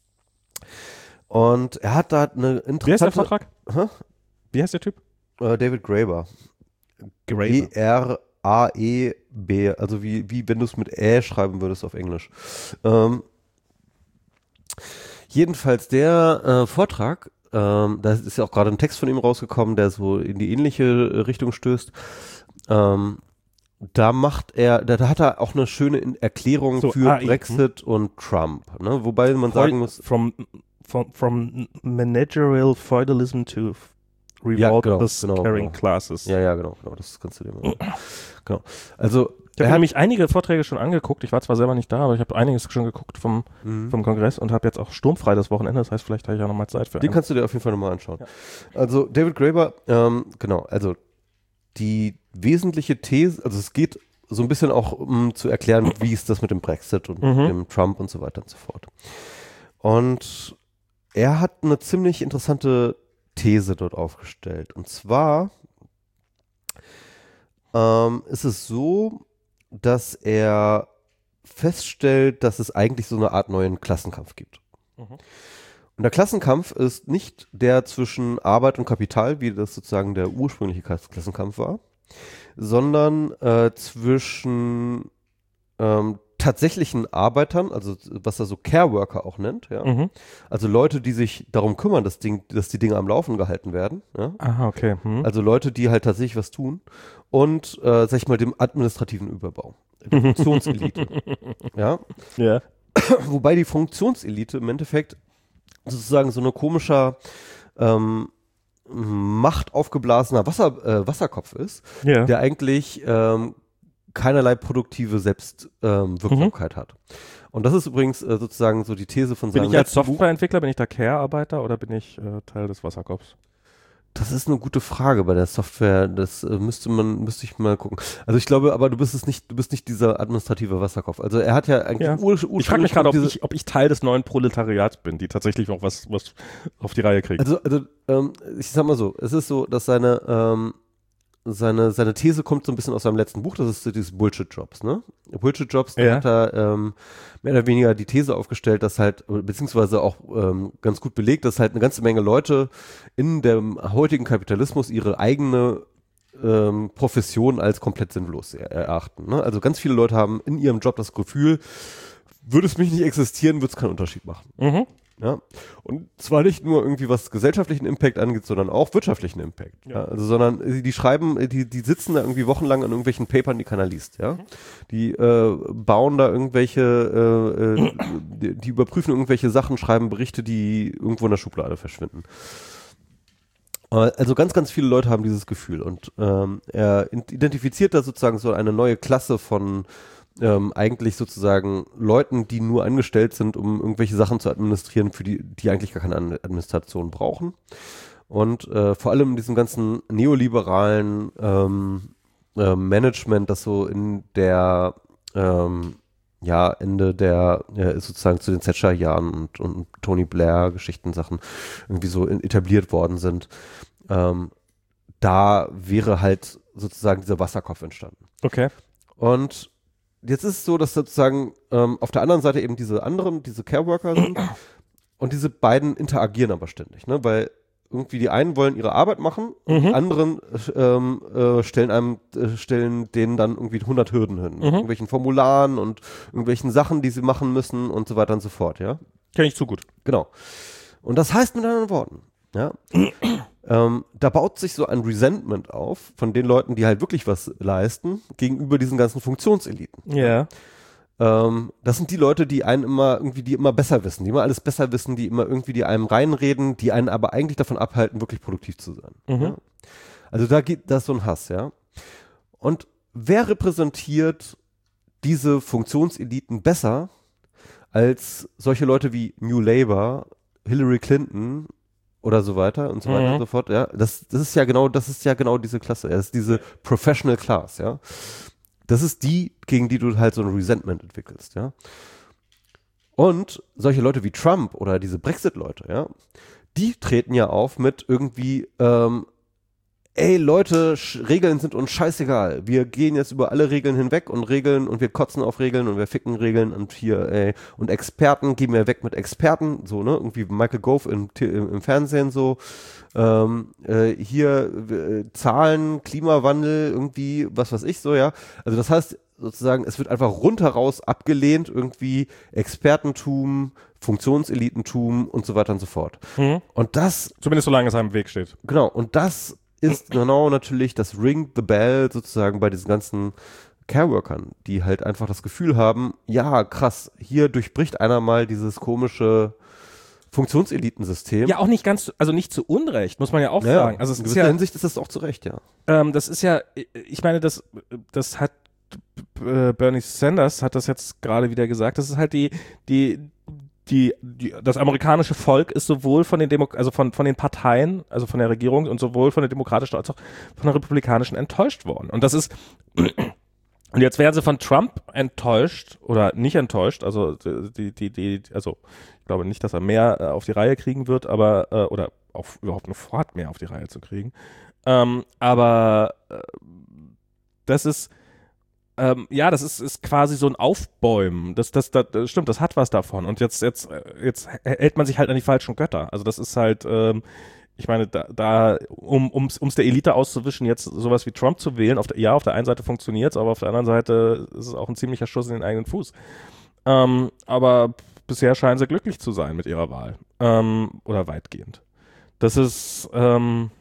Und er hat da eine interessante... Wie heißt der Vortrag? Hä? Wie heißt der Typ? Äh, David Graeber. Graeber. G R A E B, also wie, wie wenn du es mit Ä schreiben würdest auf Englisch. Ähm, jedenfalls der äh, Vortrag, ähm, da ist ja auch gerade ein Text von ihm rausgekommen, der so in die ähnliche Richtung stößt. Ähm, da macht er, da, da hat er auch eine schöne Erklärung So, für A I, Brexit hm? und Trump, ne? Wobei man sagen muss, from, from, from managerial feudalism to ja, genau, revolters genau, carrying genau. classes. Ja, ja, genau, genau, das kannst du dir mal. Genau. Also, ich habe hat, nämlich einige Vorträge schon angeguckt. Ich war zwar selber nicht da, aber ich habe einiges schon geguckt vom, mhm. vom Kongress und habe jetzt auch sturmfrei das Wochenende. Das heißt, vielleicht habe ich auch nochmal Zeit für Den einen. kannst du dir auf jeden Fall nochmal anschauen. Ja. Also, David Graeber, ähm, genau, also die wesentliche These, also es geht so ein bisschen auch, um zu erklären, wie ist das mit dem Brexit und Mhm. dem Trump und so weiter und so fort. Und er hat eine ziemlich interessante These dort aufgestellt. Und zwar ähm, ist es so, dass er feststellt, dass es eigentlich so eine Art neuen Klassenkampf gibt. Mhm. Und der Klassenkampf ist nicht der zwischen Arbeit und Kapital, wie das sozusagen der ursprüngliche Klassenkampf war, sondern äh, zwischen ähm, tatsächlichen Arbeitern, also was er so Care Worker auch nennt, ja. Mhm. Also Leute, die sich darum kümmern, dass, Ding, dass die Dinge am Laufen gehalten werden, ja. Aha, okay. Hm. Also Leute, die halt tatsächlich was tun und, äh, sag ich mal, dem administrativen Überbau, der Funktionselite, ja. Ja. Wobei die Funktionselite im Endeffekt sozusagen so eine komischer ähm, Macht aufgeblasener Wasser, äh, Wasserkopf ist, Ja. der eigentlich ähm, keinerlei produktive Selbstwirksamkeit ähm, hat. Und das ist übrigens äh, sozusagen so die These von Bin seinem ich als letzten Buch. Softwareentwickler, bin ich da Care-Arbeiter oder bin ich äh, Teil des Wasserkopfs? Das ist eine gute Frage bei der Software. Das äh, müsste man, müsste ich mal gucken. Also ich glaube, aber du bist es nicht, du bist nicht dieser administrative Wasserkopf. Also er hat ja eigentlich Ja. ur, Ich frage mich gerade, ob diese- ich, ob ich Teil des neuen Proletariats bin, die tatsächlich auch was, was auf die Reihe kriegen. Also, also ähm, ich sag mal so, es ist so, dass seine, ähm, seine, seine These kommt so ein bisschen aus seinem letzten Buch, das ist so dieses Bullshit-Jobs, ne? Bullshit-Jobs, da Ja. hat er ähm, mehr oder weniger die These aufgestellt, dass halt, beziehungsweise auch ähm, ganz gut belegt, dass halt eine ganze Menge Leute in dem heutigen Kapitalismus ihre eigene ähm, Profession als komplett sinnlos er erachten. Ne? Also ganz viele Leute haben in ihrem Job das Gefühl, würde es mich nicht existieren, würde es keinen Unterschied machen. Mhm. Ja, und zwar nicht nur irgendwie was gesellschaftlichen Impact angeht, sondern auch wirtschaftlichen Impact. Ja. Ja. Also, sondern äh, die schreiben, äh, die, die sitzen da irgendwie wochenlang an irgendwelchen Papern, die keiner liest. Ja, die äh, bauen da irgendwelche, äh, äh, die, die überprüfen irgendwelche Sachen, schreiben Berichte, die irgendwo in der Schublade verschwinden. Äh, Also ganz, ganz viele Leute haben dieses Gefühl und ähm, er identifiziert da sozusagen so eine neue Klasse von ähm, eigentlich sozusagen Leuten, die nur angestellt sind, um irgendwelche Sachen zu administrieren, für die, die eigentlich gar keine An- Administration brauchen. Und äh, vor allem in diesem ganzen neoliberalen ähm, äh, Management, das so in der ähm, ja, Ende der, ja, sozusagen zu den Thatcher-Jahren und, und Tony Blair-Geschichten, Sachen irgendwie so in, etabliert worden sind, ähm, da wäre halt sozusagen dieser Wasserkopf entstanden. Okay. Und jetzt ist es so, dass sozusagen ähm, auf der anderen Seite eben diese anderen, diese Care-Worker sind und diese beiden interagieren aber ständig, ne? Weil irgendwie die einen wollen ihre Arbeit machen und Mhm. die anderen ähm, äh, stellen einem, äh, stellen denen dann irgendwie hundert Hürden hin. Mhm. Irgendwelchen Formularen und irgendwelchen Sachen, die sie machen müssen und so weiter und so fort, ja. Kenn ich zu gut. Genau. Und das heißt mit anderen Worten, ja, ähm, da baut sich so ein Resentment auf von den Leuten, die halt wirklich was leisten, gegenüber diesen ganzen Funktionseliten. Ja. Ähm, das sind die Leute, die einen immer irgendwie, die immer besser wissen, die immer alles besser wissen, die immer irgendwie die einem reinreden, die einen aber eigentlich davon abhalten, wirklich produktiv zu sein. Mhm. Ja? Also da geht das so ein Hass, ja. Und wer repräsentiert diese Funktionseliten besser als solche Leute wie New Labour, Hillary Clinton oder so weiter und so weiter Mhm. und so fort, ja. Das, das ist ja genau, das ist ja genau diese Klasse, ja. Das ist diese Professional Class, ja. Das ist die, gegen die du halt so ein Resentment entwickelst, ja. Und solche Leute wie Trump oder diese Brexit-Leute, ja, die treten ja auf mit irgendwie, ähm, ey Leute, Sch- Regeln sind uns scheißegal. Wir gehen jetzt über alle Regeln hinweg und Regeln und wir kotzen auf Regeln und wir ficken Regeln und hier, ey, und Experten, gehen wir weg mit Experten, so, ne, irgendwie Michael Gove im, im, im Fernsehen so, ähm, äh, hier äh, Zahlen, Klimawandel, irgendwie, was weiß ich so, ja. Also das heißt sozusagen, es wird einfach rundheraus abgelehnt, irgendwie Expertentum, Funktionselitentum und so weiter und so fort. Mhm. Und das, Zumindest solange es einem im Weg steht. genau, und das ist genau natürlich das Ring the Bell sozusagen bei diesen ganzen Care-Workern, die halt einfach das Gefühl haben, ja, krass, hier durchbricht einer mal dieses komische Funktionselitensystem. Ja, auch nicht ganz, also nicht zu Unrecht, muss man ja auch Ja, sagen. Also es in ist gewisser ja, Hinsicht ist das auch zu Recht, ja. ähm, das ist ja, ich meine, das, das hat äh, Bernie Sanders hat das jetzt gerade wieder gesagt. Das ist halt die, die, die, die, das amerikanische Volk ist sowohl von den Demo also von, von den Parteien, also von der Regierung und sowohl von der demokratischen als auch von der republikanischen enttäuscht worden. Und das ist, und jetzt werden sie von Trump enttäuscht oder nicht enttäuscht, also die, die, die, also ich glaube nicht, dass er mehr äh, auf die Reihe kriegen wird, aber, äh, oder auch überhaupt noch vorhat, mehr auf die Reihe zu kriegen. Ähm, aber äh, das ist, Ähm, ja, das ist, ist quasi so ein Aufbäumen. Das, das, das, das stimmt, das hat was davon. Und jetzt, jetzt, jetzt hält man sich halt an die falschen Götter. Also das ist halt, ähm, ich meine, da, da um ums, ums der Elite auszuwischen, jetzt sowas wie Trump zu wählen, auf der, ja, auf der einen Seite funktioniert es, aber auf der anderen Seite ist es auch ein ziemlicher Schuss in den eigenen Fuß. Ähm, aber bisher scheinen sie glücklich zu sein mit ihrer Wahl. Ähm, oder weitgehend. Das ist, ähm,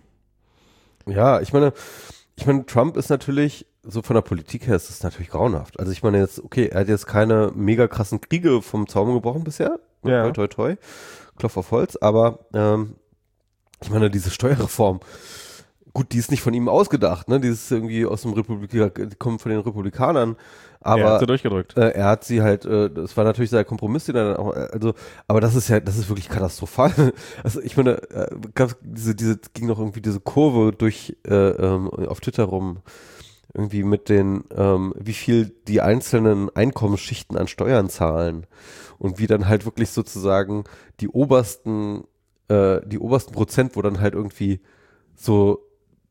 Ja, ich meine, ich meine, Trump ist natürlich, so von der Politik her ist es natürlich grauenhaft. Also ich meine jetzt, okay, er hat jetzt keine mega krassen Kriege vom Zaun gebrochen bisher. Ja. Toi, toi, toi. Klopf auf Holz. Aber ähm, ich meine, diese Steuerreform, gut, die ist nicht von ihm ausgedacht, ne? Die ist irgendwie aus dem Republikaner, die kommt von den Republikanern. Aber er hat sie durchgedrückt. Äh, er hat sie halt, äh, das war natürlich sein Kompromiss, den er dann auch, äh, also, aber das ist ja, das ist wirklich katastrophal. Also ich meine, äh, gab diese, diese, ging noch irgendwie diese Kurve durch äh, ähm, auf Twitter rum, irgendwie mit den, ähm, wie viel die einzelnen Einkommensschichten an Steuern zahlen und wie dann halt wirklich sozusagen die obersten, äh, die obersten Prozent, wo dann halt irgendwie so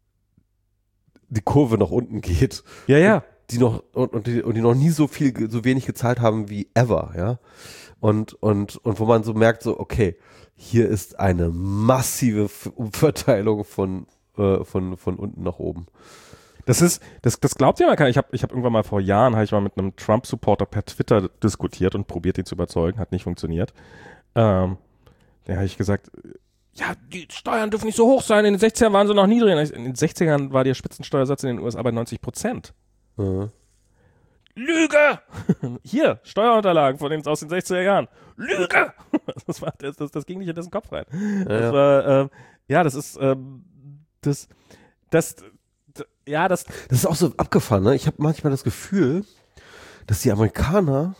die Kurve nach unten geht. Ja, ja. Die noch und, und, die, und die noch nie so viel, so wenig gezahlt haben wie ever, ja. Und, und, und wo man so merkt, so, okay, hier ist eine massive Umverteilung von, äh, von, von unten nach oben. Das ist, das, das glaubt ja man keiner. Ich habe ich hab irgendwann mal vor Jahren, habe ich mal mit einem Trump-Supporter per Twitter diskutiert und probiert, ihn zu überzeugen, hat nicht funktioniert. Ähm, da habe ich gesagt, ja, die Steuern dürfen nicht so hoch sein, in den sechzigern waren sie noch niedriger. In den sechzigern war der Spitzensteuersatz in den U S A bei neunzig Prozent. Mhm. Lüge! Hier, Steuerunterlagen von den, aus den sechziger Jahren. Lüge! Das, war, das, das, das ging nicht in dessen Kopf rein. Das Ja, war, ähm, ja, das ist, ähm, das, das, d- ja, das, das ist auch so abgefahren, ne? Ich habe manchmal das Gefühl, dass die Amerikaner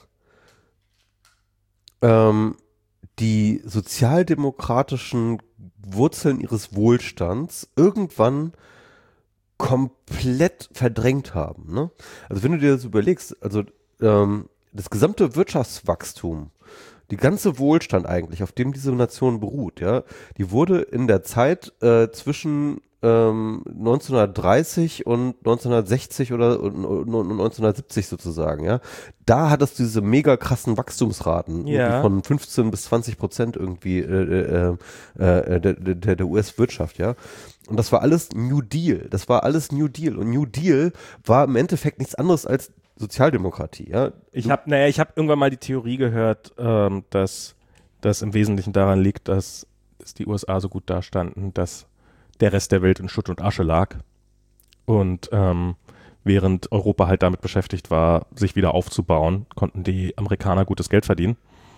ähm, die sozialdemokratischen Wurzeln ihres Wohlstands irgendwann komplett verdrängt haben. Ne? Also wenn du dir das überlegst, also ähm, das gesamte Wirtschaftswachstum, die ganze Wohlstand eigentlich, auf dem diese Nation beruht, ja, die wurde in der Zeit äh, zwischen ähm, neunzehnhundertdreißig und neunzehnhundertsechzig oder und, und, und neunzehnhundertsiebzig sozusagen, ja, da hattest du diese mega krassen Wachstumsraten Ja. irgendwie von fünfzehn bis zwanzig Prozent irgendwie äh, äh, äh, der, der, der U S-Wirtschaft, ja. Und das war alles New Deal. Das war alles New Deal. Und New Deal war im Endeffekt nichts anderes als Sozialdemokratie, ja. ich habe, naja, ich habe irgendwann mal die Theorie gehört, ähm, dass das im Wesentlichen daran liegt, dass, dass die U S A so gut dastanden, dass der Rest der Welt in Schutt und Asche lag. Und ähm, während Europa halt damit beschäftigt war, sich wieder aufzubauen, konnten die Amerikaner gutes Geld verdienen.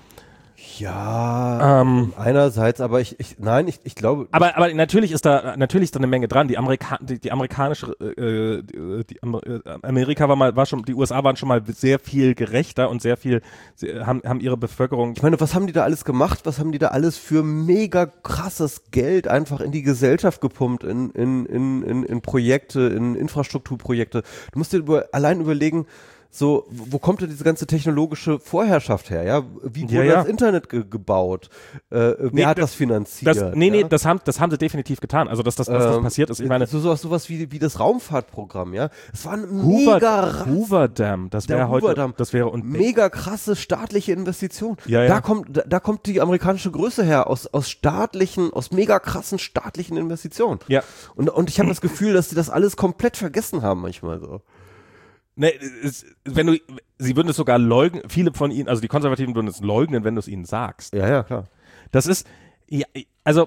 Ja, Ähm, einerseits, aber ich, ich nein, ich, ich glaube. Aber, aber natürlich ist da natürlich ist da eine Menge dran. Die, Amerika die, die amerikanische, äh, die, die Amer äh, Amerika war mal, war schon, die U S A waren schon mal sehr viel gerechter und sehr viel, sie, haben, haben ihre Bevölkerung. Ich meine, was haben die da alles gemacht? Was haben die da alles für mega krasses Geld einfach in die Gesellschaft gepumpt, in, in, in, in, in Projekte, in Infrastrukturprojekte? Du musst dir über, allein überlegen, so, wo kommt denn diese ganze technologische Vorherrschaft her, ja? Wie wurde Ja, ja. das Internet ge gebaut? Äh, wer Nee, hat das- das finanziert? Das, nee, ja? nee, das haben, das haben sie definitiv getan. Also, dass das, dass das Ähm, passiert ist. Ich meine, so sowas, sowas wie, wie das Raumfahrtprogramm, ja? Es war ein Hoover, mega, Hoover Dam, das Der wäre heute, Hoover Dam. das wäre und mega krasse staatliche Investition. Ja, ja. Da kommt, da, da kommt die amerikanische Größe her, aus, aus staatlichen, aus mega krassen staatlichen Investitionen. ja. Und, und ich habe das Gefühl, dass sie das alles komplett vergessen haben manchmal so. Ne, es, wenn du, sie würden es sogar leugnen, viele von ihnen, also die Konservativen würden es leugnen, wenn du es ihnen sagst. Ja, ja, klar. Das ist, ja, also,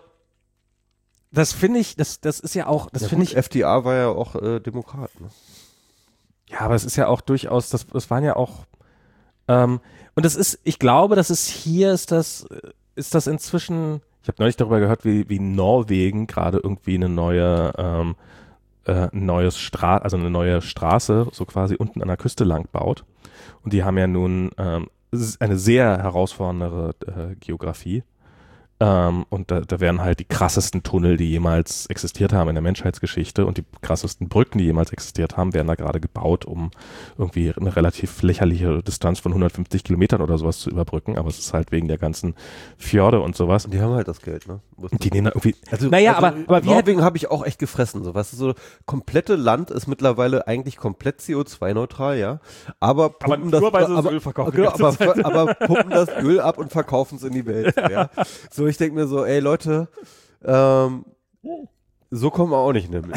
das finde ich, das, das ist ja auch, das Ja, finde gut, ich, F D R war ja auch äh, Demokrat. Ne? ja, aber es ist ja auch durchaus, das, das waren ja auch, ähm, und das ist, ich glaube, das ist hier, ist das, ist das inzwischen, ich habe neulich darüber gehört, wie, wie Norwegen gerade irgendwie eine neue, ähm, äh, ein neues Stra also eine neue Straße so quasi unten an der Küste lang baut. Und die haben ja nun ähm, es ist eine sehr herausfordernde äh, Geografie. Ähm, und da, da werden halt die krassesten Tunnel, die jemals existiert haben in der Menschheitsgeschichte und die krassesten Brücken, die jemals existiert haben, werden da gerade gebaut, um irgendwie eine relativ lächerliche Distanz von hundertfünfzig Kilometern oder sowas zu überbrücken. Aber es ist halt wegen der ganzen Fjorde und sowas. Und die haben halt das Geld, ne? Die nehmen da irgendwie. Also, naja, also aber, aber wie hat, Norwegen habe ich auch echt gefressen. So, weißt du, so komplette Land ist mittlerweile eigentlich komplett C O zwei neutral, ja. Aber pumpen das, nur weil sie das aber, Öl verkaufen die genau, ganze aber, Zeit. aber pumpen das Öl ab und verkaufen es in die Welt. So, ja. So, ich denke mir so, ey Leute, ähm, so kommen wir auch nicht nämlich.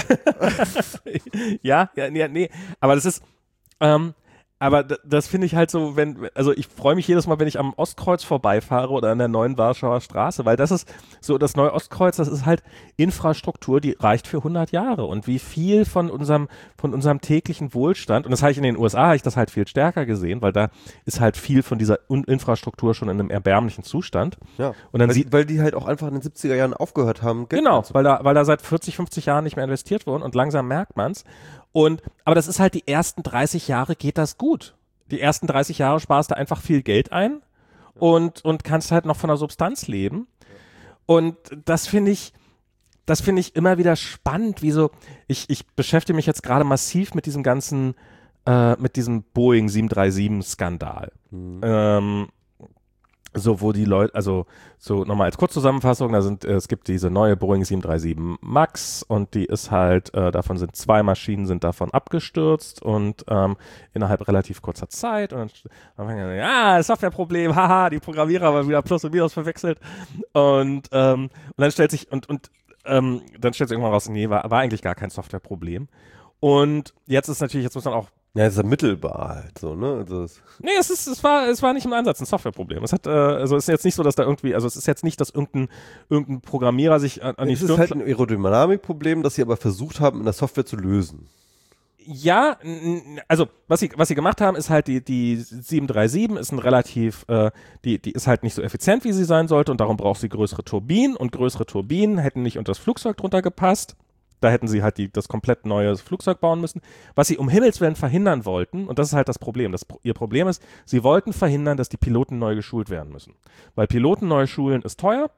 ja, ja, nee, nee, aber das ist, ähm, aber d- das finde ich halt so, wenn, also ich freue mich jedes Mal, wenn ich am Ostkreuz vorbeifahre oder an der neuen Warschauer Straße, weil das ist so, das neue Ostkreuz, das ist halt Infrastruktur, die reicht für hundert Jahre und wie viel von unserem, von unserem täglichen Wohlstand, und das habe ich in den U S A, habe ich das halt viel stärker gesehen, weil da ist halt viel von dieser Un- Infrastruktur schon in einem erbärmlichen Zustand. Ja. Und dann weil, sieht, weil die halt auch einfach in den siebziger Jahren aufgehört haben, Geld genau, zu- weil da, weil da seit vierzig, fünfzig Jahren nicht mehr investiert wurden und langsam merkt man's. Und, aber das ist halt die ersten dreißig Jahre geht das gut. Die ersten dreißig Jahre sparst du einfach viel Geld ein und, und kannst halt noch von der Substanz leben. Und das finde ich, das finde ich immer wieder spannend, wie so, ich, ich beschäftige mich jetzt gerade massiv mit diesem ganzen, äh, mit diesem Boeing sieben drei sieben Skandal. Mhm. Ähm, so, wo die Leute, also so nochmal als Kurzzusammenfassung, da sind, äh, es gibt diese neue Boeing sieben drei sieben Max und die ist halt, äh, davon sind zwei Maschinen sind davon abgestürzt und ähm, innerhalb relativ kurzer Zeit und dann fangen wir, ja, Softwareproblem, haha, die Programmierer haben wieder Plus und Minus verwechselt und, ähm, und dann stellt sich, und, und ähm, dann stellt sich irgendwann raus, nee, war, war eigentlich gar kein Softwareproblem. Und jetzt ist natürlich, jetzt muss man auch Ja, ist ja mittelbar halt so, ne? Also es Nee, es ist, es war, es war nicht im Ansatz ein Softwareproblem. Es hat, äh, also es ist jetzt nicht so, dass da irgendwie, also es ist jetzt nicht, dass irgendein, irgendein Programmierer sich an, an die es ist Stirn halt ein Aerodynamikproblem, das sie aber versucht haben, in der Software zu lösen. Ja, n- n- also was sie, was sie gemacht haben, ist halt die, die sieben drei sieben ist ein relativ, äh, die, die ist halt nicht so effizient, wie sie sein sollte und darum braucht sie größere Turbinen und größere Turbinen hätten nicht unter das Flugzeug drunter gepasst. Da hätten sie halt die, das komplett neue Flugzeug bauen müssen. Was sie um Himmels Willen verhindern wollten, und das ist halt das Problem, das, ihr Problem ist, sie wollten verhindern, dass die Piloten neu geschult werden müssen. Weil Piloten neu schulen ist teuer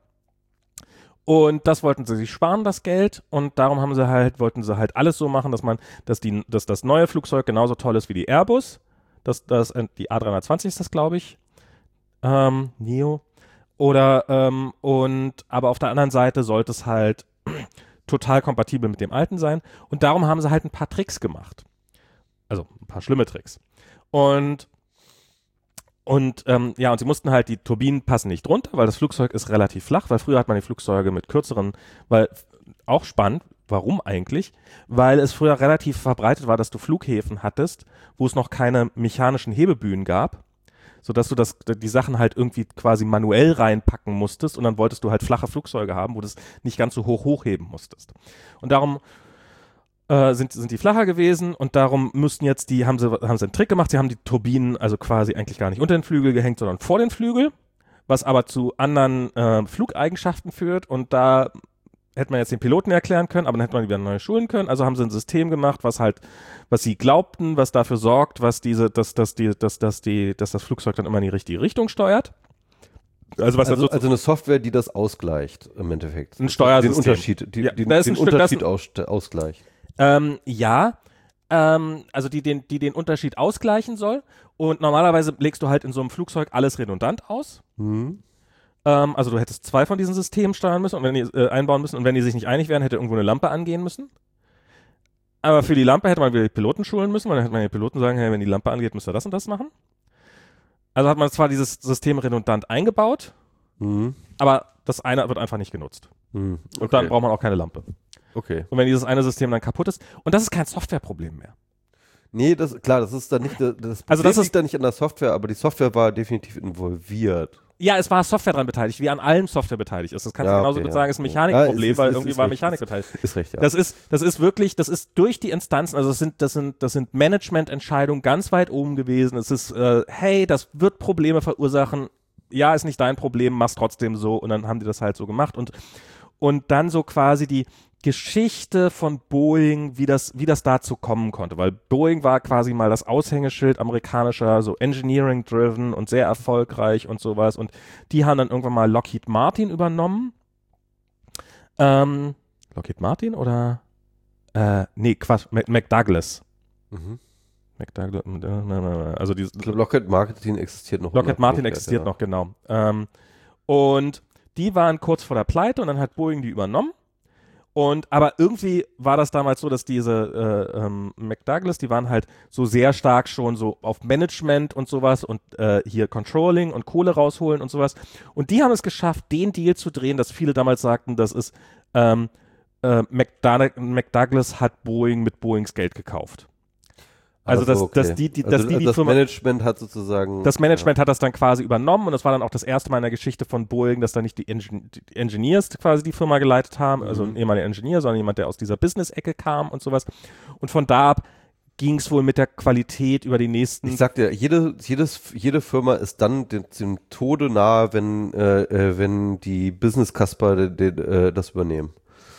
und das wollten sie sich sparen, das Geld, und darum haben sie halt, wollten sie halt alles so machen, dass man, dass die, dass das neue Flugzeug genauso toll ist wie die Airbus, das, das, die A dreihundertzwanzig ist das, glaube ich, ähm, Neo, oder, ähm, und, aber auf der anderen Seite sollte es halt total kompatibel mit dem alten sein. Und darum haben sie halt ein paar Tricks gemacht. Also ein paar schlimme Tricks. Und, und ähm, ja, und sie mussten halt, die Turbinen passen nicht drunter, weil das Flugzeug ist relativ flach, weil früher hat man die Flugzeuge mit kürzeren, weil auch spannend, warum eigentlich? Weil es früher relativ verbreitet war, dass du Flughäfen hattest, wo es noch keine mechanischen Hebebühnen gab, sodass du das, die Sachen halt irgendwie quasi manuell reinpacken musstest und dann wolltest du halt flache Flugzeuge haben, wo du es nicht ganz so hoch hochheben musstest. Und darum äh, sind, sind die flacher gewesen und darum müssten jetzt die, haben sie, haben sie einen Trick gemacht, sie haben die Turbinen also quasi eigentlich gar nicht unter den Flügel gehängt, sondern vor den Flügel, was aber zu anderen äh, Flugeigenschaften führt, und da hätte man jetzt den Piloten erklären können, aber dann hätte man die wieder neu schulen können. Also haben sie ein System gemacht, was halt, was sie glaubten, was dafür sorgt, was diese, dass, dass die, dass, dass die, dass das Flugzeug dann immer in die richtige Richtung steuert. Also was Also, also, also eine Software, die das ausgleicht im Endeffekt. Ein Steuersystem. Den Unterschied, die, Ja, den, da ist den ein Stück- da ist Unterschied aus, ausgleicht. ähm, ja, ähm, also die den, die den Unterschied ausgleichen soll. Und normalerweise legst du halt in so einem Flugzeug alles redundant aus. Mhm. Ähm, also du hättest zwei von diesen Systemen steuern müssen und wenn die äh, einbauen müssen und wenn die sich nicht einig wären, hätte irgendwo eine Lampe angehen müssen. Aber für die Lampe hätte man wieder die Piloten schulen müssen, weil dann hätte man den Piloten sagen, hey, wenn die Lampe angeht, müsst ihr das und das machen. Also hat man zwar dieses System redundant eingebaut, Mhm. aber das eine wird einfach nicht genutzt. Mhm. Okay. Und dann braucht man auch keine Lampe. Okay. Und wenn dieses eine System dann kaputt ist, und das ist kein Softwareproblem mehr. Nee, das, klar, das ist dann nicht, das Problem Also das ist- liegt dann nicht an der Software, aber die Software war definitiv involviert. Ja, es war Software dran beteiligt, wie an allem Software beteiligt ist. Das kannst Ja, du genauso okay, gut ja. sagen, ist ein Ja, Mechanikproblem, ist- ist- weil ist- irgendwie ist war recht. Mechanik beteiligt. Ist recht, ja. Das ist, das ist wirklich, das ist durch die Instanzen, also das sind, das sind, das sind Managemententscheidungen ganz weit oben gewesen. Es ist, äh, hey, das wird Probleme verursachen. Ja, ist nicht dein Problem, mach's trotzdem so. Und dann haben die das halt so gemacht. Und, und dann so quasi die Geschichte von Boeing, wie das, wie das dazu kommen konnte. Weil Boeing war quasi mal das Aushängeschild amerikanischer, so Engineering-driven und sehr erfolgreich und sowas. Und die haben dann irgendwann mal Lockheed Martin übernommen. Ähm, Lockheed Martin oder? Äh, nee, Quatsch, Mac McDouglas. Mhm. McDouglas, also dieses Ich glaube, Lockheed Martin existiert noch. Lockheed Martin Lockheed, existiert ja. noch, genau. Ähm, und die waren kurz vor der Pleite und dann hat Boeing die übernommen. Und aber irgendwie war das damals so, dass diese äh, ähm, McDouglas, die waren halt so sehr stark schon so auf Management und sowas und äh, hier Controlling und Kohle rausholen und sowas. Und die haben es geschafft, den Deal zu drehen, dass viele damals sagten, das ist ähm, äh, McDoug- McDouglas hat Boeing mit Boeings Geld gekauft. Also, Ach so, dass, dass okay. die, die, also, dass die, die das Firma, Management hat sozusagen. das Management hat das dann quasi übernommen und das war dann auch das erste Mal in der Geschichte von Boeing, dass da nicht die, Engin die Engineers quasi die Firma geleitet haben, also Mhm. ein ehemaliger Ingenieur, sondern jemand, der aus dieser Business-Ecke kam und sowas. Und von da ab ging es wohl mit der Qualität über die nächsten. Ich sag dir, jede, jedes, jede Firma ist dann dem, dem Tode nahe, wenn, äh, äh, wenn die Business-Kasper de, de, äh, das übernehmen.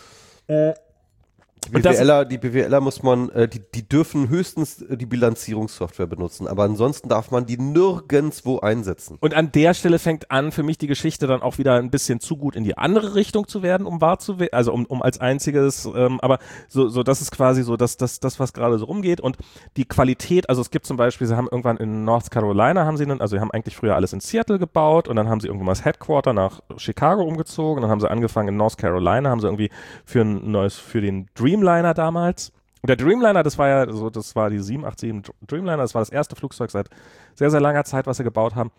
Äh, Die Und das- BWLer, die BWLer muss man, äh, die, die dürfen höchstens äh, die Bilanzierungssoftware benutzen, aber ansonsten darf man die nirgendwo einsetzen. Und an der Stelle fängt an, für mich die Geschichte dann auch wieder ein bisschen zu gut in die andere Richtung zu werden, um wahr zu werden, also um, um als einziges, ähm, aber so, so, das ist quasi so das, das, das, was gerade so rumgeht und die Qualität, also es gibt zum Beispiel, sie haben irgendwann in North Carolina, haben sie einen, also sie haben eigentlich früher alles in Seattle gebaut und dann haben sie irgendwann mal das Headquarter nach Chicago umgezogen, dann haben sie angefangen in North Carolina, haben sie irgendwie für ein neues, für den Dreamliner damals. Und der Dreamliner, das war ja so, das war die sieben acht sieben Dreamliner, das war das erste Flugzeug seit sehr, sehr langer Zeit, was sie gebaut haben.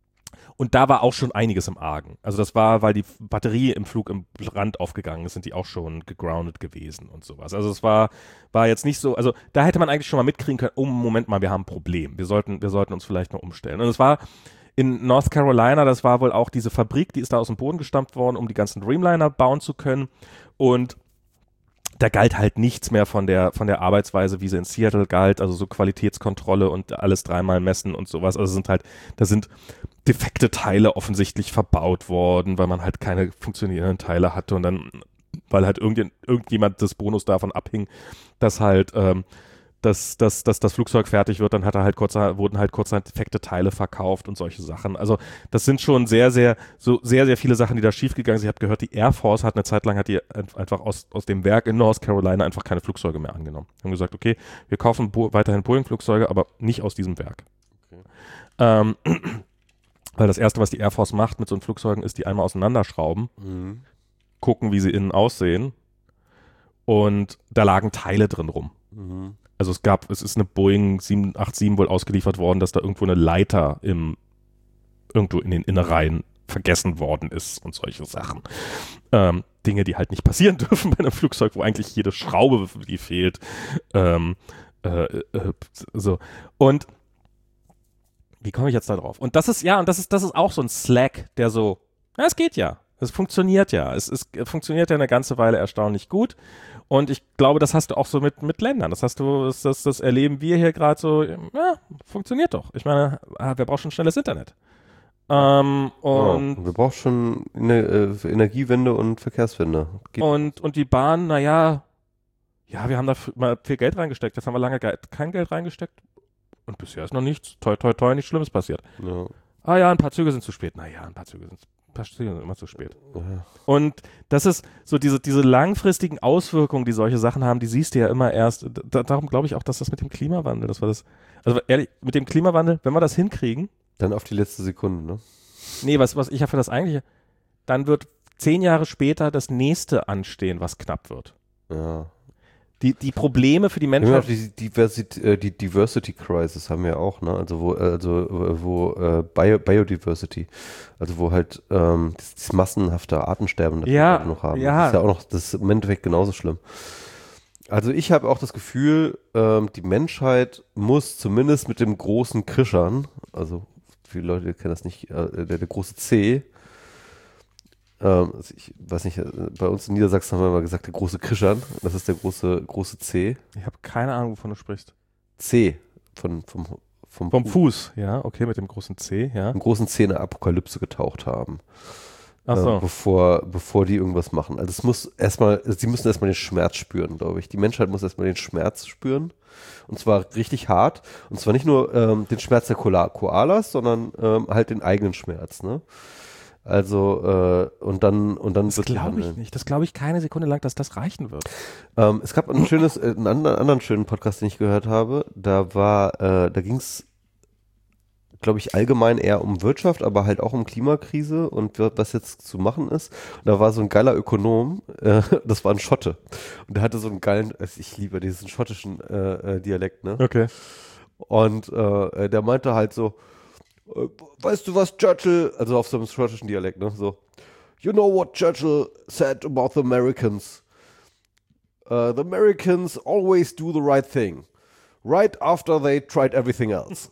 Und da war auch schon einiges im Argen. Also das war, weil die Batterie im Flug im Brand aufgegangen ist, sind die auch schon gegroundet gewesen und sowas. Also es war, war jetzt nicht so, also da hätte man eigentlich schon mal mitkriegen können, oh, Moment mal, wir haben ein Problem. Wir sollten, wir sollten uns vielleicht noch umstellen. Und es war in North Carolina, das war wohl auch diese Fabrik, die ist da aus dem Boden gestampft worden, um die ganzen Dreamliner bauen zu können. Und da galt halt nichts mehr von der, von der Arbeitsweise, wie sie in Seattle galt, also so Qualitätskontrolle und alles dreimal messen und sowas. Also sind halt, da sind defekte Teile offensichtlich verbaut worden, weil man halt keine funktionierenden Teile hatte und dann, weil halt irgendjemand, irgendjemand des Bonus davon abhing, dass halt, ähm, dass, dass, dass das Flugzeug fertig wird, dann hat er halt kurz, wurden halt kurzerhand defekte Teile verkauft und solche Sachen. Also das sind schon sehr, sehr, so sehr, sehr viele Sachen, die da schiefgegangen sind. Ich habe gehört, die Air Force hat eine Zeit lang, hat die einfach aus, aus dem Werk in North Carolina einfach keine Flugzeuge mehr angenommen. Haben gesagt, okay, wir kaufen Bo- weiterhin Boeing-Flugzeuge, aber nicht aus diesem Werk. Okay. Ähm, weil das Erste, was die Air Force macht mit so einem Flugzeugen, ist, die einmal auseinanderschrauben, Mhm. gucken, wie sie innen aussehen und da lagen Teile drin rum. Mhm. Also es gab, es ist eine Boeing sieben acht sieben wohl ausgeliefert worden, dass da irgendwo eine Leiter im, irgendwo in den Innereien vergessen worden ist und solche Sachen. Ähm, Dinge, die halt nicht passieren dürfen bei einem Flugzeug, wo eigentlich jede Schraube, die fehlt. Ähm, äh, äh, so. Und wie komme ich jetzt da drauf? Und das ist, ja, und das ist, das ist auch so ein Slack, der so, ja, es geht ja. Es funktioniert ja. Es, es funktioniert ja eine ganze Weile erstaunlich gut. Und ich glaube, das hast du auch so mit, mit Ländern. Das hast du, das, das, das erleben wir hier gerade so, ja, funktioniert doch. Ich meine, wer braucht schon schnelles Internet? Ähm, und, oh, wir brauchen schon eine äh, Energiewende und Verkehrswende. Geht und, und die Bahn, naja, ja, wir haben da f- mal viel Geld reingesteckt. Jetzt haben wir lange Ge- kein Geld reingesteckt. Und bisher ist noch nichts, toi, toi, toi, nichts Schlimmes passiert. ja. Ah ja, ein paar Züge sind zu spät. Naja, ein paar Züge sind passieren immer zu spät. Ja. Und das ist so diese, diese langfristigen Auswirkungen, die solche Sachen haben, die siehst du ja immer erst. Da, darum glaube ich auch, dass das mit dem Klimawandel, das war das, also ehrlich, mit dem Klimawandel, wenn wir das hinkriegen. Dann auf die letzte Sekunde, ne? Nee, was, was ich ja für das eigentliche, dann wird zehn Jahre später das nächste anstehen, was knapp wird. Ja. Die, die Probleme für die Ja, Menschheit. die, Diversity, äh, die Diversity Crisis haben wir auch, ne? Also wo, also äh, wo äh, Bio, Biodiversity, also wo halt ähm, das, das massenhafte Artensterben das Ja, wir noch haben. ja. Das ist ja auch noch, das ist im Endeffekt genauso schlimm. Also ich habe auch das Gefühl, ähm, die Menschheit muss zumindest mit dem großen Krischern, also viele Leute kennen das nicht, äh, der, der große C, ähm, also ich weiß nicht, bei uns in Niedersachsen haben wir mal gesagt, der große Krischern, das ist der große, große C. Ich habe keine Ahnung, wovon du sprichst. C, von, vom, vom, Vom Fuß, ja, okay, mit dem großen C, ja. Im großen C in der Apokalypse getaucht haben. Ach so. Äh, bevor, bevor die irgendwas machen. Also es muss erstmal, sie müssen erstmal den Schmerz spüren, glaube ich. Die Menschheit muss erstmal den Schmerz spüren. Und zwar richtig hart. Und zwar nicht nur ähm, den Schmerz der Koala Koalas, sondern ähm, halt den eigenen Schmerz, ne? Also, äh, und dann, und dann Das wird glaube ich nicht. Das glaube ich keine Sekunde lang, dass das reichen wird. Ähm, es gab ein schönes, äh, einen anderen, anderen schönen Podcast, den ich gehört habe. Da war, äh, da ging es, glaube ich, allgemein eher um Wirtschaft, aber halt auch um Klimakrise und was jetzt zu machen ist. Und da war so ein geiler Ökonom, äh, das war ein Schotte. Und der hatte so einen geilen, also ich liebe diesen schottischen äh, äh, Dialekt, ne? Okay. Und äh, der meinte halt so, äh, weißt du was Churchill, also auf so einem schottischen Dialekt, ne? So, you know what Churchill said about the Americans? Uh, the Americans always do the right thing. Right after they tried everything else.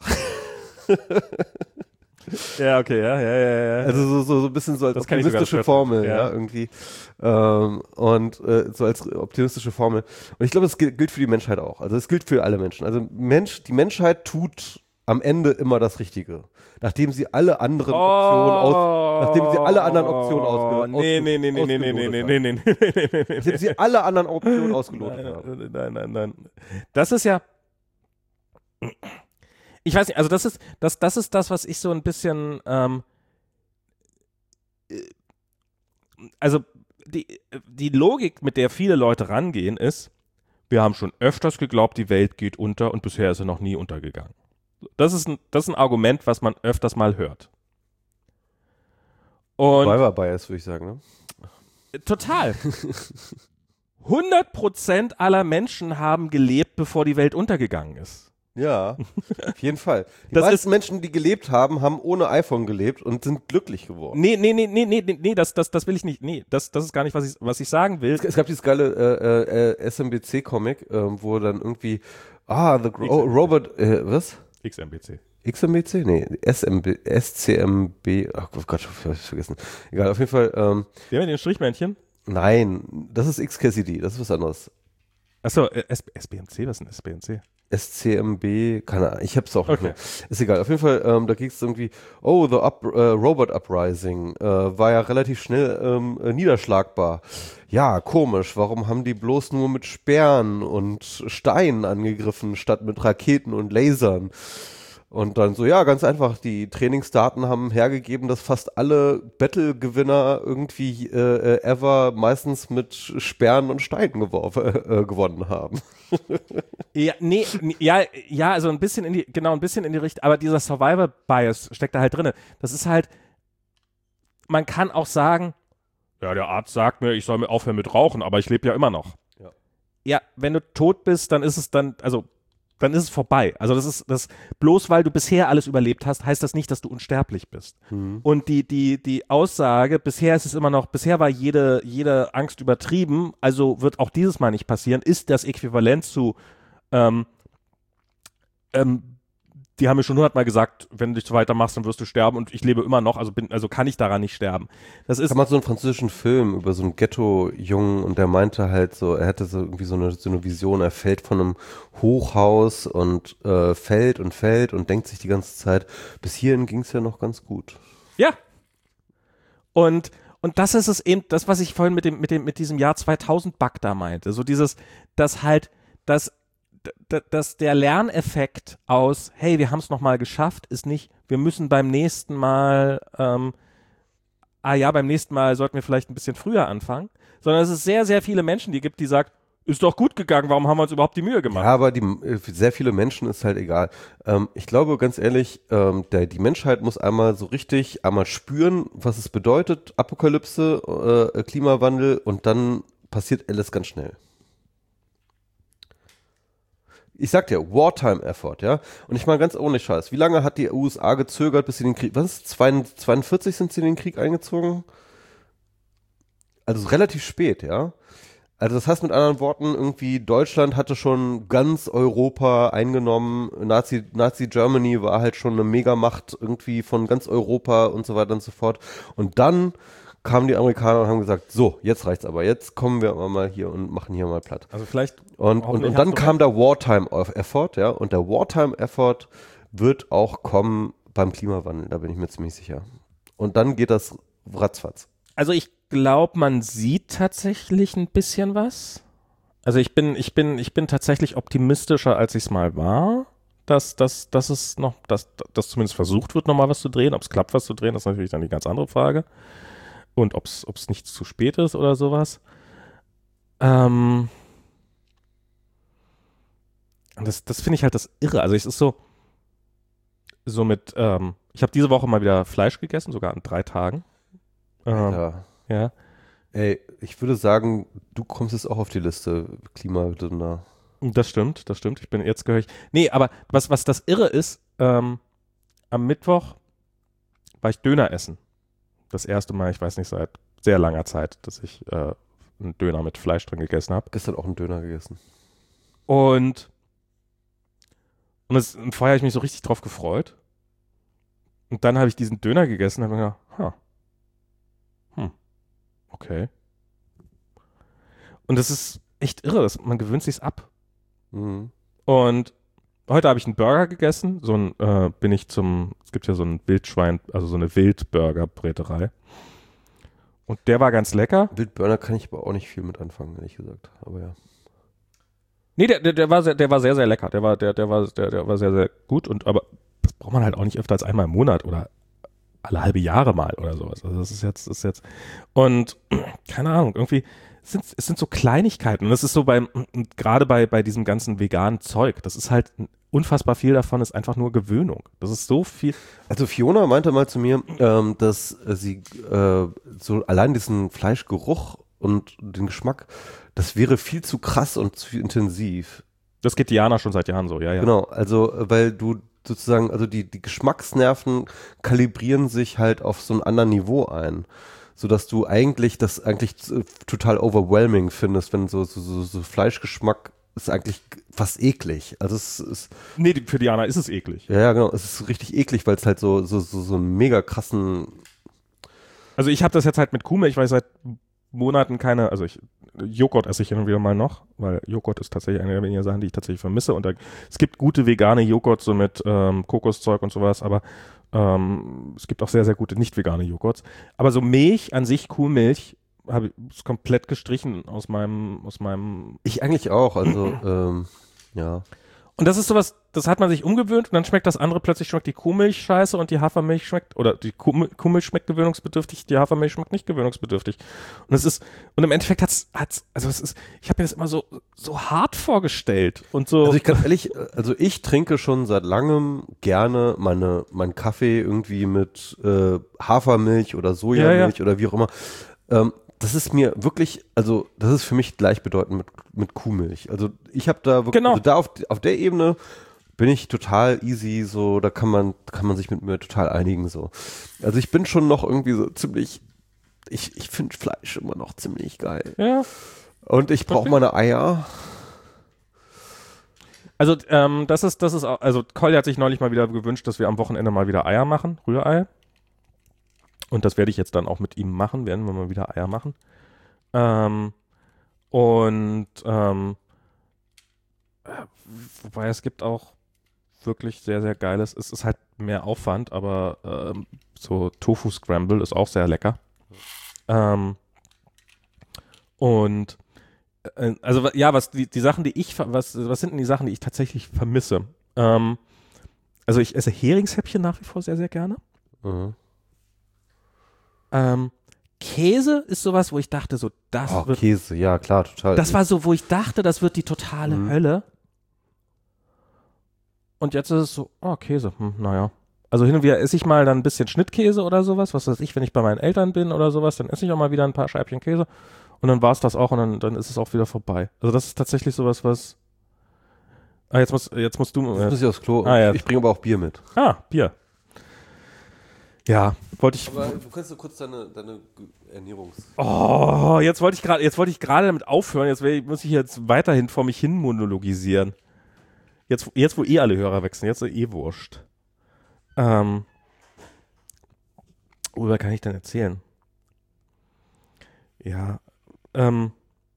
Ja, okay, ja, ja, ja, ja. Also so, so, so ein bisschen so als Das kenn ich sogar, optimistische das Formel, ja. ja, irgendwie. Ähm, und äh, so als optimistische Formel. Und ich glaube, das gilt, gilt für die Menschheit auch. Also es gilt für alle Menschen. Also Mensch, die Menschheit tut am Ende immer das Richtige. Nachdem sie alle anderen Oh, Optionen aus, nachdem sie alle anderen Optionen ausge, nee, nee, nee, nee, nee, nee, nee, nee, nee, nee, nee, nee, nachdem sie alle anderen Optionen ausgelotet nein, haben. nein, nein, nein. Das ist ja, ich weiß nicht, also das ist, das, das ist das, was ich so ein bisschen, ähm, also die, die Logik, mit der viele Leute rangehen, ist, wir haben schon öfters geglaubt, die Welt geht unter und bisher ist sie noch nie untergegangen. Das ist ein, das ist ein Argument, was man öfters mal hört. Und Survivor-Bias, würde ich sagen, ne? total. hundert Prozent aller Menschen haben gelebt, bevor die Welt untergegangen ist. Ja, auf jeden Fall. Die Das meisten Menschen, die gelebt haben, haben ohne iPhone gelebt und sind glücklich geworden. Nee, nee, nee, nee, nee, nee, nee, das, das, das will ich nicht. Nee, das, das ist gar nicht, was ich, was ich sagen will. Es, es gab dieses geile äh, äh, S M B C-Comic, äh, wo dann irgendwie, ah, the oh, Robert, äh, was? X M B C. X M B C? Nee, S M B, S C M B, ach Gott, ich hab's vergessen. Egal, auf jeden Fall, ähm, Der mit den Strichmännchen? nein, das ist X K C D, das ist was anderes. Achso, äh, S B M C, was ist denn S B M C? S C M B, keine Ahnung, ich hab's auch nicht Okay. mehr. Ist egal, auf jeden Fall, ähm, da ging es irgendwie, oh, the up, äh, Robot Uprising äh, war ja relativ schnell ähm, äh, niederschlagbar. Ja, komisch, warum haben die bloß nur mit Speeren und Steinen angegriffen, statt mit Raketen und Lasern? Und dann so, ja, ganz einfach, die Trainingsdaten haben hergegeben, dass fast alle Battle-Gewinner irgendwie äh, ever meistens mit Speeren und Steinen geworfen, äh, gewonnen haben. Ja, nee, nee, ja, ja, also ein bisschen in die, genau, ein bisschen in die Richtung, aber dieser Survivor-Bias steckt da halt drin. Das ist halt, man kann auch sagen, ja, der Arzt sagt mir, ich soll mir aufhören mit Rauchen, aber ich lebe ja immer noch. Ja. Ja, wenn du tot bist, dann ist es dann, also, dann ist es vorbei. Also das ist, das, bloß weil du bisher alles überlebt hast, heißt das nicht, dass du unsterblich bist. Mhm. Und die, die, die Aussage, bisher ist es immer noch, bisher war jede, jede Angst übertrieben, also wird auch dieses Mal nicht passieren, ist das Äquivalent zu, ähm, ähm, die haben mir schon hundertmal gesagt, wenn du dich so weitermachst, dann wirst du sterben und ich lebe immer noch, also bin, also kann ich daran nicht sterben. Das ist Es gab mal so einen französischen Film über so einen Ghetto-Jungen und der meinte halt so, er hatte so irgendwie so eine, so eine Vision, er fällt von einem Hochhaus und äh, fällt und fällt und denkt sich die ganze Zeit, bis hierhin ging es ja noch ganz gut. Ja. Und, und das ist es eben, das, was ich vorhin mit dem, mit dem, mit diesem Jahr zweitausend-Bug da meinte. So dieses, dass halt, dass, dass der Lerneffekt aus, hey, wir haben es nochmal geschafft, ist nicht, wir müssen beim nächsten Mal ähm, ah ja, beim nächsten Mal sollten wir vielleicht ein bisschen früher anfangen, sondern es ist sehr, sehr viele Menschen, die gibt, die sagen, ist doch gut gegangen, warum haben wir uns überhaupt die Mühe gemacht? Ja, aber die, für sehr viele Menschen ist halt egal. Ähm, ich glaube, ganz ehrlich, ähm, der, die Menschheit muss einmal so richtig einmal spüren, was es bedeutet, Apokalypse, äh, Klimawandel, und dann passiert alles ganz schnell. Ich sag dir, Wartime-Effort, ja. Und ich meine ganz ohne Scheiß, wie lange hat die U S A gezögert, bis sie den Krieg, was, zweiundvierzig sind sie in den Krieg eingezogen? Also relativ spät, ja. Also das heißt mit anderen Worten, irgendwie Deutschland hatte schon ganz Europa eingenommen, Nazi, Nazi Germany war halt schon eine Megamacht irgendwie von ganz Europa und so weiter und so fort. Und dann kamen die Amerikaner und haben gesagt, so, jetzt reicht's aber, jetzt kommen wir aber mal hier und machen hier mal platt. Also vielleicht Und, und, und dann kam der Wartime-Effort, ja, und der Wartime-Effort wird auch kommen beim Klimawandel, da bin ich mir ziemlich sicher. Und dann geht das ratzfatz. Also ich glaube, man sieht tatsächlich ein bisschen was. Also ich bin, ich bin, ich bin tatsächlich optimistischer, als ich es mal war, dass, dass, dass es noch, dass, dass zumindest versucht wird, nochmal was zu drehen. Ob es klappt, was zu drehen, ist natürlich dann die ganz andere Frage. Und ob es nicht zu spät ist oder sowas. Ähm und das, das finde ich halt das Irre. Also es ist so, so mit, ähm, ich habe diese Woche mal wieder Fleisch gegessen, sogar an drei Tagen. Ähm, Ja. ja. Ey, ich würde sagen, du kommst jetzt auch auf die Liste, Klimadünder. Das stimmt, das stimmt. Ich bin jetzt gehörig. Nee, aber was, was das Irre ist, ähm, am Mittwoch war ich Döner essen. Das erste Mal, ich weiß nicht, seit sehr langer Zeit, dass ich äh, einen Döner mit Fleisch drin gegessen habe. Gestern auch einen Döner gegessen. Und, und, das, und vorher habe ich mich so richtig drauf gefreut. Und dann habe ich diesen Döner gegessen und habe mir gedacht, ha, hm, okay. Und das ist echt irre, das, man gewöhnt sich's ab. Mhm. Und heute habe ich einen Burger gegessen, so ein, äh, bin ich zum, es gibt ja so ein Wildschwein, also so eine Wildburger-Bräterei. Und der war ganz lecker. Wildburger kann ich aber auch nicht viel mit anfangen, ehrlich gesagt, aber ja. Nee, der, der, der, war, sehr, der war sehr, sehr lecker, der war, der, der war, der, der war sehr, sehr gut, und aber das braucht man halt auch nicht öfter als einmal im Monat oder alle halbe Jahre mal oder sowas. Also das ist jetzt, das ist jetzt, und keine Ahnung, irgendwie, es sind, es sind so Kleinigkeiten, und das ist so beim, gerade bei, bei diesem ganzen veganen Zeug, das ist halt, unfassbar viel davon ist einfach nur Gewöhnung. Das ist so viel. Also Fiona meinte mal zu mir, ähm, dass äh, sie äh, so allein diesen Fleischgeruch und den Geschmack, das wäre viel zu krass und zu intensiv. Das geht Diana schon seit Jahren so, ja, ja. Genau, also äh, weil du sozusagen, also die, die Geschmacksnerven kalibrieren sich halt auf so ein anderes Niveau ein, sodass du eigentlich das eigentlich äh, total overwhelming findest, wenn so, so, so, so Fleischgeschmack ist eigentlich fast eklig. Also es ist. Nee, für Diana ist es eklig. Ja, ja, genau. Es ist richtig eklig, weil es halt so, so, so, so einen mega krassen. Also ich habe das jetzt halt mit Kuhmilch, weil ich seit Monaten keine, also ich, Joghurt esse ich hin und wieder mal noch, weil Joghurt ist tatsächlich eine der wenigen Sachen, die ich tatsächlich vermisse. Und da, es gibt gute vegane Joghurt, so mit ähm, Kokoszeug und sowas, aber ähm, es gibt auch sehr, sehr gute nicht vegane Joghurts. Aber so Milch an sich, Kuhmilch, habe ich komplett gestrichen aus meinem, aus meinem. Ich eigentlich auch, also ähm, ja. Und das ist sowas, das hat man sich umgewöhnt, und dann schmeckt das andere, plötzlich schmeckt die Kuhmilch scheiße und die Hafermilch schmeckt, oder die Kuh, Kuhmilch schmeckt gewöhnungsbedürftig, die Hafermilch schmeckt nicht gewöhnungsbedürftig. Und es ist, und im Endeffekt hat's, hat's, also es ist, ich habe mir das immer so, so hart vorgestellt und so. Also ich kann ehrlich, also ich trinke schon seit langem gerne meine, meinen Kaffee irgendwie mit äh, Hafermilch oder Sojamilch Ja, ja. oder wie auch immer. Ähm, Das ist mir wirklich, also das ist für mich gleichbedeutend mit, mit Kuhmilch. Also ich habe da wirklich, Genau. also da auf, auf der Ebene bin ich total easy, so, da kann man, kann man sich mit mir total einigen, so. Also ich bin schon noch irgendwie so ziemlich, ich, ich finde Fleisch immer noch ziemlich geil. Ja. Und ich brauche meine Eier. Also ähm, das ist, das ist auch, also Colli hat sich neulich mal wieder gewünscht, dass wir am Wochenende mal wieder Eier machen, Rührei. Und das werde ich jetzt dann auch mit ihm machen, werden wir mal wieder Eier machen. Ähm, und ähm, wobei es gibt auch wirklich sehr, sehr geiles, es ist halt mehr Aufwand, aber ähm, so Tofu Scramble ist auch sehr lecker. Ähm, und äh, also ja, was die, die Sachen, die ich, was, was sind denn die Sachen, die ich tatsächlich vermisse? Ähm, also ich esse Heringshäppchen nach wie vor sehr, sehr gerne. Mhm. Ähm, Käse ist sowas, wo ich dachte, so, das Oh, wird. Käse, ja klar, total. Das war so, wo ich dachte, das wird die totale Mhm. Hölle. Und jetzt ist es so, oh, Käse, hm, naja. Also hin und wieder esse ich mal dann ein bisschen Schnittkäse oder sowas, was weiß ich, wenn ich bei meinen Eltern bin oder sowas, dann esse ich auch mal wieder ein paar Scheibchen Käse und dann war es das auch und dann, dann ist es auch wieder vorbei. Also das ist tatsächlich sowas, was. Ah, jetzt, muss, jetzt musst du. Jetzt muss ich aufs Klo. Ah, ja. Ich bringe aber auch Bier mit. Ah, Bier. Ja, wollte ich. Aber du kannst so kurz deine, deine Ernährungs... Oh, jetzt wollte ich gerade, jetzt wollte ich gerade damit aufhören. Jetzt wär, muss ich jetzt weiterhin vor mich hin monologisieren. Jetzt, jetzt wo eh alle Hörer wechseln, jetzt ist eh wurscht. Ähm, worüber kann ich denn erzählen? Ja, ähm,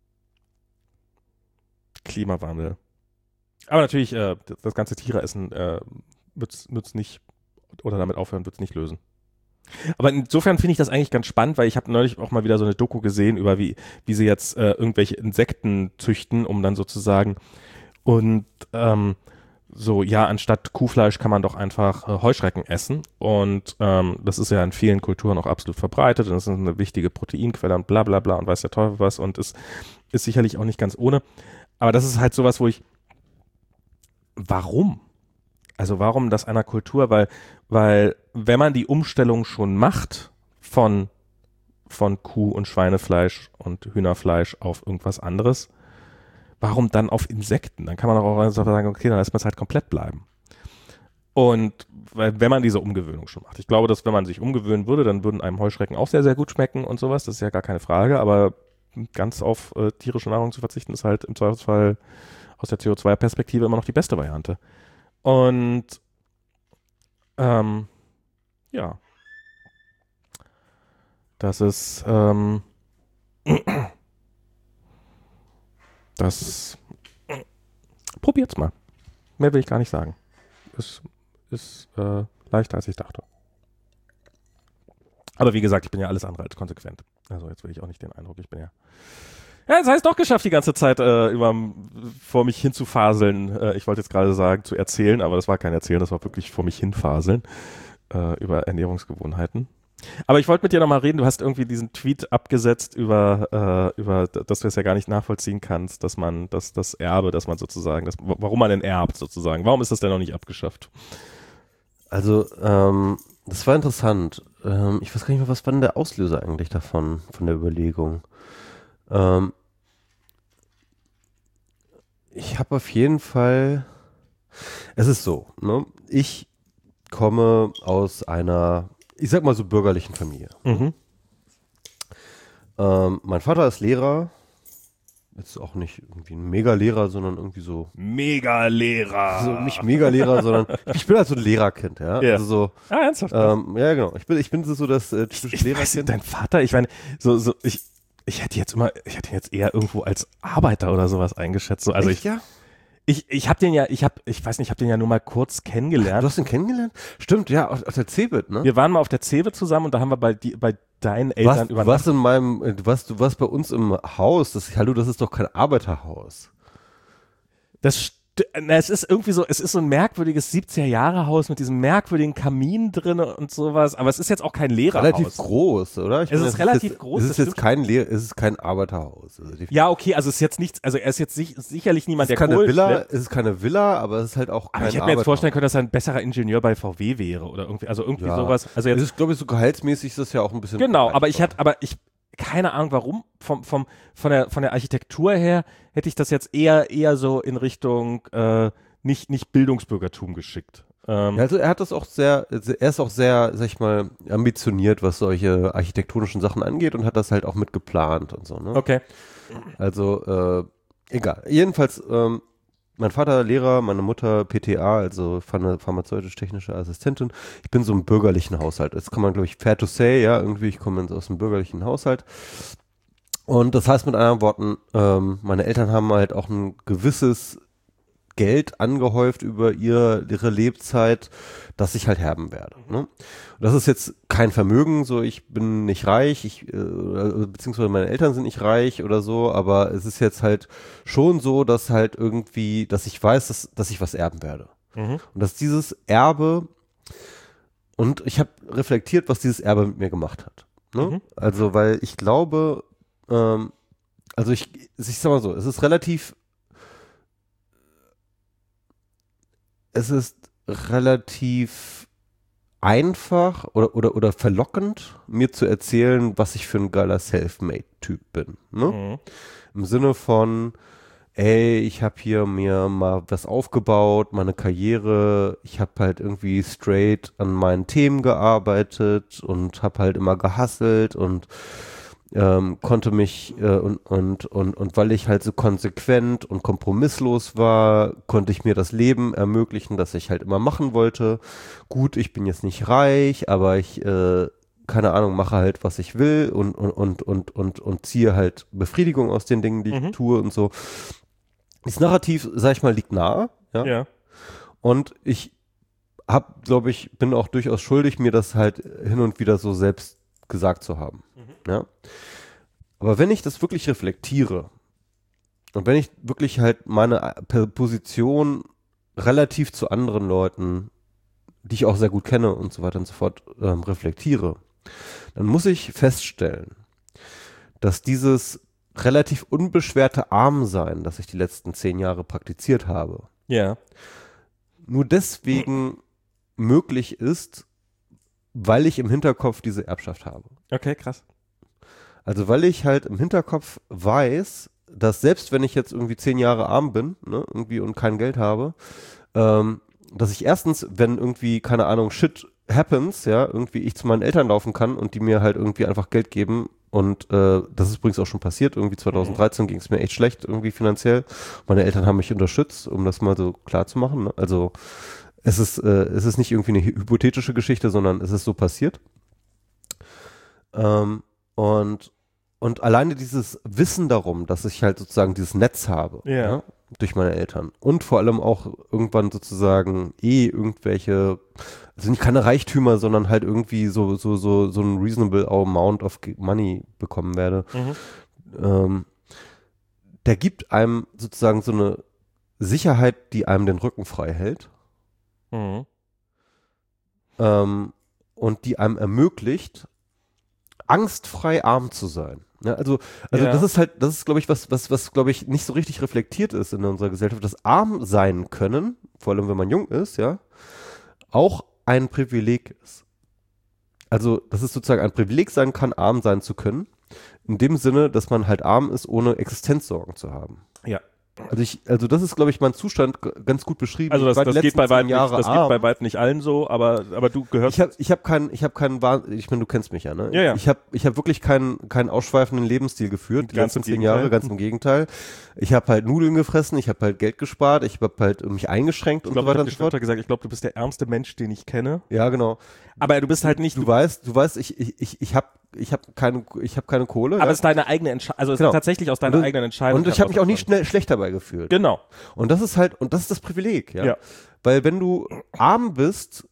Klimawandel. Aber natürlich, äh, das, das ganze Tiereessen äh, wird es nicht, oder damit aufhören, wird es nicht lösen. Aber insofern finde ich das eigentlich ganz spannend, weil ich habe neulich auch mal wieder so eine Doku gesehen über wie, wie sie jetzt äh, irgendwelche Insekten züchten, um dann sozusagen und ähm, so, ja, anstatt Kuhfleisch kann man doch einfach äh, Heuschrecken essen und ähm, das ist ja in vielen Kulturen auch absolut verbreitet und das ist eine wichtige Proteinquelle und bla bla bla und weiß der Teufel was und ist, ist sicherlich auch nicht ganz ohne. Aber das ist halt sowas, wo ich, warum? Also warum das einer Kultur? Weil, weil wenn man die Umstellung schon macht von, von Kuh- und Schweinefleisch und Hühnerfleisch auf irgendwas anderes, warum dann auf Insekten? Dann kann man auch einfach sagen, okay, dann lässt man es halt komplett bleiben. Und weil, wenn man diese Umgewöhnung schon macht. Ich glaube, dass wenn man sich umgewöhnen würde, dann würden einem Heuschrecken auch sehr, sehr gut schmecken und sowas. Das ist ja gar keine Frage. Aber ganz auf äh, tierische Nahrung zu verzichten, ist halt im Zweifelsfall aus der C O zwei Perspektive immer noch die beste Variante. Und ähm, ja, das ist ähm, das probiert's mal. Mehr will ich gar nicht sagen. Es ist äh, leichter, als ich dachte. Aber wie gesagt, ich bin ja alles andere als konsequent. Also jetzt will ich auch nicht den Eindruck, ich bin ja Ja, das heißt doch geschafft, die ganze Zeit äh, über, vor mich hinzufaseln. Äh, ich wollte jetzt gerade sagen, zu erzählen, aber das war kein Erzählen, das war wirklich vor mich hinfaseln äh, über Ernährungsgewohnheiten. Aber ich wollte mit dir nochmal reden, du hast irgendwie diesen Tweet abgesetzt über, äh, über, dass du es ja gar nicht nachvollziehen kannst, dass man, dass das Erbe, dass man sozusagen, das, warum man denn erbt sozusagen. Warum ist das denn noch nicht abgeschafft? Also, ähm, das war interessant. Ähm, ich weiß gar nicht mehr, was war denn der Auslöser eigentlich davon, von der Überlegung? Ähm, ich habe auf jeden Fall, es ist so, ne? Ich komme aus einer, ich sag mal so bürgerlichen Familie. Mhm. Ähm, mein Vater ist Lehrer, jetzt auch nicht irgendwie ein Mega-Lehrer, sondern irgendwie so, Mega-Lehrer. so nicht Mega-Lehrer, sondern ich bin halt so ein Lehrerkind, ja. Ja. Also so, Ah, ernsthaft? ähm, ja genau, ich bin, ich bin so das äh, typische ich weiß nicht, Lehrerkind. dein Vater, ich meine, so, so, ich, ich hätte jetzt immer, ich hätte ihn jetzt eher irgendwo als Arbeiter oder sowas eingeschätzt. So, also Echt, ich, ja? ich, ich habe den ja, ich habe, ich weiß nicht, ich habe den ja nur mal kurz kennengelernt. Du hast ihn kennengelernt? Stimmt, ja, auf, auf der Cebit, ne? Wir waren mal auf der Cewe zusammen und da haben wir bei, die, bei deinen Was, Eltern du übernachtet. warst in meinem, äh, du warst, du warst bei uns im Haus. Das, hallo, das ist doch kein Arbeiterhaus. Das, st- na, es ist irgendwie so, es ist so ein merkwürdiges siebziger-Jahre-Haus mit diesem merkwürdigen Kamin drin und sowas, aber es ist jetzt auch kein Lehrerhaus. Relativ groß, oder? Ich Es meine, ist relativ jetzt, groß, Es das ist jetzt stimmt. kein Lehr, es ist kein Arbeiterhaus. Also die, Ja, okay, also es ist jetzt nichts, also er ist jetzt sich, sicherlich niemand, es ist der keine Kohl Villa, schleppt. es ist keine Villa, aber es ist halt auch kein Aber ich hätte mir jetzt Arbeiterhaus. vorstellen können, dass er ein besserer Ingenieur bei V W wäre oder irgendwie, also irgendwie Ja. sowas. Also Es jetzt, ist, glaube ich, so gehaltsmäßig ist das ja auch ein bisschen. genau, aber ich vergleichbar. hatte, aber ich, keine Ahnung warum, vom, vom, von der, von der Architektur her hätte ich das jetzt eher, eher so in Richtung, äh, nicht, nicht Bildungsbürgertum geschickt. Ähm, Ja, also er hat das auch sehr, er ist auch sehr, sag ich mal, ambitioniert, was solche architektonischen Sachen angeht und hat das halt auch mit geplant und so, ne? okay. Also, äh, egal. Jedenfalls, ähm, mein Vater Lehrer, meine Mutter P T A, also pharma- pharmazeutisch-technische Assistentin. Ich bin so im bürgerlichen Haushalt. Das kann man, glaube ich, fair to say, ja, irgendwie, ich komme aus einem bürgerlichen Haushalt. Und das heißt mit anderen Worten, ähm, meine Eltern haben halt auch ein gewisses Geld angehäuft über ihr, ihre Lebzeit, dass ich halt herben werde. Ne? Und das ist jetzt kein Vermögen, so ich bin nicht reich, ich, äh, beziehungsweise meine Eltern sind nicht reich oder so, aber es ist jetzt halt schon so, dass halt irgendwie, dass ich weiß, dass, dass ich was erben werde. Mhm. Und dass dieses Erbe, und ich habe reflektiert, was dieses Erbe mit mir gemacht hat. Ne? Mhm. Also, weil ich glaube, ähm, also ich, ich sag mal so, es ist relativ, es ist relativ einfach oder, oder, oder verlockend, mir zu erzählen, was ich für ein geiler Selfmade-Typ bin. Ne? Mhm. Im Sinne von, ey, ich habe hier mir mal was aufgebaut, meine Karriere, ich habe halt irgendwie straight an meinen Themen gearbeitet und habe halt immer gehustelt und ähm, konnte mich äh, und, und, und, und weil ich halt so konsequent und kompromisslos war, konnte ich mir das Leben ermöglichen, das ich halt immer machen wollte. Gut, ich bin jetzt nicht reich, aber ich, äh, keine Ahnung, mache halt, was ich will und, und, und, und, und, und ziehe halt Befriedigung aus den Dingen, die Mhm. ich tue und so. Das Narrativ, sag ich mal, liegt nahe, ja. Ja. Und ich hab, glaube ich, bin auch durchaus schuldig, mir das halt hin und wieder so selbst gesagt zu haben. Mhm. Ja. Aber wenn ich das wirklich reflektiere und wenn ich wirklich halt meine P- Position relativ zu anderen Leuten, die ich auch sehr gut kenne und so weiter und so fort, ähm, reflektiere, dann muss ich feststellen, dass dieses relativ unbeschwerte Armsein, das ich die letzten zehn Jahre praktiziert habe, Ja. nur deswegen möglich ist, weil ich im Hinterkopf diese Erbschaft habe. Okay, krass. Also weil ich halt im Hinterkopf weiß, dass selbst wenn ich jetzt irgendwie zehn Jahre arm bin, ne, irgendwie und kein Geld habe, ähm, dass ich erstens, wenn irgendwie, keine Ahnung, shit happens, ja, irgendwie ich zu meinen Eltern laufen kann und die mir halt irgendwie einfach Geld geben und äh, das ist übrigens auch schon passiert, irgendwie zwanzig dreizehn ging es mir echt schlecht irgendwie finanziell. Meine Eltern haben mich unterstützt, um das mal so klar zu machen, ne? Also es ist, äh, es ist nicht irgendwie eine hypothetische Geschichte, sondern es ist so passiert. Ähm, und Und alleine dieses Wissen darum, dass ich halt sozusagen dieses Netz habe, Ja. ja, durch meine Eltern und vor allem auch irgendwann sozusagen eh irgendwelche, also nicht keine Reichtümer, sondern halt irgendwie so, so, so, so ein reasonable amount of money bekommen werde, Mhm. ähm, der gibt einem sozusagen so eine Sicherheit, die einem den Rücken frei hält, Mhm. ähm, und die einem ermöglicht, angstfrei arm zu sein. Ja, also, also Ja. das ist halt, das ist, glaube ich, was, was, was, glaube ich, nicht so richtig reflektiert ist in unserer Gesellschaft, dass arm sein können, vor allem wenn man jung ist, ja, auch ein Privileg ist. Also, dass es sozusagen ein Privileg sein kann, arm sein zu können, in dem Sinne, dass man halt arm ist, ohne Existenzsorgen zu haben. Ja. Also ich, also das ist, glaube ich, mein Zustand g- ganz gut beschrieben. Also Ich das, war die das geht letzten bei zehn weitem nicht, Jahre das geht arm. bei weitem nicht allen so, aber, aber du gehörst. Ich habe ich hab keinen, ich habe keinen, Wahn- ich meine, du kennst mich ja, ne? Ja, ja. Ich habe ich hab wirklich keinen, keinen ausschweifenden Lebensstil geführt, die Ganz letzten im zehn Gegenteil. Jahre, ganz im Gegenteil. Ich habe halt Nudeln gefressen, ich habe halt Geld gespart, ich habe halt mich eingeschränkt ich und glaube, so ich weiter habe und dir so fort. später gesagt, ich glaube, du bist der ärmste Mensch, den ich kenne. Ja, genau. Aber du bist halt nicht, Du, du, weißt, du weißt, ich, ich, ich, ich habe ich hab keine, ich habe keine Kohle. aber ja? es ist deine eigene Entscheidung, also es Genau. ist tatsächlich aus deiner Und- eigenen Entscheidung. Und ich habe mich auch nie heraus schnell schlecht dabei gefühlt. Genau. Und das ist halt, und das ist das Privileg, ja. Ja. Weil wenn du arm bist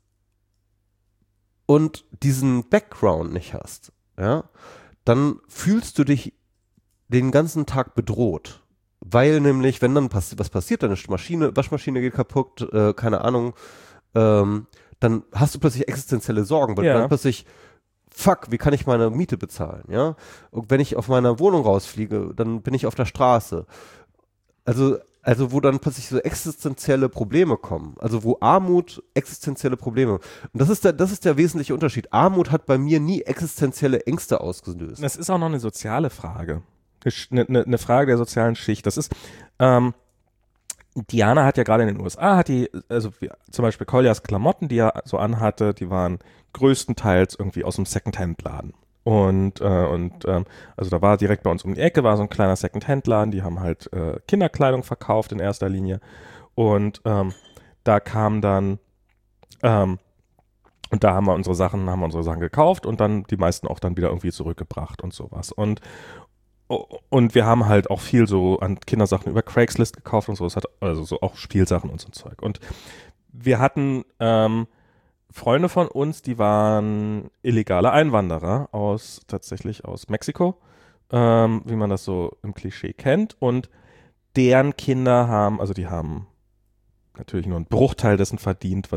und diesen Background nicht hast, ja, dann fühlst du dich den ganzen Tag bedroht. Weil nämlich, wenn dann pass was passiert, deine Maschine, Waschmaschine geht kaputt, äh, keine Ahnung, ähm, dann hast du plötzlich existenzielle Sorgen, weil Ja. du dann plötzlich, fuck, wie kann ich meine Miete bezahlen, ja? Und wenn ich auf meiner Wohnung rausfliege, dann bin ich auf der Straße. Also, also wo dann plötzlich so existenzielle Probleme kommen. Also wo Armut existenzielle Probleme. Und das ist der, das ist der wesentliche Unterschied. Armut hat bei mir nie existenzielle Ängste ausgelöst. Das ist auch noch eine soziale Frage. Eine, eine, eine Frage der sozialen Schicht. Das ist, ähm, Diana hat ja gerade in den U S A, hat die, also wie, zum Beispiel Koljas Klamotten, die er so anhatte, die waren größtenteils irgendwie aus einem Secondhand-Laden. Und, äh, und ähm, also da war direkt bei uns um die Ecke, war so ein kleiner Secondhand-Laden, die haben halt äh, Kinderkleidung verkauft in erster Linie. Und ähm, da kam dann, ähm, und da haben wir unsere Sachen, haben wir unsere Sachen gekauft und dann die meisten auch dann wieder irgendwie zurückgebracht und sowas. Und Und wir haben halt auch viel so an Kindersachen über Craigslist gekauft und so. Es hat also so auch Spielsachen und so ein Zeug. Und wir hatten ähm, Freunde von uns, die waren illegale Einwanderer aus, tatsächlich aus Mexiko, ähm, wie man das so im Klischee kennt. Und deren Kinder haben, also die haben natürlich nur einen Bruchteil dessen verdient, was,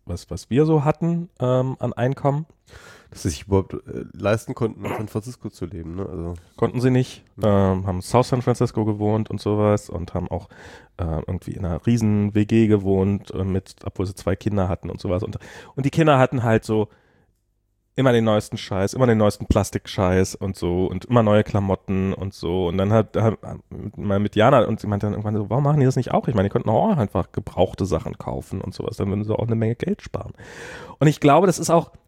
was, was wir so hatten ähm, an Einkommen. Dass sie sich überhaupt äh, leisten konnten, in San Francisco zu leben, ne? Also. Konnten sie nicht, ähm, haben South San Francisco gewohnt und sowas und haben auch äh, irgendwie in einer riesen W G gewohnt, äh, mit, obwohl sie zwei Kinder hatten und sowas. Und, und die Kinder hatten halt so immer den neuesten Scheiß, immer den neuesten Plastikscheiß und so und immer neue Klamotten und so. Und dann hat, hat mal mit Jana und sie meinte dann irgendwann so, warum machen die das nicht auch? Ich meine, die könnten auch einfach gebrauchte Sachen kaufen und sowas, dann würden sie auch eine Menge Geld sparen. Und ich glaube, das ist auch,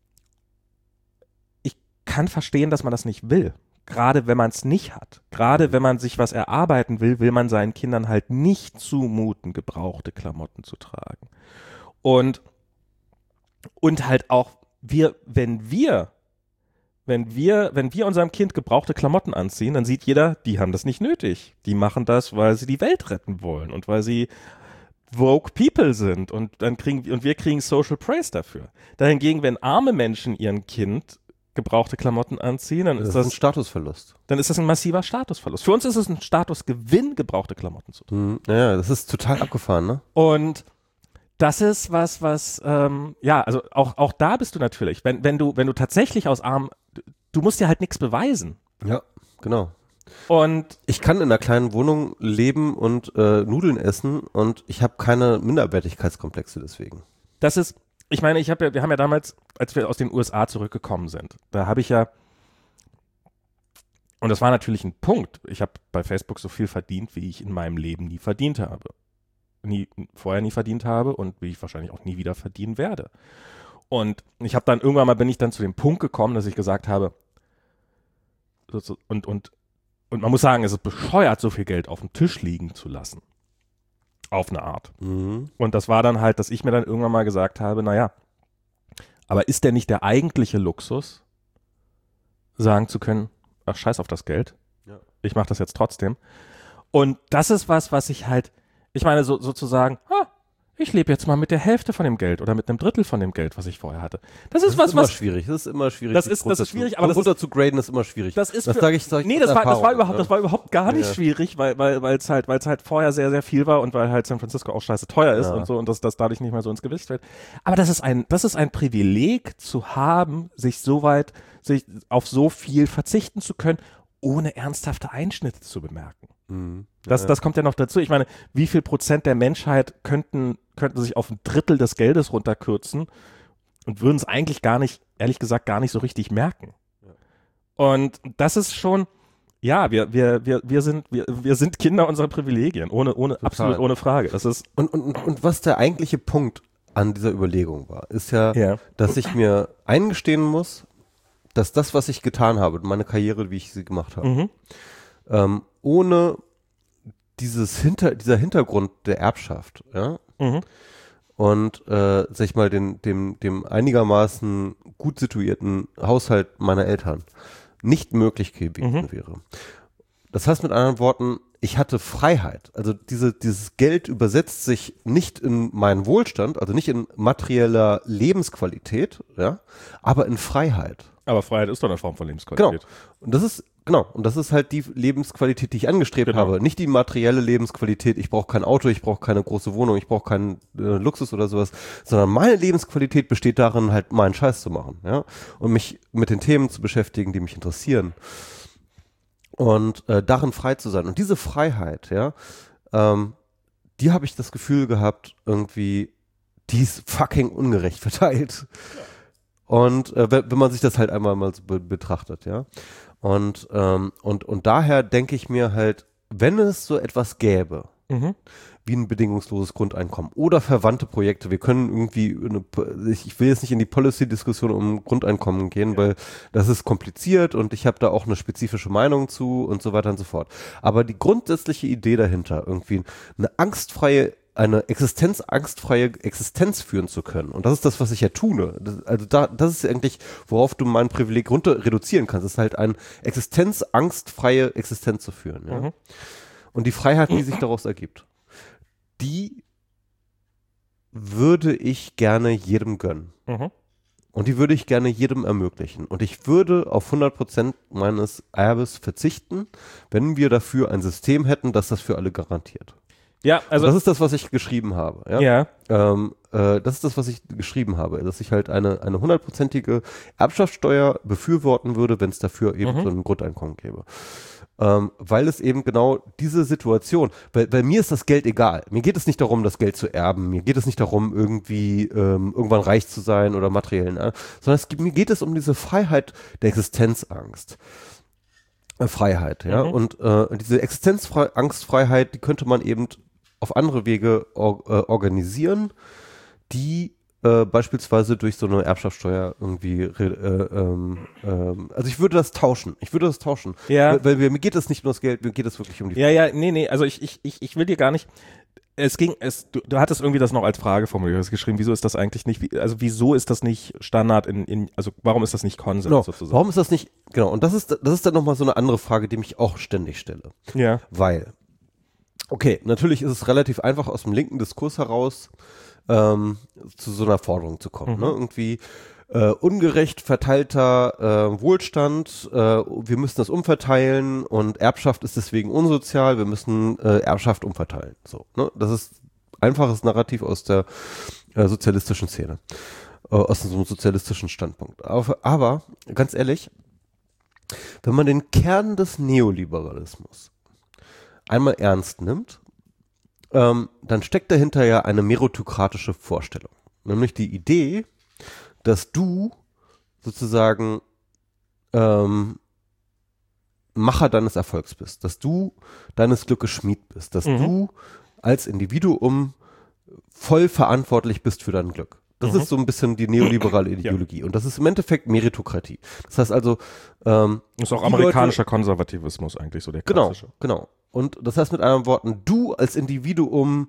kann verstehen, dass man das nicht will. Gerade wenn man es nicht hat. Gerade wenn man sich was erarbeiten will, will man seinen Kindern halt nicht zumuten, gebrauchte Klamotten zu tragen. Und, und halt auch wir, wenn wir, wenn wir, wenn wir unserem Kind gebrauchte Klamotten anziehen, dann sieht jeder, die haben das nicht nötig. Die machen das, weil sie die Welt retten wollen und weil sie woke people sind und dann kriegen und wir kriegen Social Praise dafür. Dahingegen, wenn arme Menschen ihren Kind gebrauchte Klamotten anziehen, dann das ist das ein Statusverlust. Dann ist das ein massiver Statusverlust. Für uns ist es ein Statusgewinn, gebrauchte Klamotten zu tragen. Mhm. Ja, das ist total abgefahren, ne? Und das ist was, was, ähm, ja, also auch, auch da bist du natürlich, wenn, wenn du, wenn du tatsächlich aus arm, du musst dir halt nichts beweisen. Ja, genau. Und ich kann in einer kleinen Wohnung leben und äh, Nudeln essen und ich habe keine Minderwertigkeitskomplexe deswegen. Das ist, ich meine, ich habe ja, wir haben ja damals, als wir aus den U S A zurückgekommen sind, da habe ich ja, und das war natürlich ein Punkt, ich habe bei Facebook so viel verdient, wie ich in meinem Leben nie verdient habe. Nie, vorher nie verdient habe und wie ich wahrscheinlich auch nie wieder verdienen werde. Und ich habe dann irgendwann mal, bin ich dann zu dem Punkt gekommen, dass ich gesagt habe, und, und, und man muss sagen, es ist bescheuert, so viel Geld auf dem Tisch liegen zu lassen. Auf eine Art. Mhm. Und das war dann halt, dass ich mir dann irgendwann mal gesagt habe, naja, aber ist der nicht der eigentliche Luxus, sagen zu können, ach, scheiß auf das Geld, ja. Ich mache das jetzt trotzdem. Und das ist was, was ich halt, ich meine so, sozusagen, ah, ich lebe jetzt mal mit der Hälfte von dem Geld oder mit einem Drittel von dem Geld, was ich vorher hatte. Das ist das was, ist immer was schwierig. Das ist immer schwierig. Das ist, das ist schwierig, aber das runter ist, zu graden ist immer schwierig. Das ist, das für, sage ich, sag ich nee, das war, das war überhaupt, ne? das war überhaupt gar nicht ja. schwierig, weil, weil, weil es halt, weil es halt vorher sehr, sehr viel war und weil halt San Francisco auch scheiße teuer ist ja. und so und das, das dadurch nicht mehr so ins Gewicht fällt. Aber das ist ein, das ist ein Privileg zu haben, sich so weit, sich auf so viel verzichten zu können, ohne ernsthafte Einschnitte zu bemerken. Mhm. Das, ja. das kommt ja noch dazu. Ich meine, wie viel Prozent der Menschheit könnten, könnten sich auf ein Drittel des Geldes runterkürzen und würden es eigentlich gar nicht, ehrlich gesagt, gar nicht so richtig merken. Ja. Und das ist schon, ja, wir, wir, wir, wir, sind, wir, wir sind Kinder unserer Privilegien, ohne, ohne, absolut ohne Frage. Das ist und, und, und was der eigentliche Punkt an dieser Überlegung war, ist ja, ja. dass ich mir eingestehen muss, dass das, was ich getan habe, meine Karriere, wie ich sie gemacht habe, mhm. ähm, ohne dieses Hinter, dieser Hintergrund der Erbschaft, ja, mhm. und äh, sag ich mal, den, dem, dem einigermaßen gut situierten Haushalt meiner Eltern nicht möglich gewesen mhm. wäre. Das heißt mit anderen Worten, ich hatte Freiheit. Also diese, dieses Geld übersetzt sich nicht in meinen Wohlstand, also nicht in materieller Lebensqualität, ja, aber in Freiheit. Aber Freiheit ist doch eine Form von Lebensqualität. Genau. Und das ist, genau, und das ist halt die Lebensqualität, die ich angestrebt genau. habe. Nicht die materielle Lebensqualität, ich brauche kein Auto, ich brauche keine große Wohnung, ich brauche keinen äh, Luxus oder sowas, sondern meine Lebensqualität besteht darin, halt meinen Scheiß zu machen, ja, und mich mit den Themen zu beschäftigen, die mich interessieren. Und äh, darin frei zu sein. Und diese Freiheit, ja, ähm, die habe ich das Gefühl gehabt, irgendwie, die ist fucking ungerecht verteilt. Ja. Und äh, wenn, wenn man sich das halt einmal mal so be- betrachtet, ja. Und, ähm, und, und daher denke ich mir halt, wenn es so etwas gäbe, mhm. wie ein bedingungsloses Grundeinkommen oder verwandte Projekte, wir können irgendwie, eine, ich will jetzt nicht in die Policy-Diskussion um Grundeinkommen gehen, ja. weil das ist kompliziert und ich habe da auch eine spezifische Meinung zu und so weiter und so fort. Aber die grundsätzliche Idee dahinter, irgendwie eine angstfreie eine existenzangstfreie Existenz führen zu können. Und das ist das, was ich ja tue. Das, also da, das ist eigentlich, worauf du mein Privileg runter reduzieren kannst. Das ist halt eine existenzangstfreie Existenz zu führen. Ja? Mhm. Und die Freiheit, die sich daraus ergibt, die würde ich gerne jedem gönnen. Mhm. Und die würde ich gerne jedem ermöglichen. Und ich würde auf hundert Prozent meines Erbes verzichten, wenn wir dafür ein System hätten, das das für alle garantiert. Ja, also das ist das, was ich geschrieben habe. Ja. ja. Ähm, äh, das ist das, was ich geschrieben habe, dass ich halt eine eine hundertprozentige Erbschaftssteuer befürworten würde, wenn es dafür eben Mhm. so ein Grundeinkommen gäbe. Ähm, weil es eben genau diese Situation, weil, weil mir ist das Geld egal. Mir geht es nicht darum, das Geld zu erben. Mir geht es nicht darum, irgendwie ähm, irgendwann reich zu sein oder materiellen, äh, sondern es, gibt- mir geht es um diese Freiheit der Existenzangst. Äh, Freiheit, ja. Mhm. Und äh, diese Existenzangstfreiheit, die könnte man eben auf andere Wege or, äh, organisieren, die äh, beispielsweise durch so eine Erbschaftssteuer irgendwie, re- äh, ähm, ähm, also ich würde das tauschen. Ich würde das tauschen. Ja. Weil, weil mir, mir geht es nicht nur das Geld, mir geht es wirklich um die Ja, ja, nee, nee, also ich, ich, ich, ich will dir gar nicht, es ging, es, du, du hattest irgendwie das noch als Frage formuliert, du hast geschrieben, wieso ist das eigentlich nicht, wie- also wieso ist das nicht Standard in, in also warum ist das nicht Konsens Genau. sozusagen? Warum ist das nicht, genau, und das ist, das ist dann nochmal so eine andere Frage, die mich auch ständig stelle. Ja. Weil, okay, natürlich ist es relativ einfach aus dem linken Diskurs heraus ähm, zu so einer Forderung zu kommen. Mhm. Ne? Irgendwie äh, ungerecht verteilter äh, Wohlstand, äh, wir müssen das umverteilen und Erbschaft ist deswegen unsozial, wir müssen äh, Erbschaft umverteilen. So, ne? Das ist einfaches Narrativ aus der äh, sozialistischen Szene, äh, aus so einem sozialistischen Standpunkt. Aber, aber, ganz ehrlich, wenn man den Kern des Neoliberalismus einmal ernst nimmt, ähm, dann steckt dahinter ja eine meritokratische Vorstellung. Nämlich die Idee, dass du sozusagen ähm, Macher deines Erfolgs bist, dass du deines Glückes Schmied bist, dass Mhm. du als Individuum voll verantwortlich bist für dein Glück. Das Mhm. ist so ein bisschen die neoliberale Ideologie. Und das ist im Endeffekt Meritokratie. Das heißt also, ähm, Das ist auch die amerikanischer Konservativismus eigentlich so der Genau, klassische. genau. Und das heißt mit anderen Worten, du als Individuum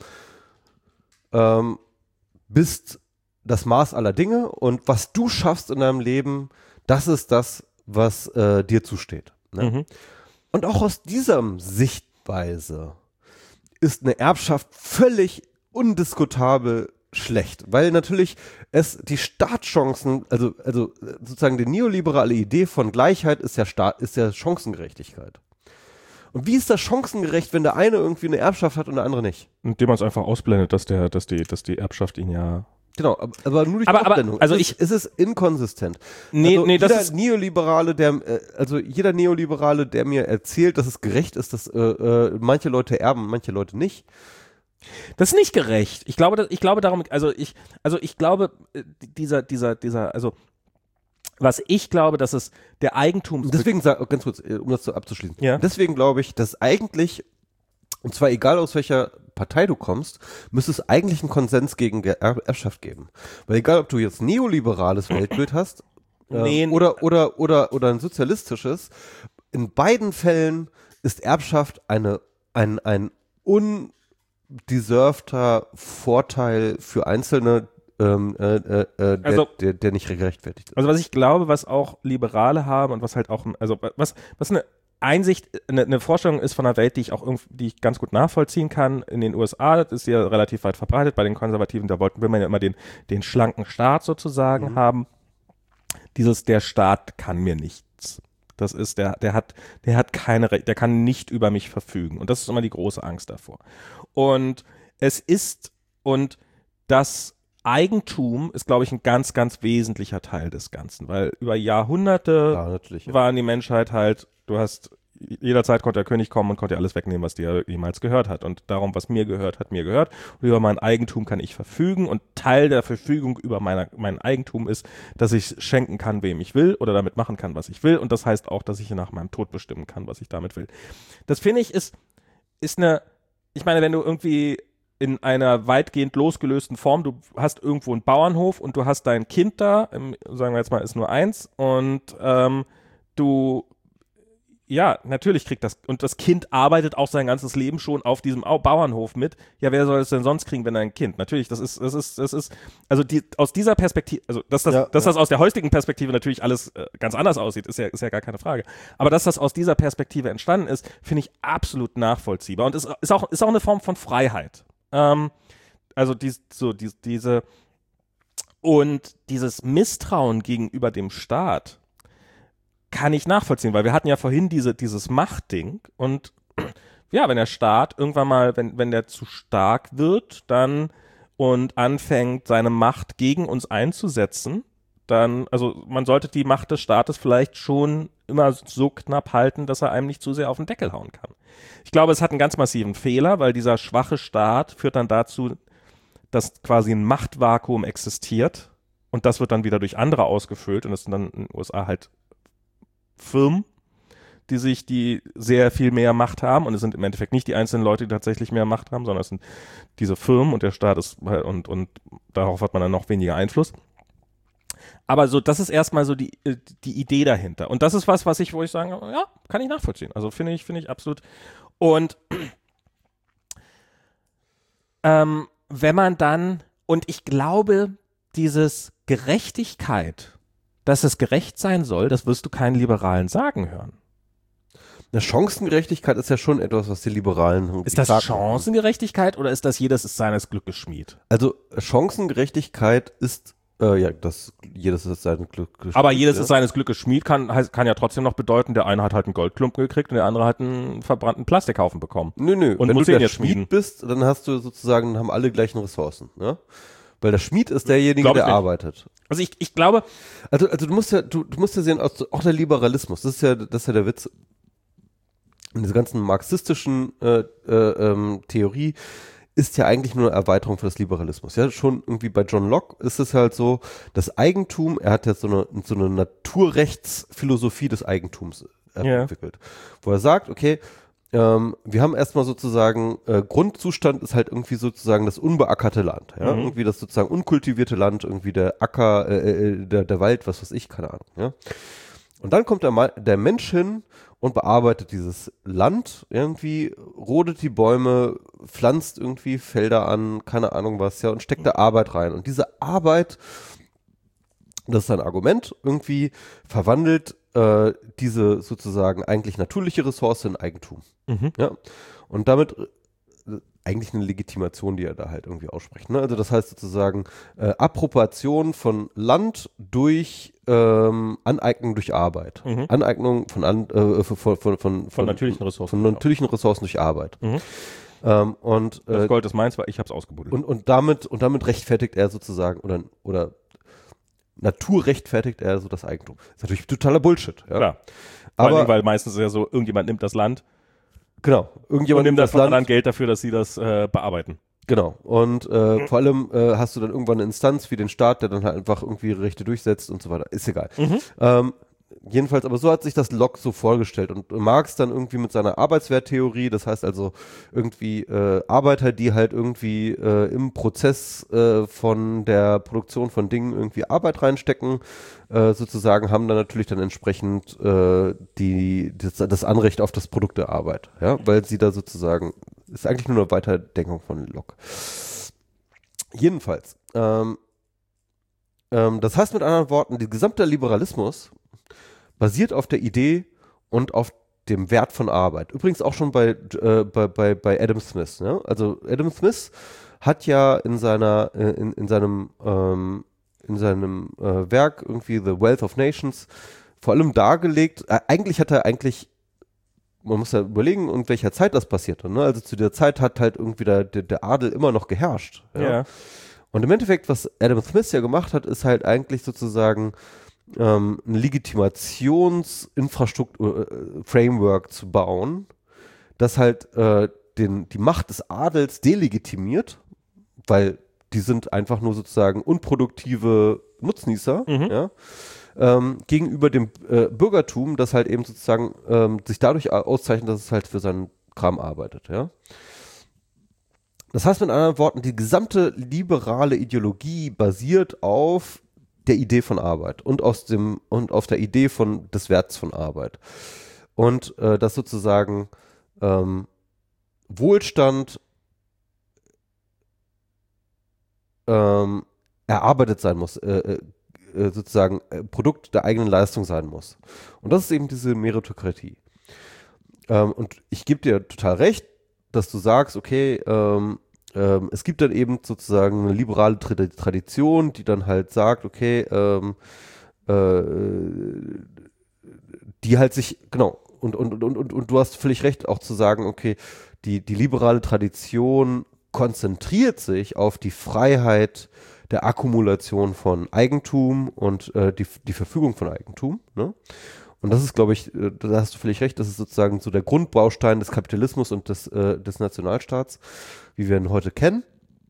ähm, bist das Maß aller Dinge und was du schaffst in deinem Leben, das ist das, was äh, dir zusteht. Ne? Mhm. Und auch aus dieser Sichtweise ist eine Erbschaft völlig undiskutabel schlecht, weil natürlich es die Startchancen, also also sozusagen die neoliberale Idee von Gleichheit ist ja Sta- ist ja Chancengerechtigkeit. Und wie ist das chancengerecht, wenn der eine irgendwie eine Erbschaft hat und der andere nicht? Indem man es einfach ausblendet, dass der, dass die, dass die Erbschaft ihn ja. Genau, aber, aber nur durch Aber- die aber, Ausblendung. also es ich- ist, es ist inkonsistent. Nee, also nee, das jeder ist- Neoliberale, der, äh, also jeder Neoliberale, der mir erzählt, dass es gerecht ist, dass äh, äh, manche Leute erben, manche Leute nicht. Das ist nicht gerecht. Ich glaube, das, ich glaube darum, also ich, also ich glaube, äh, dieser, dieser, dieser, also was ich glaube, dass es der Eigentums. Deswegen, sag, ganz kurz, äh, um das so abzuschließen. Ja. Deswegen glaube ich, dass eigentlich, und zwar egal aus welcher Partei du kommst, müsste es eigentlich einen Konsens gegen Ge- Er- Erbschaft geben. Weil egal, ob du jetzt neoliberales Weltbild hast äh, Nee. oder, oder, oder, oder ein sozialistisches, in beiden Fällen ist Erbschaft eine, ein, ein undeservter Vorteil für Einzelne, ähm, äh, äh, äh, der, Also- der, der nicht gerechtfertigt ist. Also was ich glaube, was auch Liberale haben und was halt auch, also was, was eine Einsicht, eine, eine Vorstellung ist von einer Welt, die ich auch irgendwie, die ich ganz gut nachvollziehen kann. In den U S A, das ist ja relativ weit verbreitet, bei den Konservativen, da wollten, will man ja immer den, den schlanken Staat sozusagen Mhm. haben. Dieses, der Staat kann mir nichts. Das ist, der, der hat, der hat keine Rechte, der kann nicht über mich verfügen. Und das ist immer die große Angst davor. Und es ist, und das Eigentum ist, glaube ich, ein ganz, ganz wesentlicher Teil des Ganzen, weil über Jahrhunderte Ja, natürlich. Ja. war die Menschheit halt, du hast, jederzeit konnte der König kommen und konnte dir alles wegnehmen, was dir jemals gehört hat. Und darum, was mir gehört, hat mir gehört. Und über mein Eigentum kann ich verfügen. Und Teil der Verfügung über meine, mein Eigentum ist, dass ich schenken kann, wem ich will oder damit machen kann, was ich will. Und das heißt auch, dass ich nach meinem Tod bestimmen kann, was ich damit will. Das finde ich ist, ist eine, ich meine, wenn du irgendwie in einer weitgehend losgelösten Form, du hast irgendwo einen Bauernhof und du hast dein Kind da, im, sagen wir jetzt mal, ist nur eins und ähm, du, ja, natürlich kriegt das, und das Kind arbeitet auch sein ganzes Leben schon auf diesem Au- Bauernhof mit. Ja, wer soll es denn sonst kriegen, wenn er ein Kind? Natürlich, das ist, das ist, das ist, also die, aus dieser Perspektive, also dass das, Ja, dass ja. das aus der heutigen Perspektive natürlich alles äh, ganz anders aussieht, ist ja, ist ja gar keine Frage. Aber dass das aus dieser Perspektive entstanden ist, finde ich absolut nachvollziehbar und ist, ist auch, ist auch eine Form von Freiheit. Ähm, also dies, so dies, diese und dieses Misstrauen gegenüber dem Staat kann ich nachvollziehen, weil wir hatten ja vorhin diese, dieses Machtding und ja, wenn der Staat irgendwann mal, wenn, wenn der zu stark wird, dann und anfängt, seine Macht gegen uns einzusetzen, dann, also man sollte die Macht des Staates vielleicht schon immer so knapp halten, dass er einem nicht zu sehr auf den Deckel hauen kann. Ich glaube, es hat einen ganz massiven Fehler, weil dieser schwache Staat führt dann dazu, dass quasi ein Machtvakuum existiert und das wird dann wieder durch andere ausgefüllt und das sind dann in den U S A halt Firmen, die sich, die sehr viel mehr Macht haben und es sind im Endeffekt nicht die einzelnen Leute, die tatsächlich mehr Macht haben, sondern es sind diese Firmen und der Staat ist und, und darauf hat man dann noch weniger Einfluss. Aber so, das ist erstmal so die, die Idee dahinter. Und das ist was, was ich, wo ich sagen, ja, kann ich nachvollziehen. Also finde ich, finde ich absolut. Und ähm, wenn man dann, und ich glaube, dieses Gerechtigkeit, dass es gerecht sein soll, das wirst du keinen Liberalen sagen hören. Eine Chancengerechtigkeit ist ja schon etwas, was die Liberalen... Ist das Chancengerechtigkeit oder ist das jedes ist seines Glückes Schmied? Also Chancengerechtigkeit ist, äh, ja, das jedes ist seines Glückes Schmied. Aber jedes ja. ist seines Glückes Schmied kann, heißt, kann ja trotzdem noch bedeuten, der eine hat halt einen Goldklumpen gekriegt und der andere hat einen verbrannten Plastikhaufen bekommen. Nö, nö. Und Wenn muss du den der jetzt Schmied schmieden. bist, dann hast du sozusagen, haben alle gleichen Ressourcen. Ne? Weil der Schmied ist derjenige, Glaub ich der nicht. arbeitet. Also ich, ich glaube, Also, also du musst ja, du, du musst ja sehen, auch der Liberalismus, das ist ja, das ist ja der Witz. In dieser ganzen marxistischen äh, äh, ähm, Theorie ist ja eigentlich nur eine Erweiterung für das Liberalismus. Ja, schon irgendwie bei John Locke ist es halt so, das Eigentum, er hat ja so eine, so eine Naturrechtsphilosophie des Eigentums äh, Ja. entwickelt, wo er sagt, okay, ähm, wir haben erstmal sozusagen, äh, Grundzustand ist halt irgendwie sozusagen das unbeackerte Land, ja, Mhm. irgendwie das sozusagen unkultivierte Land, irgendwie der Acker, äh, äh, der, der Wald, was weiß ich, keine Ahnung, ja. Und dann kommt der, Ma- der Mensch hin und bearbeitet dieses Land irgendwie, rodet die Bäume, pflanzt irgendwie Felder an, keine Ahnung was, ja, und steckt da Arbeit rein. Und diese Arbeit, das ist ein Argument, irgendwie verwandelt äh, diese sozusagen eigentlich natürliche Ressource in Eigentum. Mhm. Ja. Und damit äh, eigentlich eine Legitimation, die er da halt irgendwie ausspricht. Ne? Also das heißt sozusagen äh, Appropriation von Land durch ähm, Aneignung durch Arbeit. Mhm. Aneignung von, an, äh, von, von, von, von, Von natürlichen Ressourcen. Von natürlichen Ressourcen durch Arbeit. Mhm. Ähm, und, Das äh, Gold ist meins, weil ich hab's ausgebuddelt. und, und, damit, und damit rechtfertigt er sozusagen, oder, oder Natur rechtfertigt er so das Eigentum. Das ist natürlich totaler Bullshit. Ja? Klar. Vor allen Aber, Dingen, weil meistens ist ja so, irgendjemand nimmt das Land genau, und irgendjemand nimmt nimmt das das von Land. anderen Geld dafür, dass sie das äh, bearbeiten. Genau. Und äh, vor allem äh, hast du dann irgendwann eine Instanz wie den Staat, der dann halt einfach irgendwie ihre Rechte durchsetzt und so weiter. Ist egal. Mhm. Ähm, jedenfalls, aber so hat sich das Locke so vorgestellt. Und Marx dann irgendwie mit seiner Arbeitswerttheorie, das heißt also irgendwie äh, Arbeiter, die halt irgendwie äh, im Prozess äh, von der Produktion von Dingen irgendwie Arbeit reinstecken, äh, sozusagen, haben dann natürlich dann entsprechend äh, die, das, das Anrecht auf das Produkt der Arbeit. Ja, weil sie da sozusagen, ist eigentlich nur eine Weiterdenkung von Locke. Jedenfalls. Ähm, ähm, das heißt mit anderen Worten, der gesamte Liberalismus basiert auf der Idee und auf dem Wert von Arbeit. Übrigens auch schon bei, äh, bei, bei, bei Adam Smith. Ne? Also Adam Smith hat ja in seiner, äh, in, in seinem, ähm, in seinem äh, Werk irgendwie The Wealth of Nations vor allem dargelegt, äh, eigentlich hat er eigentlich, man muss ja überlegen, in welcher Zeit das passierte. Ne? Also zu der Zeit hat halt irgendwie der, der, der Adel immer noch geherrscht. Ja? Ja. Und im Endeffekt, was Adam Smith ja gemacht hat, ist halt eigentlich sozusagen ähm, ein Legitimationsinfrastruktur-Framework zu bauen, das halt äh, den, die Macht des Adels delegitimiert, weil die sind einfach nur sozusagen unproduktive Nutznießer, Mhm. ja, ähm, gegenüber dem äh, Bürgertum, das halt eben sozusagen ähm, sich dadurch auszeichnet, dass es halt für seinen Kram arbeitet, ja. Das heißt mit anderen Worten, die gesamte liberale Ideologie basiert auf der Idee von Arbeit und aus dem und auf der Idee von des Werts von Arbeit und äh, dass sozusagen ähm, Wohlstand ähm, erarbeitet sein muss, äh, äh, sozusagen äh, Produkt der eigenen Leistung sein muss. Und das ist eben diese Meritokratie. Ähm, und ich gebe dir total recht, dass du sagst, okay, ähm, ähm, es gibt dann eben sozusagen eine liberale Tra- Tradition, die dann halt sagt, okay, ähm, äh, die halt sich, genau, und, und, und, und, und du hast völlig recht, auch zu sagen, okay, die, die liberale Tradition konzentriert sich auf die Freiheit der Akkumulation von Eigentum und äh, die, die Verfügung von Eigentum. Ne? Und das ist, glaube ich, äh, da hast du völlig recht, das ist sozusagen so der Grundbaustein des Kapitalismus und des, äh, des Nationalstaats, wie wir ihn heute kennen.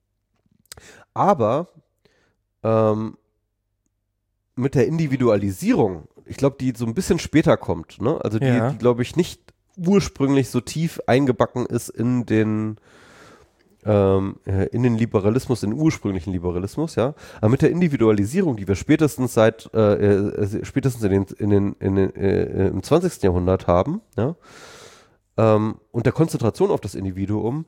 Aber ähm, mit der Individualisierung, ich glaube, die so ein bisschen später kommt, ne? Also die, Ja. die glaube ich, nicht ursprünglich so tief eingebacken ist in den ähm, in den Liberalismus, in den ursprünglichen Liberalismus, ja. Aber mit der Individualisierung, die wir spätestens seit äh, äh, spätestens in den, in den, in den äh, im zwanzigsten Jahrhundert haben, ja, ähm, und der Konzentration auf das Individuum,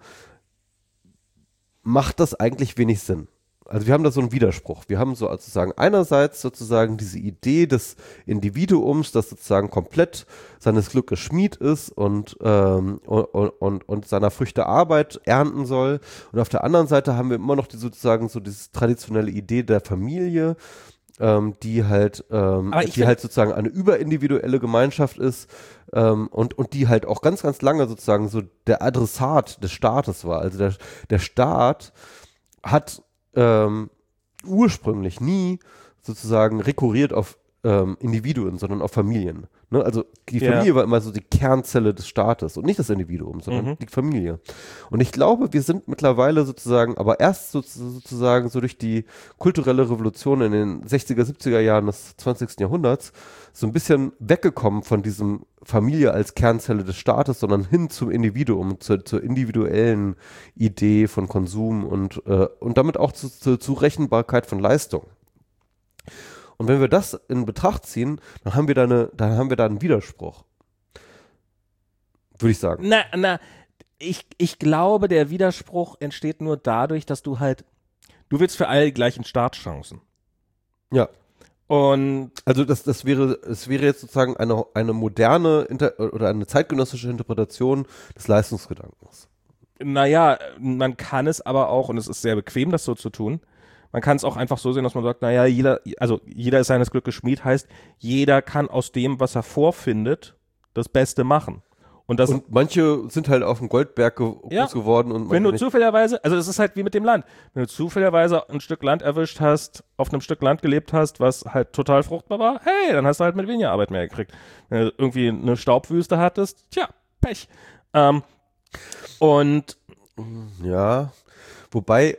macht das eigentlich wenig Sinn. Also wir haben da so einen Widerspruch. Wir haben so sozusagen einerseits sozusagen diese Idee des Individuums, das sozusagen komplett seines Glückes Schmied ist und, ähm, und, und, und seiner Früchte Arbeit ernten soll. Und auf der anderen Seite haben wir immer noch die, sozusagen so diese traditionelle Idee der Familie, ähm, die halt, ähm, die find, halt sozusagen eine überindividuelle Gemeinschaft ist, ähm, und, und die halt auch ganz, ganz lange sozusagen so der Adressat des Staates war. Also der, der Staat hat Ähm, ursprünglich nie sozusagen rekurriert auf ähm, Individuen, sondern auf Familien. Ne? Also die Ja. Familie war immer so die Kernzelle des Staates und nicht das Individuum, sondern Mhm. die Familie. Und ich glaube, wir sind mittlerweile sozusagen, aber erst so, sozusagen so durch die kulturelle Revolution in den sechziger, siebziger Jahren des zwanzigsten Jahrhunderts so ein bisschen weggekommen von diesem Familie als Kernzelle des Staates, sondern hin zum Individuum, zur, zur individuellen Idee von Konsum und, äh, und damit auch zu, zur Zurechenbarkeit von Leistung. Und wenn wir das in Betracht ziehen, dann haben wir da, eine, dann haben wir da einen Widerspruch. Würde ich sagen. Na, na, ich, ich glaube, der Widerspruch entsteht nur dadurch, dass du halt, du willst für alle die gleichen Startchancen. Ja. Und Also das, das wäre, es wäre jetzt sozusagen eine, eine moderne Inter oder eine zeitgenössische Interpretation des Leistungsgedankens. naja, man kann es aber auch, und es ist sehr bequem, das so zu tun, man kann es auch einfach so sehen, dass man sagt, naja, jeder, also jeder ist seines Glückes Schmied, heißt, jeder kann aus dem, was er vorfindet, das Beste machen. Und, das, Und manche sind halt auf dem Goldberg ge Ja. groß geworden. Und wenn du manche nicht. zufälligerweise, also es ist halt wie mit dem Land, wenn du zufälligerweise ein Stück Land erwischt hast, auf einem Stück Land gelebt hast, was halt total fruchtbar war, hey, dann hast du halt mit weniger Arbeit mehr gekriegt. Wenn du irgendwie eine Staubwüste hattest, tja, Pech. Ähm, und Ja, wobei,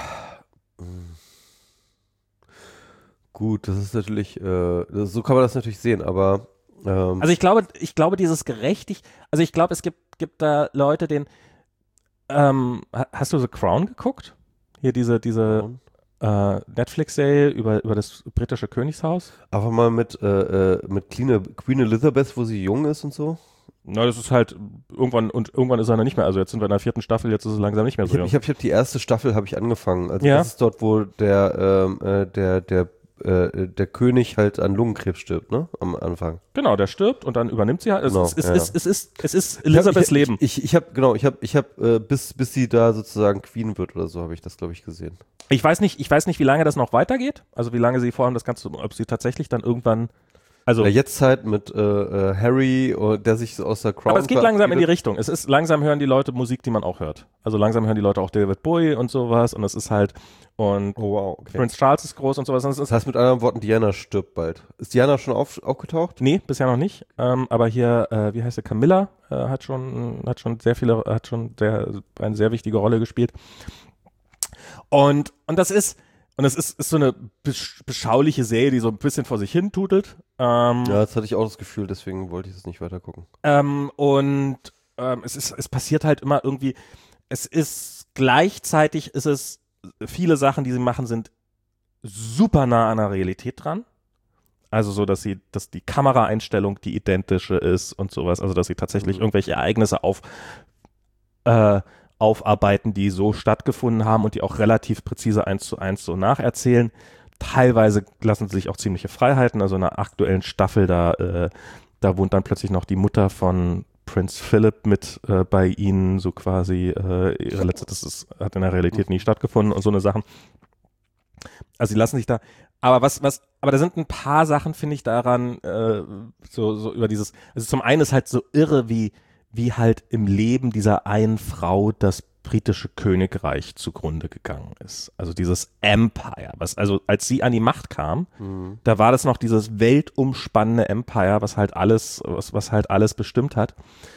gut, das ist natürlich, äh, das, so kann man das natürlich sehen, aber ähm, Also ich glaube, ich glaube, dieses gerechtig, also ich glaube, es gibt, gibt da Leute, denen, ähm, ha- hast du The Crown geguckt? Hier diese, diese äh, Netflix-Serie über, über das britische Königshaus? einfach mal mit, äh, äh, mit Queen, Queen Elizabeth, wo sie jung ist und so. Na, das ist halt irgendwann, und irgendwann ist er dann nicht mehr, also jetzt sind wir in der vierten Staffel, jetzt ist es langsam nicht mehr Ich so habe jung. ich hab, ich hab die erste Staffel habe ich angefangen. Also Ja. das ist dort, wo der, ähm, äh, der, der, äh, der König halt an Lungenkrebs stirbt, ne? Am Anfang. Genau, der stirbt und dann übernimmt sie halt. Es, Genau, es, es, ja. es, es, ist, es ist Elizabeths ich, Leben. Ich, ich, ich habe genau, ich habe, ich habe äh, bis, bis sie da sozusagen Queen wird oder so, habe ich das, glaube ich, gesehen. Ich weiß nicht, ich weiß nicht, wie lange das noch weitergeht. Also wie lange sie vorhaben, das Ganze, ob sie tatsächlich dann irgendwann, also. Ja, jetzt halt mit äh, äh, Harry, oh, der sich so aus der Crown Aber es geht langsam in die verabschiedet. Richtung. Es ist, langsam hören die Leute Musik, die man auch hört. Also langsam hören die Leute auch David Bowie und sowas und es ist halt, und Oh wow, okay. Prince Charles ist groß und sowas. Und es ist, Das heißt mit anderen Worten, Diana stirbt bald. Ist Diana schon auf, aufgetaucht? nee, bisher noch nicht. Ähm, aber hier, äh, wie heißt sie, Camilla äh, hat schon, hat schon sehr viele, hat schon sehr, eine sehr wichtige Rolle gespielt. Und, und das ist, und das ist, ist so eine besch beschauliche Serie, die so ein bisschen vor sich hin tutelt. Ähm, Ja, das hatte ich auch das Gefühl, deswegen wollte ich das nicht weiter gucken. Ähm, und ähm, es ist, es passiert halt immer irgendwie, es ist gleichzeitig ist es, viele Sachen, die sie machen, sind super nah an der Realität dran. Also so, dass sie, dass die Kameraeinstellung die identische ist und sowas, also dass sie tatsächlich Mhm. irgendwelche Ereignisse auf, äh, aufarbeiten, die so stattgefunden haben und die auch relativ präzise eins zu eins so nacherzählen. Teilweise lassen sie sich auch ziemliche Freiheiten, also in der aktuellen Staffel, da, äh, da wohnt dann plötzlich noch die Mutter von Prince Philip mit äh, bei ihnen, so quasi, äh, ihre letzte, das ist, hat in der Realität nie stattgefunden und so eine Sachen. Also sie lassen sich da, aber was, was, aber da sind ein paar Sachen, finde ich, daran, äh, so, so über dieses, also zum einen ist halt so irre, wie, wie halt im Leben dieser einen Frau das britische Königreich zugrunde gegangen ist. Also dieses Empire, was also als sie an die Macht kam, mhm. da war das noch dieses weltumspannende Empire, was halt alles, was, was halt alles bestimmt hat.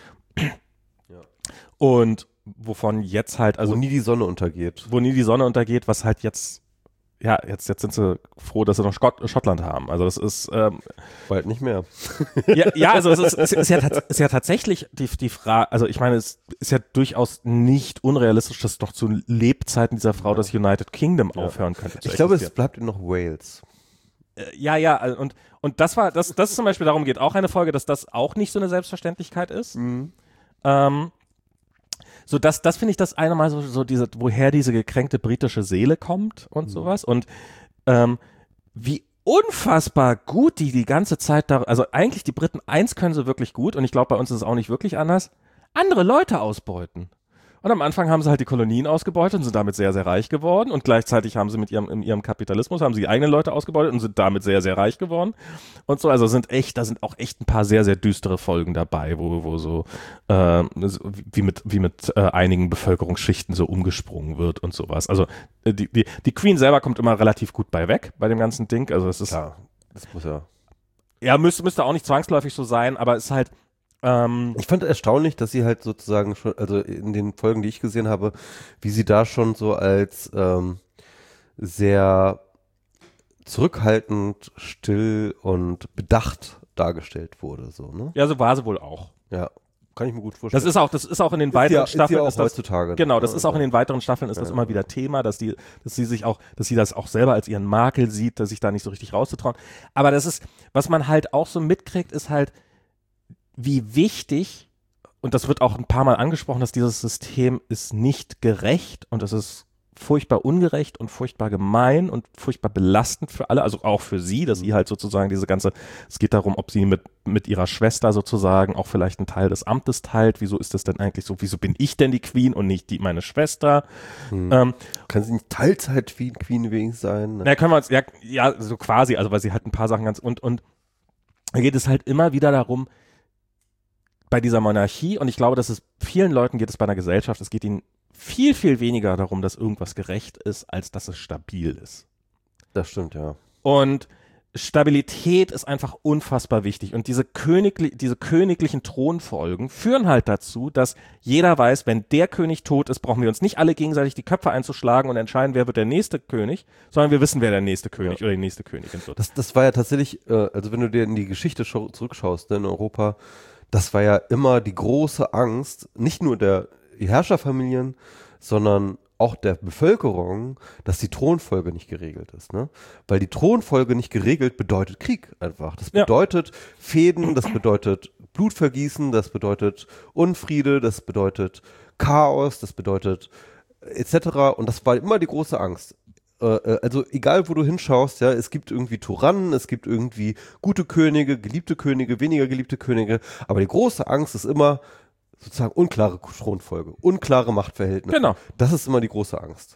Ja. Und wovon jetzt halt, also wo nie die Sonne untergeht. Wo nie die Sonne untergeht, was halt jetzt, ja, jetzt, jetzt sind sie froh, dass sie noch Skott, Schottland haben. Also das ist ähm, bald nicht mehr. Ja, ja, also es ist, es ist, ja, ist ja tatsächlich die, die Frage, also ich meine, es ist ja durchaus nicht unrealistisch, dass doch zu Lebzeiten dieser Frau ja. das United Kingdom ja. aufhören könnte. Ich glaube, es bleibt noch Wales. Äh, ja, ja, und, und das war, das, das zum Beispiel, darum geht auch eine Folge, dass das auch nicht so eine Selbstverständlichkeit ist. Mhm. Ähm, So, das, das finde ich das eine Mal so, so diese, woher diese gekränkte britische Seele kommt und mhm. sowas. Und ähm, wie unfassbar gut die die ganze Zeit da, also eigentlich die Briten, eins können sie wirklich gut und ich glaube, bei uns ist es auch nicht wirklich anders, andere Leute ausbeuten. Und am Anfang haben sie halt die Kolonien ausgebeutet und sind damit sehr, sehr reich geworden. Und gleichzeitig haben sie mit ihrem, in ihrem Kapitalismus, haben sie die eigenen Leute ausgebeutet und sind damit sehr, sehr reich geworden. Und so, also sind echt, da sind auch echt ein paar sehr, sehr düstere Folgen dabei, wo, wo so, äh, wie mit, wie mit äh, einigen Bevölkerungsschichten so umgesprungen wird und sowas. Also, die, die, die Queen selber kommt immer relativ gut bei weg, bei dem ganzen Ding. Also, es ist. Klar, das muss ja. Ja, müsste, müsste auch nicht zwangsläufig so sein, aber es ist halt. Ähm, ich fand erstaunlich, dass sie halt sozusagen schon, also in den Folgen, die ich gesehen habe, wie sie da schon so als ähm, sehr zurückhaltend, still und bedacht dargestellt wurde, so, ne? Ja, so war sie wohl auch. Ja, kann ich mir gut vorstellen. Das ist auch, das ist auch in den ist weiteren ja, Staffeln. Ist ja auch ist das, heutzutage. Genau, das ist auch in den weiteren Staffeln ist ja, das immer wieder Thema, dass die, dass sie sich auch, dass sie das auch selber als ihren Makel sieht, dass sich da nicht so richtig rauszutrauen. Aber das ist, was man halt auch so mitkriegt, ist halt, wie wichtig, und das wird auch ein paar Mal angesprochen, dass dieses System ist nicht gerecht und es ist furchtbar ungerecht und furchtbar gemein und furchtbar belastend für alle, also auch für sie, dass sie halt sozusagen diese ganze, es geht darum, ob sie mit, mit ihrer Schwester sozusagen auch vielleicht einen Teil des Amtes teilt. Wieso ist das denn eigentlich so? Wieso bin ich denn die Queen und nicht die meine Schwester? Hm. Ähm, Kann sie nicht Teilzeit-Queen Queen wenigstens sein? Ne? Na, können wir uns, ja, ja, so quasi, also weil sie halt ein paar Sachen ganz, und, und da geht es halt immer wieder darum, bei dieser Monarchie, und ich glaube, dass es vielen Leuten geht es bei einer Gesellschaft, es geht ihnen viel, viel weniger darum, dass irgendwas gerecht ist, als dass es stabil ist. Das stimmt, ja. Und Stabilität ist einfach unfassbar wichtig. Und diese, königli diese königlichen Thronfolgen führen halt dazu, dass jeder weiß, wenn der König tot ist, brauchen wir uns nicht alle gegenseitig die Köpfe einzuschlagen und entscheiden, wer wird der nächste König, sondern wir wissen, wer der nächste König ja. oder die nächste Königin wird. Das, das war ja tatsächlich, äh, also wenn du dir in die Geschichte zurückschaust, ne, in Europa, das war ja immer die große Angst, nicht nur der Herrscherfamilien, sondern auch der Bevölkerung, dass die Thronfolge nicht geregelt ist. Ne? Weil die Thronfolge nicht geregelt bedeutet Krieg einfach. Das bedeutet ja. Fehden, das bedeutet Blutvergießen, das bedeutet Unfriede, das bedeutet Chaos, das bedeutet et cetera. Und das war immer die große Angst. Also egal, wo du hinschaust, ja, es gibt irgendwie Tyrannen, es gibt irgendwie gute Könige, geliebte Könige, weniger geliebte Könige, aber die große Angst ist immer sozusagen unklare Thronfolge, unklare Machtverhältnisse. Genau. Das ist immer die große Angst.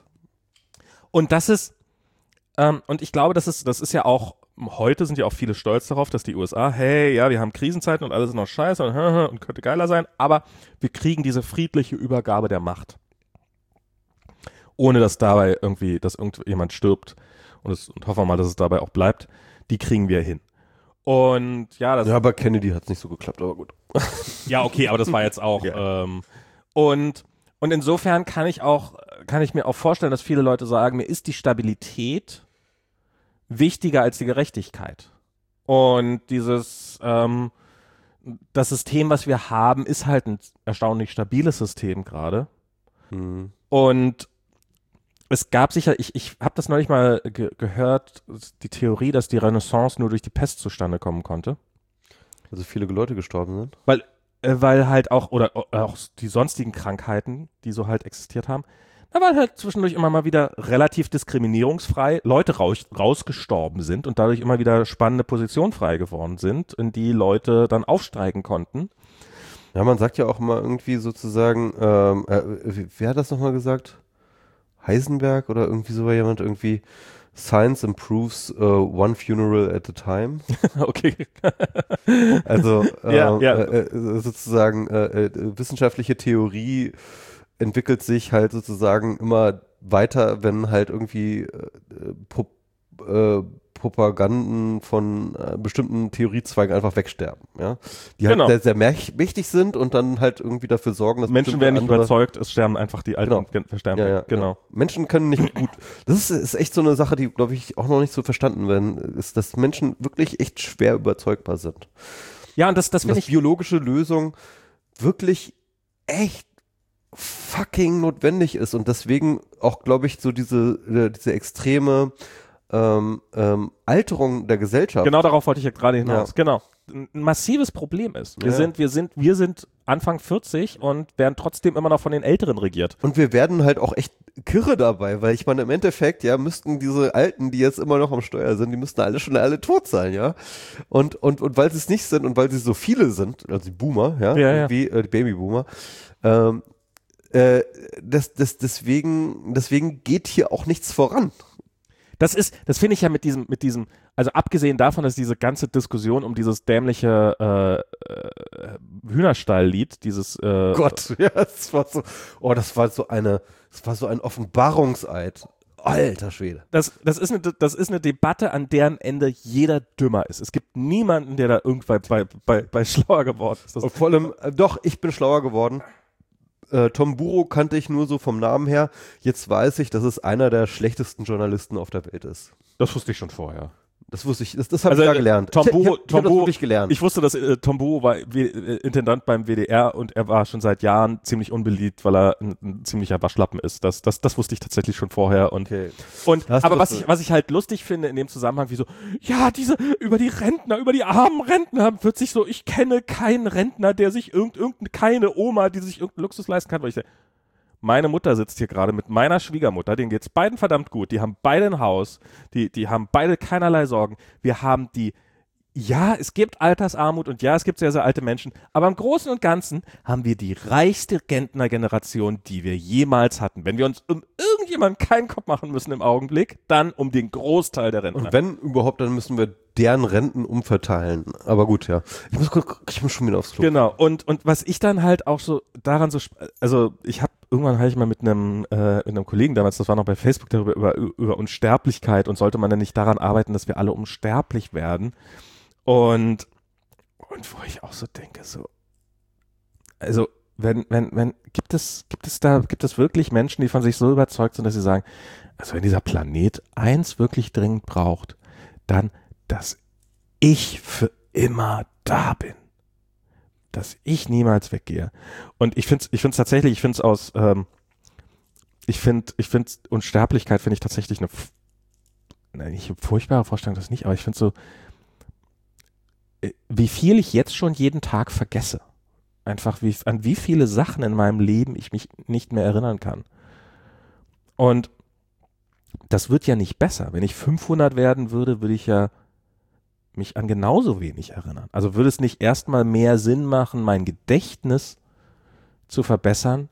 Und das ist, ähm, und ich glaube, das ist, das ist ja auch, heute sind ja auch viele stolz darauf, dass die U S A, hey, ja, wir haben Krisenzeiten und alles ist noch scheiße und, und könnte geiler sein, aber wir kriegen diese friedliche Übergabe der Macht. Ohne dass dabei irgendwie, dass irgendjemand stirbt und, es, und hoffen wir mal, dass es dabei auch bleibt, die kriegen wir hin. Und ja, das. Ja, bei Kennedy hat es nicht so geklappt, aber gut. Ja, okay, aber das war jetzt auch. Ja. Ähm, und, und insofern kann ich auch, kann ich mir auch vorstellen, dass viele Leute sagen, mir ist die Stabilität wichtiger als die Gerechtigkeit. Und dieses, ähm, das System, was wir haben, ist halt ein erstaunlich stabiles System gerade. Hm. Und es gab sicher, ich, ich habe das neulich mal ge gehört, die Theorie, dass die Renaissance nur durch die Pest zustande kommen konnte. Also viele Leute gestorben sind? Weil, äh, weil halt auch, oder äh, auch die sonstigen Krankheiten, die so halt existiert haben, da waren halt zwischendurch immer mal wieder relativ diskriminierungsfrei Leute raus, rausgestorben sind und dadurch immer wieder spannende Positionen frei geworden sind, in die Leute dann aufsteigen konnten. Ja, man sagt ja auch immer irgendwie sozusagen, ähm, äh, wer hat das nochmal gesagt? Heisenberg oder irgendwie so war jemand irgendwie Science improves uh, one funeral at a time. Okay. Also äh, ja, ja. Äh, sozusagen äh, äh, wissenschaftliche Theorie entwickelt sich halt sozusagen immer weiter, wenn halt irgendwie äh, Pro, äh, Propaganden von äh, bestimmten Theoriezweigen einfach wegsterben, ja, die halt Genau. sehr, sehr mächtig sind und dann halt irgendwie dafür sorgen, dass Menschen werden nicht andere, überzeugt, es sterben einfach die Alten, Genau. sterben ja, weg. ja, Genau. ja. Menschen können nicht gut, das ist, ist echt so eine Sache, die, glaube ich, auch noch nicht so verstanden werden, ist, dass Menschen wirklich echt schwer überzeugbar sind. Ja, und das, das Und finde dass ich, biologische Lösung wirklich echt fucking notwendig ist und deswegen auch, glaube ich, so diese, äh, diese extreme ähm, ähm, Alterung der Gesellschaft. genau darauf wollte ich ja gerade hinaus. Ja. Genau. Ein massives Problem ist. Wir Ja. sind, wir sind, wir sind Anfang vierzig und werden trotzdem immer noch von den Älteren regiert. Und wir werden halt auch echt kirre dabei, weil ich meine, im Endeffekt, ja, müssten diese Alten, die jetzt immer noch am Steuer sind, die müssten alle schon alle tot sein, ja. Und, und, und weil sie es nicht sind und weil sie so viele sind, also die Boomer, ja, Ja, ja. wie äh, die Babyboomer, ähm, äh, das, das, deswegen, deswegen geht hier auch nichts voran. Das ist, das finde ich ja mit diesem, mit diesem, also abgesehen davon, dass diese ganze Diskussion um dieses dämliche äh, äh, Hühnerstall-Lied, dieses äh, Gott, ja, das war so, oh, das war so eine, das war so ein Offenbarungseid. Alter Schwede. Das, das, ist eine, das ist eine Debatte, an deren Ende jeder dümmer ist. Es gibt niemanden, der da irgendwann bei, bei, bei schlauer geworden ist. Das, Und vor allem, äh, doch, ich bin schlauer geworden. Äh, Tom Burrow kannte ich nur so vom Namen her. Jetzt weiß ich, dass es einer der schlechtesten Journalisten auf der Welt ist. das wusste ich schon vorher. Das wusste ich, das, das habe Also, ich da äh, gelernt. Tom ich, Burrow- ich hab, ich Tom hab das Burrow- wirklich gelernt. Ich wusste, dass äh, Tom Burrow war w äh, Intendant beim W D R und er war schon seit Jahren ziemlich unbeliebt, weil er ein, ein ziemlicher Waschlappen ist. Das, das, das wusste ich tatsächlich schon vorher. Und, okay. und Hast aber du was das- ich, was ich halt lustig finde in dem Zusammenhang, wie so, ja, diese, über die Rentner, über die armen Rentner, wird sich so, ich kenne keinen Rentner, der sich irgend, irgendeine, keine Oma, die sich irgendeinen Luxus leisten kann, weil ich denke, meine Mutter sitzt hier gerade mit meiner Schwiegermutter, denen geht's beiden verdammt gut, die haben beide ein Haus, die, die haben beide keinerlei Sorgen. Wir haben die, ja, es gibt Altersarmut und ja, es gibt sehr, sehr alte Menschen, aber im Großen und Ganzen haben wir die reichste Rentnergeneration, die wir jemals hatten. Wenn wir uns um irgendjemanden keinen Kopf machen müssen im Augenblick, dann um den Großteil der Rentner. Und wenn überhaupt, dann müssen wir deren Renten umverteilen. Aber gut, ja. Ich muss, ich muss schon wieder aufs Klo. Genau, und, und was ich dann halt auch so daran so, sp- also ich habe, irgendwann habe ich mal mit einem, äh, mit einem Kollegen damals, das war noch bei Facebook, darüber, über, über Unsterblichkeit und sollte man denn nicht daran arbeiten, dass wir alle unsterblich werden. Und, und wo ich auch so denke, so, also wenn, wenn, wenn, gibt es, gibt es da, gibt es wirklich Menschen, die von sich so überzeugt sind, dass sie sagen, also wenn dieser Planet eins wirklich dringend braucht, dann, dass ich für immer da bin. Dass ich niemals weggehe. Und ich finde es ich find's tatsächlich, ich finde es aus, ähm, ich finde, ich finde Unsterblichkeit finde ich tatsächlich eine, nein, nicht eine furchtbare Vorstellung, das nicht, aber ich finde so, äh, wie viel ich jetzt schon jeden Tag vergesse. Einfach wie, an wie viele Sachen in meinem Leben ich mich nicht mehr erinnern kann. Und das wird ja nicht besser. Wenn ich fünfhundert werden würde, würde ich ja mich an genauso wenig erinnern. Also würde es nicht erstmal mehr Sinn machen, mein Gedächtnis zu verbessern,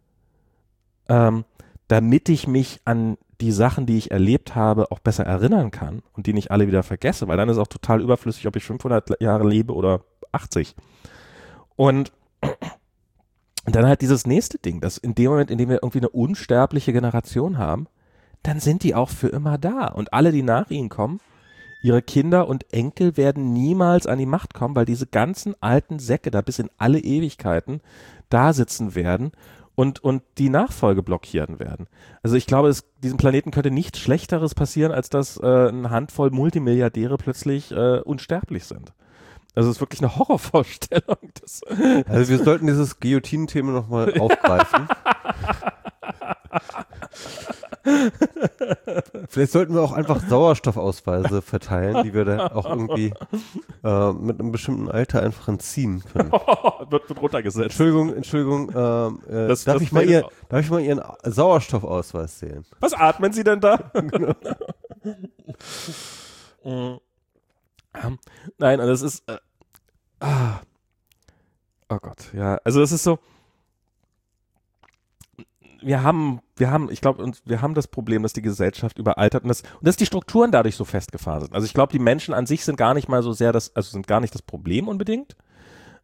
ähm, damit ich mich an die Sachen, die ich erlebt habe, auch besser erinnern kann und die nicht alle wieder vergesse, weil dann ist auch total überflüssig, ob ich fünfhundert Jahre lebe oder achtzig. Und dann halt dieses nächste Ding, dass in dem Moment, in dem wir irgendwie eine unsterbliche Generation haben, dann sind die auch für immer da. Und alle, die nach ihnen kommen, ihre Kinder und Enkel werden niemals an die Macht kommen, weil diese ganzen alten Säcke da bis in alle Ewigkeiten da sitzen werden und, und die Nachfolge blockieren werden. Also ich glaube, es, diesem Planeten könnte nichts Schlechteres passieren, als dass äh, eine Handvoll Multimilliardäre plötzlich äh, unsterblich sind. Also es ist wirklich eine Horrorvorstellung. Das Also wir sollten dieses Guillotinen-Thema nochmal aufgreifen. Vielleicht sollten wir auch einfach Sauerstoffausweise verteilen, die wir da auch irgendwie äh, mit einem bestimmten Alter einfach entziehen können. wird, wird runtergesetzt. Entschuldigung, Entschuldigung, ähm, äh, Das- darf, das ich mal fällt ihr, auf. darf ich mal Ihren Sauerstoffausweis sehen? Was atmen Sie denn da? Mm. Ähm, Nein, und das ist äh, ah. Oh Gott, ja, also das ist so, wir haben, wir haben, ich glaube, uns, wir haben das Problem, dass die Gesellschaft überaltert und, das, und dass die Strukturen dadurch so festgefahren sind. Also ich glaube, die Menschen an sich sind gar nicht mal so sehr das, also sind gar nicht das Problem unbedingt.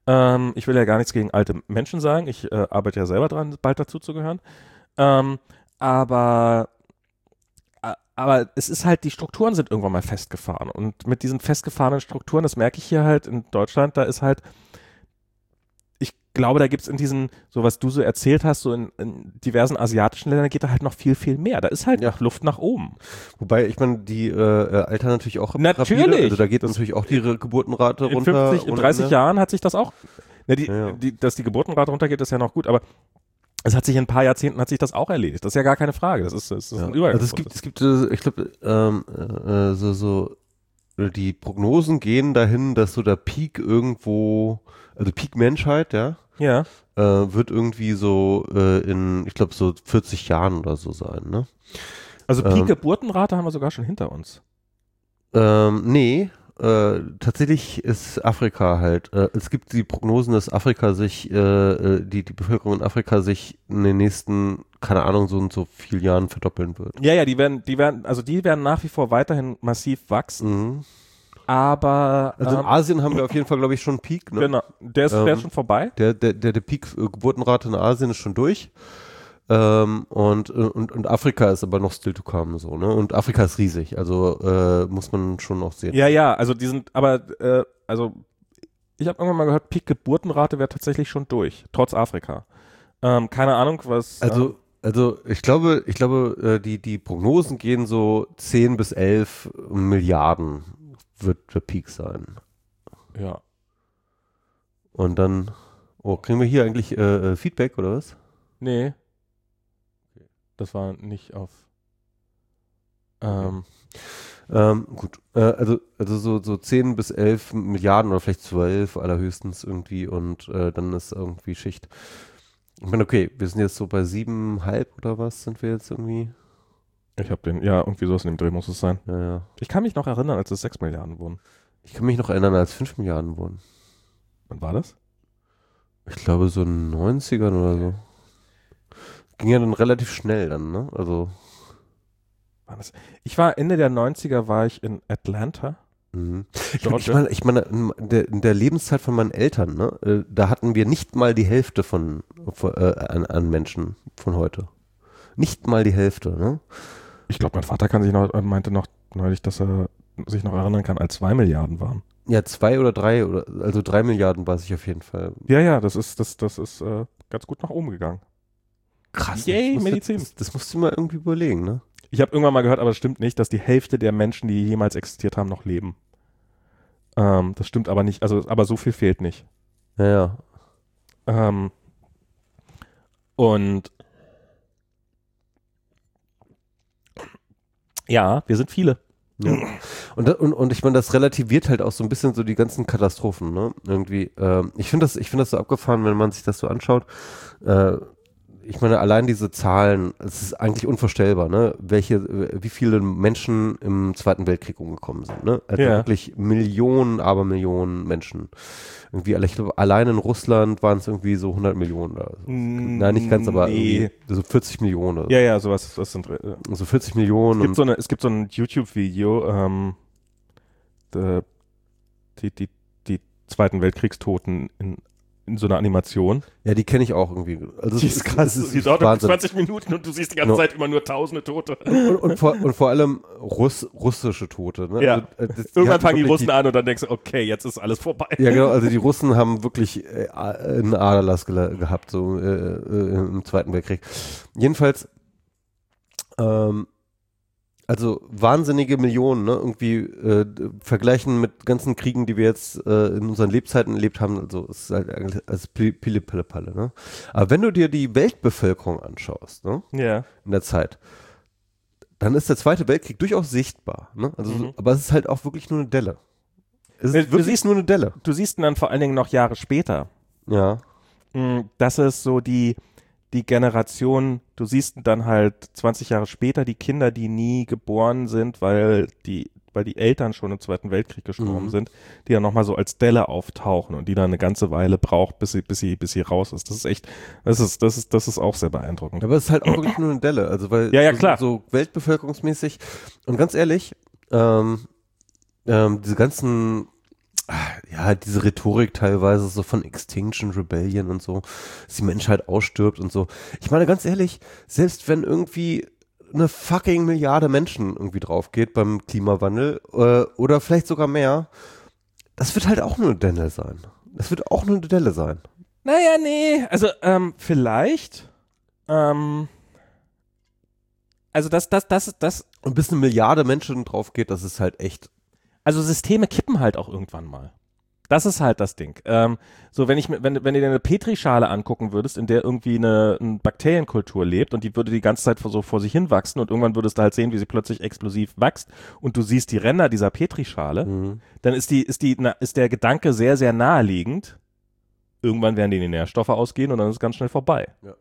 Ähm, ich will ja gar nichts gegen alte Menschen sagen. Ich äh, arbeite ja selber dran, bald dazu zu gehören. Ähm, aber, a- aber es ist halt, die Strukturen sind irgendwann mal festgefahren. Und mit diesen festgefahrenen Strukturen, das merke ich hier halt in Deutschland, da ist halt, ich glaube, da gibt es in diesen, so was du so erzählt hast, so in, in diversen asiatischen Ländern geht da halt noch viel, viel mehr. Da ist halt Ja. noch Luft nach oben. Wobei, ich meine, die äh, äh, altern natürlich auch Natürlich. rapide. Also da geht Das- natürlich auch die Re- Geburtenrate In runter. fünfzig, in und, dreißig ne? Jahren hat sich das auch, ne, die, Ja, ja. Die, dass die Geburtenrate runtergeht, ist ja noch gut, aber es hat sich in ein paar Jahrzehnten hat sich das auch erledigt. Das ist ja gar keine Frage. Das ist, das ist Ja. ein Übergang. Also es gibt, es gibt, äh, ich glaube, ähm, äh, so, so, äh, die Prognosen gehen dahin, dass so der Peak irgendwo, also Peak Menschheit, ja, Ja. äh, wird irgendwie so äh, in, ich glaube, so vierzig Jahren oder so sein, ne? Also Ähm, Peak-Geburtenrate haben wir sogar schon hinter uns. Ähm, nee, äh, tatsächlich ist Afrika halt, äh, es gibt die Prognosen, dass Afrika sich, äh, äh, die, die Bevölkerung in Afrika sich in den nächsten, keine Ahnung, so und so vielen Jahren verdoppeln wird. Ja, ja, die werden, die werden, also die werden nach wie vor weiterhin massiv wachsen, Mhm. aber Also in ähm, Asien haben wir auf jeden Fall, glaube ich, schon einen Peak, ne? genau, der ist, der Ähm, ist schon vorbei. Der, der, der, der Peak äh, Geburtenrate in Asien ist schon durch. Ähm, und, und, und Afrika ist aber noch still to come, so, ne? Und Afrika ist riesig, also äh, muss man schon noch sehen. Ja, ja, also die sind, aber äh, also ich habe irgendwann mal gehört, Peak-Geburtenrate wäre tatsächlich schon durch, trotz Afrika. Ähm, keine Ahnung, was. Also, also ich glaube, ich glaube, äh, die, die Prognosen gehen so zehn bis elf Milliarden wird der Peak sein. ähm, ja. Und dann, oh, kriegen wir hier eigentlich äh, äh, Feedback oder was? Nee. Das war nicht auf. Ähm, Ähm, gut, äh, also, also so, so zehn bis elf Milliarden oder vielleicht zwölf allerhöchstens irgendwie und äh, dann ist irgendwie Schicht. Ich meine, okay, wir sind jetzt so bei siebeneinhalb oder was sind wir jetzt irgendwie? Ich habe den, ja, irgendwie sowas in dem Dreh muss es sein. Ja, ja. Ich kann mich noch erinnern, als es sechs Milliarden wurden. Ich kann mich noch erinnern, als fünf Milliarden wurden. Wann war das? Ich glaube so in den neunzigern oder so. Ging ja dann relativ schnell dann, ne? Also. War das? Ich war Ende der neunziger war ich in Atlanta. Mhm. Ich Georgia. meine, ich meine, in der, in der Lebenszeit von meinen Eltern, ne, äh, da hatten wir nicht mal die Hälfte von, von äh, an, an Menschen von heute. Nicht mal die Hälfte, ne? Ich glaube, mein Vater kann sich noch, äh, meinte noch neulich, dass er sich noch erinnern kann, als zwei Milliarden waren. Ja, zwei oder drei oder also drei Milliarden weiß ich auf jeden Fall. Ja, ja, das ist, das, das ist äh, ganz gut nach oben gegangen. Krass. Yay, das musst du- Medizin. Das, das musst du mal irgendwie überlegen, ne? Ich habe irgendwann mal gehört, aber es stimmt nicht, dass die Hälfte der Menschen, die jemals existiert haben, noch leben. Ähm, das stimmt aber nicht, also aber so viel fehlt nicht. Ja, ja. Ähm, und ja, wir sind viele. Ja. Und, da- und, und ich meine, das relativiert halt auch so ein bisschen so die ganzen Katastrophen, ne? Irgendwie. Ähm, ich finde das, ich finde das so abgefahren, wenn man sich das so anschaut. Äh, ich meine, allein diese Zahlen, es ist eigentlich unvorstellbar, ne? Welche, wie viele Menschen im Zweiten Weltkrieg umgekommen sind, ne? Also Ja. wirklich Millionen, Abermillionen Menschen. Irgendwie, ich glaube, allein in Russland waren es irgendwie so hundert Millionen oder so. Nein, nicht ganz, aber Nee. irgendwie so vierzig Millionen oder so. Ja, ja, sowas. Das sind, äh, So vierzig Millionen. es, gibt und- so eine, es gibt so ein YouTube-Video, ähm, der- die, die, die Zweiten Weltkriegstoten in, in so einer Animation. Ja, die kenne ich auch irgendwie. Also Die es ist krass. es Die dauert Wahnsinn. zwanzig Minuten und du siehst die ganze Genau. Zeit immer nur tausende Tote. Und, und, vor, und vor allem Russ, russische Tote. Ne? Ja. Also, äh, das- Irgendwann hatten fangen die wirklich Russen an und dann denkst du, okay, jetzt ist alles vorbei. Ja, genau. Also die Russen haben wirklich äh, einen Aderlass gela- gehabt, so äh, äh, im Zweiten Weltkrieg. Jedenfalls, ähm, also wahnsinnige Millionen, ne? Irgendwie äh, vergleichen mit ganzen Kriegen, die wir jetzt äh, in unseren Lebzeiten erlebt haben. Also es ist halt eigentlich als Pille, Pille, Pille, Palle, ne? Aber wenn du dir die Weltbevölkerung anschaust, ne? Ja. In der Zeit, dann ist der Zweite Weltkrieg durchaus sichtbar. Ne? Also, so, Mhm. aber es ist halt auch wirklich nur eine Delle. Es ist Du- du wirklich siehst- nur eine Delle. Du siehst ihn dann vor allen Dingen noch Jahre später. Ja. mh, Das ist so die, die Generation, du siehst dann halt zwanzig Jahre später die Kinder, die nie geboren sind, weil die, weil die Eltern schon im Zweiten Weltkrieg gestorben Mhm. sind, die dann nochmal so als Delle auftauchen und die dann eine ganze Weile braucht, bis sie, bis sie, bis sie raus ist. Das ist echt, das ist, das ist, das ist auch sehr beeindruckend. Aber es ist halt auch wirklich nur eine Delle. Also, weil Ja, ja, so, klar. so weltbevölkerungsmäßig. Und ganz ehrlich, ähm, ähm, diese ganzen ja, diese Rhetorik teilweise so von Extinction Rebellion und so, dass die Menschheit ausstirbt und so. Ich meine, ganz ehrlich, selbst wenn irgendwie eine fucking Milliarde Menschen irgendwie drauf geht beim Klimawandel äh, oder vielleicht sogar mehr, das wird halt auch nur eine Delle sein. Das wird auch nur eine Delle sein. Naja, nee, also ähm, vielleicht, ähm, also das, das, das, das. Und bis eine Milliarde Menschen drauf geht, das ist halt echt. Also Systeme kippen halt auch irgendwann mal. Das ist halt das Ding. Ähm, so, wenn ich, wenn, wenn du dir eine Petrischale angucken würdest, in der irgendwie eine, eine Bakterienkultur lebt und die würde die ganze Zeit so vor sich hin wachsen und irgendwann würdest du halt sehen, wie sie plötzlich explosiv wächst und du siehst die Ränder dieser Petrischale, mhm. dann ist die, ist die, na, ist der Gedanke sehr, sehr naheliegend. Irgendwann werden die Nährstoffe ausgehen und dann ist es ganz schnell vorbei. Ja.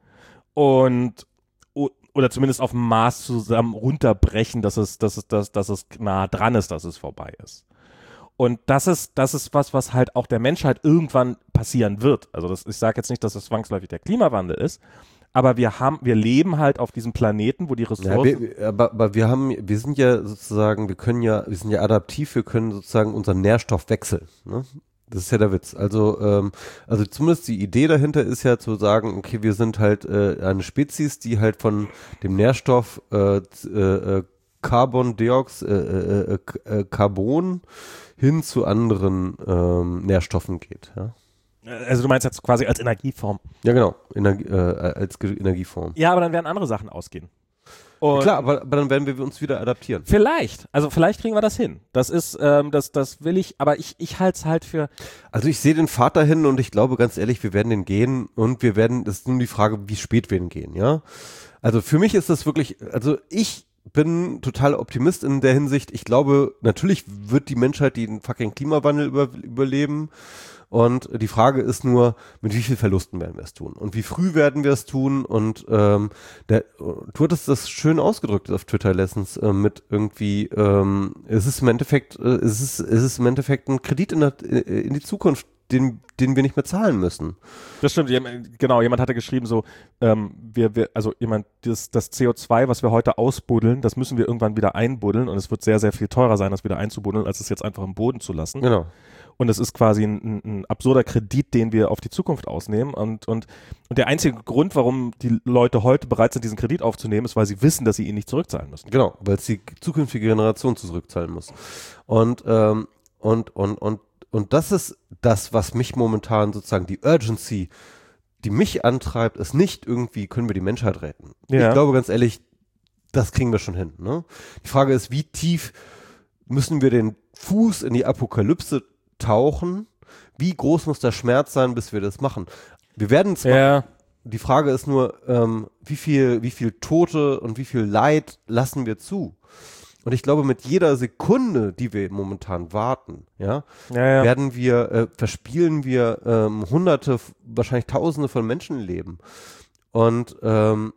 Und oder zumindest auf dem Maß zusammen runterbrechen, dass es, dass es, dass, dass es nah dran ist, dass es vorbei ist. Und das ist, das ist was, was halt auch der Menschheit irgendwann passieren wird. Also das, ich sage jetzt nicht, dass das zwangsläufig der Klimawandel ist, aber wir haben, wir leben halt auf diesem Planeten, wo die Ressourcen. Ja, wir, aber, aber wir haben, wir sind ja sozusagen, wir können ja, wir sind ja adaptiv, wir können sozusagen unseren Nährstoff wechseln, ne? Das ist ja der Witz. Also, ähm, also zumindest die Idee dahinter ist ja zu sagen, okay, wir sind halt äh, eine Spezies, die halt von dem Nährstoff äh, äh, Carbondioxid, äh, äh, äh, Carbon hin zu anderen ähm, Nährstoffen geht. Ja? Also du meinst jetzt quasi als Energieform? Ja, genau, Energie, äh, als Ge- Energieform. Ja, aber dann werden andere Sachen ausgehen. Und klar, aber, aber dann werden wir uns wieder adaptieren. Vielleicht. Also vielleicht kriegen wir das hin. Das ist, ähm, das, das will ich, aber ich, ich halte es halt für. Also ich sehe den Pfad dahin und ich glaube ganz ehrlich, wir werden den gehen und wir werden, das ist nun die Frage, wie spät wir ihn gehen, ja. Also für mich ist das wirklich, also ich bin total Optimist in der Hinsicht. Ich glaube, natürlich wird die Menschheit den fucking Klimawandel über, überleben. Und die Frage ist nur, mit wie viel Verlusten werden wir es tun? Und wie früh werden wir es tun? Und ähm, der, du hattest das schön ausgedrückt auf Twitter letztens äh, mit irgendwie, ähm, es ist im Endeffekt, äh, es ist, es ist im Endeffekt ein Kredit in, der, in die Zukunft, den, den wir nicht mehr zahlen müssen. Das stimmt, genau, jemand hatte geschrieben so, ähm, wir, wir, also jemand, das, das C O zwei, was wir heute ausbuddeln, das müssen wir irgendwann wieder einbuddeln und es wird sehr, sehr viel teurer sein, das wieder einzubuddeln, als es jetzt einfach im Boden zu lassen. Genau. Und es ist quasi ein, ein, ein absurder Kredit, den wir auf die Zukunft ausnehmen. Und, und, und der einzige Grund, warum die Leute heute bereit sind, diesen Kredit aufzunehmen, ist, weil sie wissen, dass sie ihn nicht zurückzahlen müssen. Genau, weil es die zukünftige Generation zurückzahlen muss. Und, ähm, und, und, und, und das ist das, was mich momentan sozusagen, die Urgency, die mich antreibt, ist nicht irgendwie, können wir die Menschheit retten. Ja. Ich glaube ganz ehrlich, das kriegen wir schon hin. Ne? Die Frage ist, wie tief müssen wir den Fuß in die Apokalypse tauchen, wie groß muss der Schmerz sein, bis wir das machen. Wir werden zwar, ja. Die Frage ist nur, ähm, wie viel, wie viel Tote und wie viel Leid lassen wir zu? Und ich glaube, mit jeder Sekunde, die wir momentan warten, ja, ja, ja. werden wir, äh, verspielen wir ähm, Hunderte, wahrscheinlich Tausende von Menschenleben. Und ähm,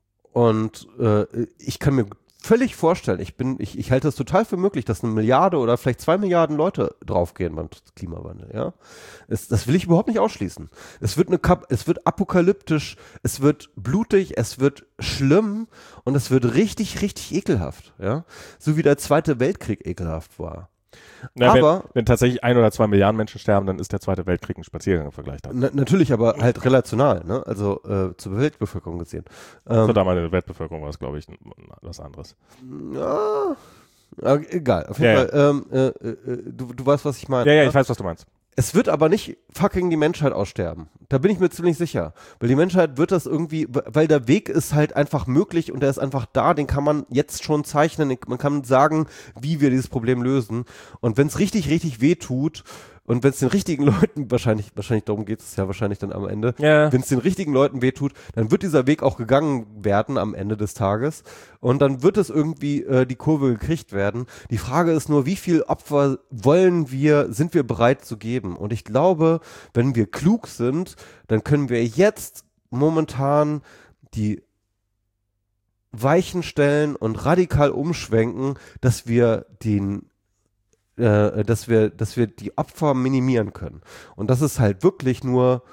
und äh, ich kann mir völlig vorstellen, ich bin, ich, ich halte es total für möglich, dass eine Milliarde oder vielleicht zwei Milliarden Leute draufgehen beim Klimawandel, ja. Es, das will ich überhaupt nicht ausschließen. Es wird eine Kap es wird apokalyptisch, es wird blutig, es wird schlimm und es wird richtig, richtig ekelhaft, ja. So wie der Zweite Weltkrieg ekelhaft war. Na, aber wenn, wenn tatsächlich ein oder zwei Milliarden Menschen sterben, dann ist der Zweite Weltkrieg ein Spaziergang im Vergleich dazu. Na, natürlich, aber halt relational, ne? Also äh, zur Weltbevölkerung gesehen. Ähm, Zur damaligen Weltbevölkerung war es, glaube ich, was anderes. Ja, egal. Auf jeden ja, Fall, ja. Ähm, äh, äh, du, du weißt, was ich meine. Ja, ja, ne? ich weiß, was du meinst. Es wird aber nicht fucking die Menschheit aussterben. Da bin ich mir ziemlich sicher. Weil die Menschheit wird das irgendwie, weil der Weg ist halt einfach möglich und der ist einfach da, den kann man jetzt schon zeichnen. Man kann sagen, wie wir dieses Problem lösen. Und wenn es richtig, richtig weh tut und wenn es den richtigen Leuten, wahrscheinlich, wahrscheinlich darum geht es ja wahrscheinlich dann am Ende, ja. wenn es den richtigen Leuten weh tut, dann wird dieser Weg auch gegangen werden am Ende des Tages. Und dann wird es irgendwie äh, die Kurve gekriegt werden. Die Frage ist nur, wie viel Opfer wollen wir, sind wir bereit zu geben? Und ich glaube, wenn wir klug sind, dann können wir jetzt momentan die Weichen stellen und radikal umschwenken, dass wir den äh, dass wir, dass wir die Opfer minimieren können. Und das ist halt wirklich nur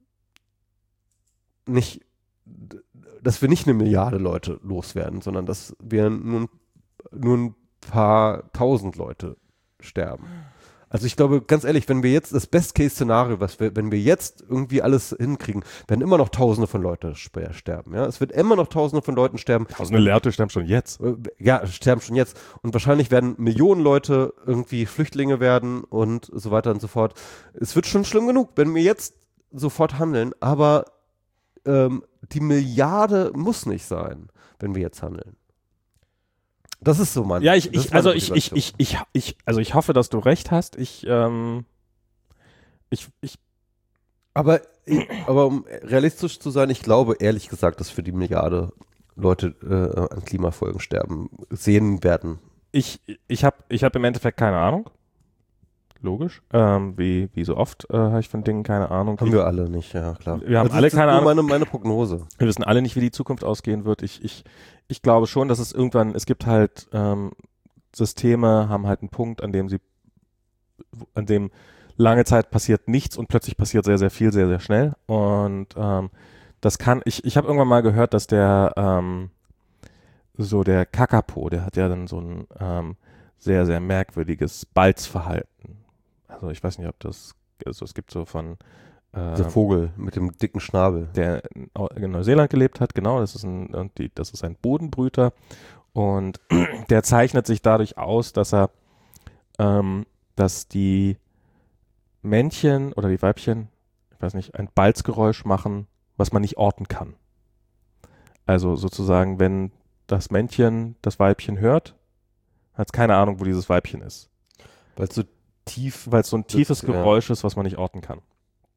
nicht, dass wir nicht eine Milliarde Leute loswerden, sondern dass wir nur, nur ein paar tausend Leute sterben. Also ich glaube, ganz ehrlich, wenn wir jetzt das Best-Case-Szenario, was wir, wenn wir jetzt irgendwie alles hinkriegen, werden immer noch Tausende von Leuten sterben. Ja, es wird immer noch Tausende von Leuten sterben. Tausende Leute sterben schon jetzt. Ja, sterben schon jetzt. Und wahrscheinlich werden Millionen Leute irgendwie Flüchtlinge werden und so weiter und so fort. Es wird schon schlimm genug, wenn wir jetzt sofort handeln. Aber ähm, die Milliarde muss nicht sein, wenn wir jetzt handeln. Das ist so mein. Ja, ich, ich also ich, ich, ich, ich, ich, also ich hoffe, dass du recht hast. Ich, ähm, ich, ich. Aber, aber um realistisch zu sein, ich glaube ehrlich gesagt, dass für die Milliarde Leute äh, an Klimafolgen sterben sehen werden. Ich, ich habe, ich habe im Endeffekt keine Ahnung. Logisch. Ähm, wie, wie so oft äh, habe ich von Dingen keine Ahnung. Haben wir alle nicht, ja klar. Wir haben also alle keine Ahnung. Meine, meine Prognose. Wir wissen alle nicht, wie die Zukunft ausgehen wird. Ich, ich, ich glaube schon, dass es irgendwann, es gibt halt ähm, Systeme, haben halt einen Punkt, an dem sie, an dem lange Zeit passiert nichts und plötzlich passiert sehr, sehr viel, sehr, sehr schnell. Und ähm, das kann, ich, ich habe irgendwann mal gehört, dass der ähm, so der Kakapo, der hat ja dann so ein ähm, sehr, sehr merkwürdiges Balzverhalten. Also ich weiß nicht, ob das, also es gibt so von äh, der Vogel mit dem dicken Schnabel, der in Neuseeland gelebt hat, genau, das ist ein, und die, das ist ein Bodenbrüter und der zeichnet sich dadurch aus, dass er, ähm, dass die Männchen oder die Weibchen, ich weiß nicht, ein Balzgeräusch machen, was man nicht orten kann. Also sozusagen, wenn das Männchen das Weibchen hört, hat es keine Ahnung, wo dieses Weibchen ist. Weil es so tief, weil es so ein tiefes das, Geräusch ja. ist, was man nicht orten kann.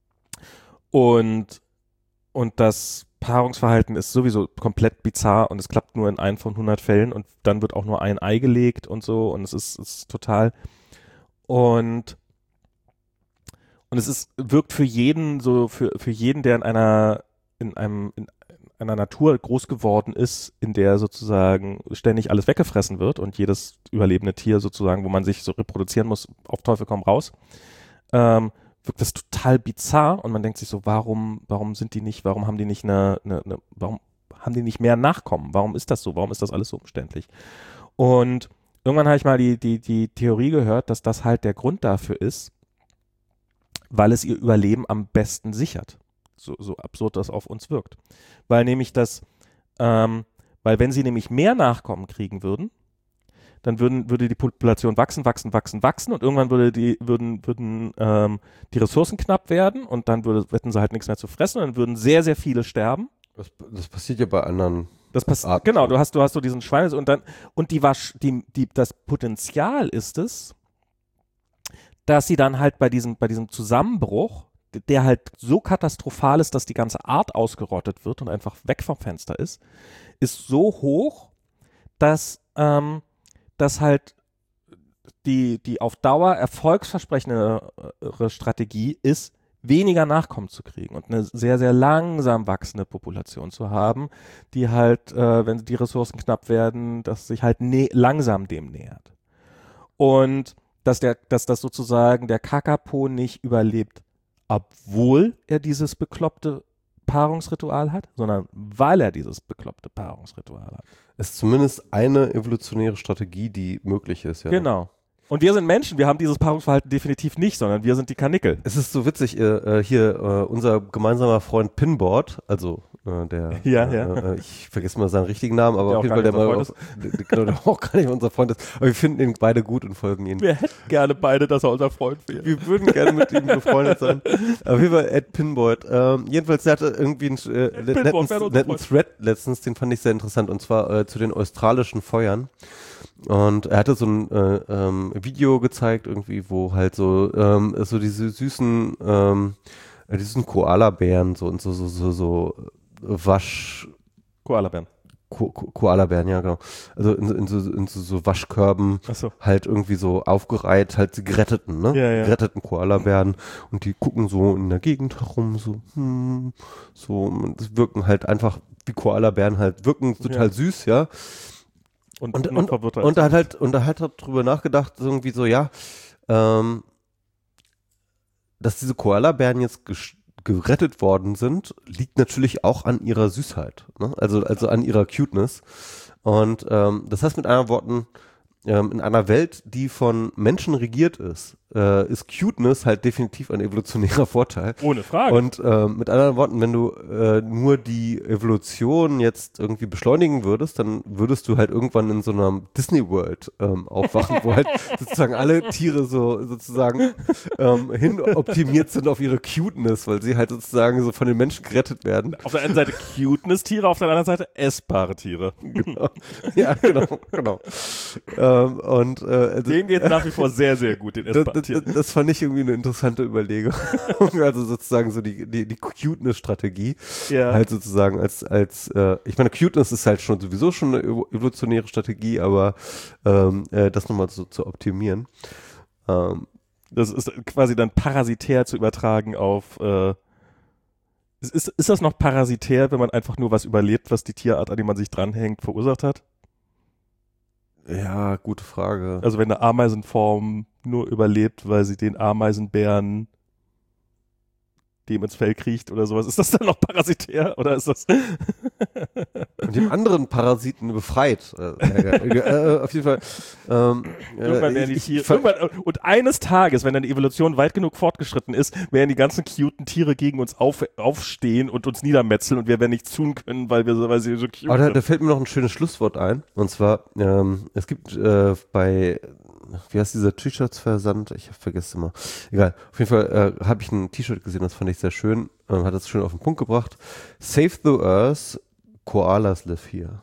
Und, und das Paarungsverhalten ist sowieso komplett bizarr und es klappt nur in einem von hundert Fällen und dann wird auch nur ein Ei gelegt und so und es ist, ist total und und es ist, wirkt für jeden so, für, für jeden, der in einer, in einem, in einer Natur groß geworden ist, in der sozusagen ständig alles weggefressen wird und jedes überlebende Tier sozusagen, wo man sich so reproduzieren muss, auf Teufel komm raus, ähm, wirkt das total bizarr und man denkt sich so, warum, warum sind die nicht, warum haben die nicht eine, eine, eine warum haben die nicht mehr Nachkommen? Warum ist das so? Warum ist das alles so umständlich? Und irgendwann habe ich mal die, die, die Theorie gehört, dass das halt der Grund dafür ist, weil es ihr Überleben am besten sichert. So, so absurd das auf uns wirkt. Weil nämlich das, ähm, weil wenn sie nämlich mehr Nachkommen kriegen würden, dann würden, würde die Population wachsen, wachsen, wachsen, wachsen und irgendwann würde die, würden, würden ähm, die Ressourcen knapp werden und dann würde, hätten sie halt nichts mehr zu fressen und dann würden sehr, sehr viele sterben. Das, das passiert ja bei anderen das pass- Arten. Genau, du hast, du hast so diesen Schweine und dann, und die, die, die, das Potenzial ist es, dass sie dann halt bei diesem, bei diesem Zusammenbruch, der halt so katastrophal ist, dass die ganze Art ausgerottet wird und einfach weg vom Fenster ist, ist so hoch, dass, ähm, dass halt die, die auf Dauer erfolgsversprechende Strategie ist, weniger Nachkommen zu kriegen und eine sehr, sehr langsam wachsende Population zu haben, die halt, äh, wenn die Ressourcen knapp werden, dass sich halt nä- langsam dem nähert. Und dass, der, dass das sozusagen der Kakapo nicht überlebt, obwohl er dieses bekloppte Paarungsritual hat, sondern weil er dieses bekloppte Paarungsritual hat. Es ist zumindest eine evolutionäre Strategie, die möglich ist. Ja. Genau. Und wir sind Menschen, wir haben dieses Paarungsverhalten definitiv nicht, sondern wir sind die Karnickel. Es ist so witzig, äh, hier äh, unser gemeinsamer Freund Pinboard, also äh, der, ja, äh, ja. Äh, ich vergesse mal seinen richtigen Namen, aber der auf jeden Fall der mal auch, der, der auch gar nicht unser Freund ist, aber wir finden ihn beide gut und folgen ihm. Wir hätten gerne beide, dass er unser Freund wäre. Wir würden gerne mit ihm befreundet sein. Auf jeden Fall Ed Pinboard. Ähm, jedenfalls, der hatte irgendwie einen äh, netten, netten Thread letztens, den fand ich sehr interessant, und zwar äh, zu den australischen Feuern. Und er hatte so ein äh, ähm, Video gezeigt, irgendwie, wo halt so, ähm, so diese süßen, ähm, diesen Koalabären, so und so, so, so, so Wasch. Koalabären. Ko Ko Koalabären, ja, genau. Also in, in, so, in so, so Waschkörben Ach so. halt irgendwie so aufgereiht, halt die geretteten, ne? Ja, ja. Geretteten Koalabären. Und die gucken so in der Gegend herum, so, hm, so, und wirken halt einfach, wie Koalabären halt wirken, total ja. süß, ja. Und, und, und, und, und da hat halt, und da hat er drüber nachgedacht, irgendwie so, ja, ähm, dass diese Koalabären jetzt gerettet worden sind, liegt natürlich auch an ihrer Süßheit, ne? Also, also an ihrer Cuteness. Und ähm, das heißt mit anderen Worten, ähm, in einer Welt, die von Menschen regiert ist, äh, ist Cuteness halt definitiv ein evolutionärer Vorteil. Ohne Frage. Und äh, mit anderen Worten, wenn du äh, nur die Evolution jetzt irgendwie beschleunigen würdest, dann würdest du halt irgendwann in so einer Disney World ähm, aufwachen, wo halt sozusagen alle Tiere so sozusagen ähm, hin optimiert sind auf ihre Cuteness, weil sie halt sozusagen so von den Menschen gerettet werden. Auf der einen Seite Cuteness-Tiere, auf der anderen Seite essbare Tiere. Genau. Ja, genau, genau. ähm, und äh, also, denen geht nach wie vor sehr, sehr gut, den essbaren Das, das, das fand ich irgendwie eine interessante Überlegung. Also sozusagen so die, die, die Cuteness-Strategie. Ja. Halt sozusagen als, als äh, ich meine, Cuteness ist halt schon sowieso schon eine evolutionäre Strategie, aber ähm, äh, das nochmal so zu optimieren. Ähm, das ist quasi dann parasitär zu übertragen auf äh, ist, ist das noch parasitär, wenn man einfach nur was überlebt, was die Tierart, an die man sich dranhängt, verursacht hat? Ja, gute Frage. Also wenn eine Ameisenform nur überlebt, weil sie den Ameisenbären dem ins Fell kriecht oder sowas, ist das dann noch parasitär oder ist das und dem anderen Parasiten befreit. Äh, äh, äh, auf jeden Fall. Ähm, irgendwann werden die Tiere, irgendwann, und eines Tages, wenn dann die Evolution weit genug fortgeschritten ist, werden die ganzen cuten Tiere gegen uns auf, aufstehen und uns niedermetzeln und wir werden nichts tun können, weil wir weil sie so cute Aber da, sind. da fällt mir noch ein schönes Schlusswort ein. Und zwar, ähm, es gibt äh, bei wie heißt dieser T-Shirts-Versand? Ich habe vergessen immer. Egal. Auf jeden Fall äh, habe ich ein T-Shirt gesehen, das fand ich sehr schön. Ähm, hat das schön auf den Punkt gebracht. Save the Earth, Koalas live here.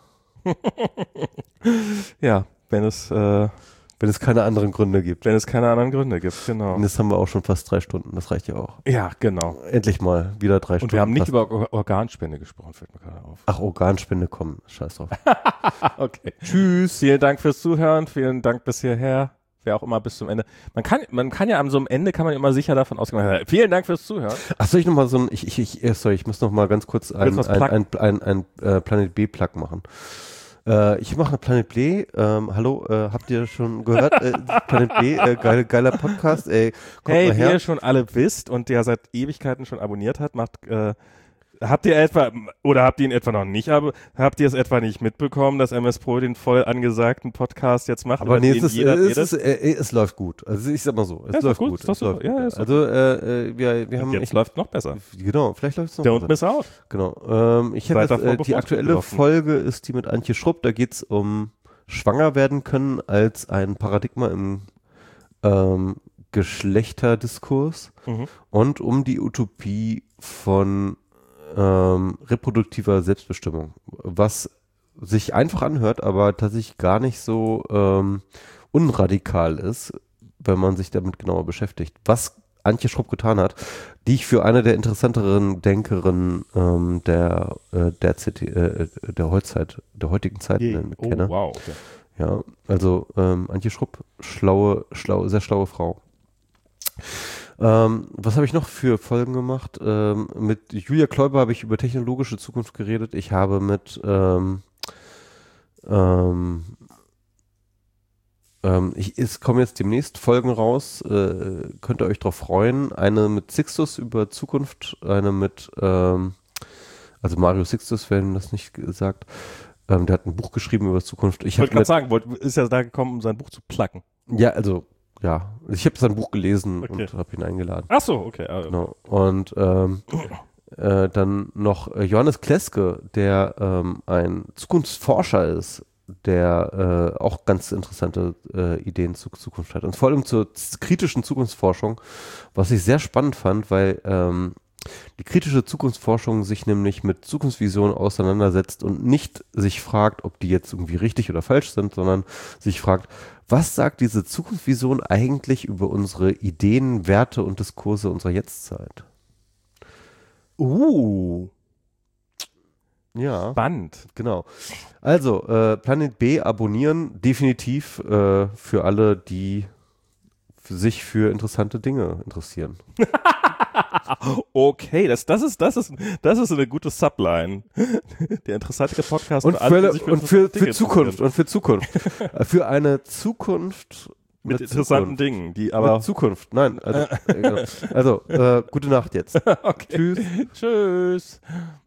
Ja, wenn es äh, wenn es keine anderen Gründe gibt. Wenn es keine anderen Gründe gibt, genau. Und jetzt haben wir auch schon fast drei Stunden, das reicht ja auch. Ja, genau. Endlich mal wieder drei Und Stunden. wir haben nicht fast. über Or- Organspende gesprochen, fällt mir gerade auf. Ach, Organspende, komm, scheiß drauf. Okay. Tschüss. Vielen Dank fürs Zuhören, vielen Dank bis hierher. Wer auch immer bis zum Ende. Man kann, man kann ja am so einem Ende kann man immer sicher davon ausgehen. Vielen Dank fürs Zuhören. Ach, soll ich nochmal so ein, ich, ich, ich, äh, sorry, ich muss nochmal ganz kurz ein, Willst du ein, was ein, ein, ein, ein äh, Planet B-Plug machen. Äh, ich mache eine Planet B, ähm, hallo, äh, habt ihr schon gehört? äh, Planet B, äh, geile, geiler Podcast, ey, kommt Hey, mal wie her. ihr schon alle wisst und der seit Ewigkeiten schon abonniert hat, macht, äh, habt ihr etwa, oder habt ihr ihn etwa noch nicht, aber habt ihr es etwa nicht mitbekommen, dass M S Pro den voll angesagten Podcast jetzt macht? Aber über nee, den es, ist, jeder äh, es, redet? ist, äh, es läuft gut. Also ich sag mal so, es Ja, ist läuft doch gut, gut. ist doch es super. läuft Ja, gut. ja, ist doch also äh, äh, wir, wir haben Jetzt echt, läuft noch besser. genau, vielleicht läuft es noch Don't besser. miss out. Genau. Ähm, ich habe Seid jetzt, davor äh, die bevorzugt aktuelle betroffen. Folge ist die mit Antje Schrupp, da geht es um schwanger werden können als ein Paradigma im ähm, Geschlechterdiskurs Mhm. und um die Utopie von ähm, reproduktiver Selbstbestimmung, was sich einfach anhört, aber tatsächlich gar nicht so ähm, unradikal ist, wenn man sich damit genauer beschäftigt. Was Antje Schrupp getan hat, die ich für eine der interessanteren Denkerinnen ähm, der äh, der, C T, äh, der Heutzeit, der heutigen Zeit Je. äh, Oh, kenne. wow. Okay. Ja, also ähm, Antje Schrupp, schlaue, schlaue, sehr schlaue Frau. Ähm, was habe ich noch für Folgen gemacht? Ähm, mit Julia Kleuber habe ich über technologische Zukunft geredet. Ich habe mit ähm, ähm, ähm, ich, es kommen jetzt demnächst Folgen raus, äh, könnt ihr euch drauf freuen. Eine mit Sixtus über Zukunft, eine mit ähm, also Mario Sixtus, wenn das nicht gesagt. Ähm, der hat ein Buch geschrieben über Zukunft. Ich Ich wollte habe gerade sagen, wollt, ist ja da gekommen, um sein Buch zu placken. ja, also ja, ich habe sein Buch gelesen Okay. und habe ihn eingeladen. Ach so, okay. Ah, Genau. Und ähm, äh, dann noch äh, Johannes Kleske, der ähm, ein Zukunftsforscher ist, der äh, auch ganz interessante äh, Ideen zur Zukunft hat. Und vor allem zur z- kritischen Zukunftsforschung, was ich sehr spannend fand, weil ähm, die kritische Zukunftsforschung sich nämlich mit Zukunftsvisionen auseinandersetzt und nicht sich fragt, ob die jetzt irgendwie richtig oder falsch sind, sondern sich fragt, was sagt diese Zukunftsvision eigentlich über unsere Ideen, Werte und Diskurse unserer Jetztzeit? Uh, Ja, Band. genau. Also, äh, Planet B abonnieren, definitiv äh, für alle, die für sich für interessante Dinge interessieren. Okay, das, das, ist, das, ist, das ist eine gute Subline. Der interessante Podcast Und für alle, die für, sich und für, interessante für Dinge Zukunft, interessieren. und für Zukunft. Äh, für eine Zukunft Mit mit interessanten Zukunft. Dingen, die aber. Mit Zukunft, nein. Also, äh, genau. also äh, gute Nacht jetzt. Okay. Tschüss. Tschüss.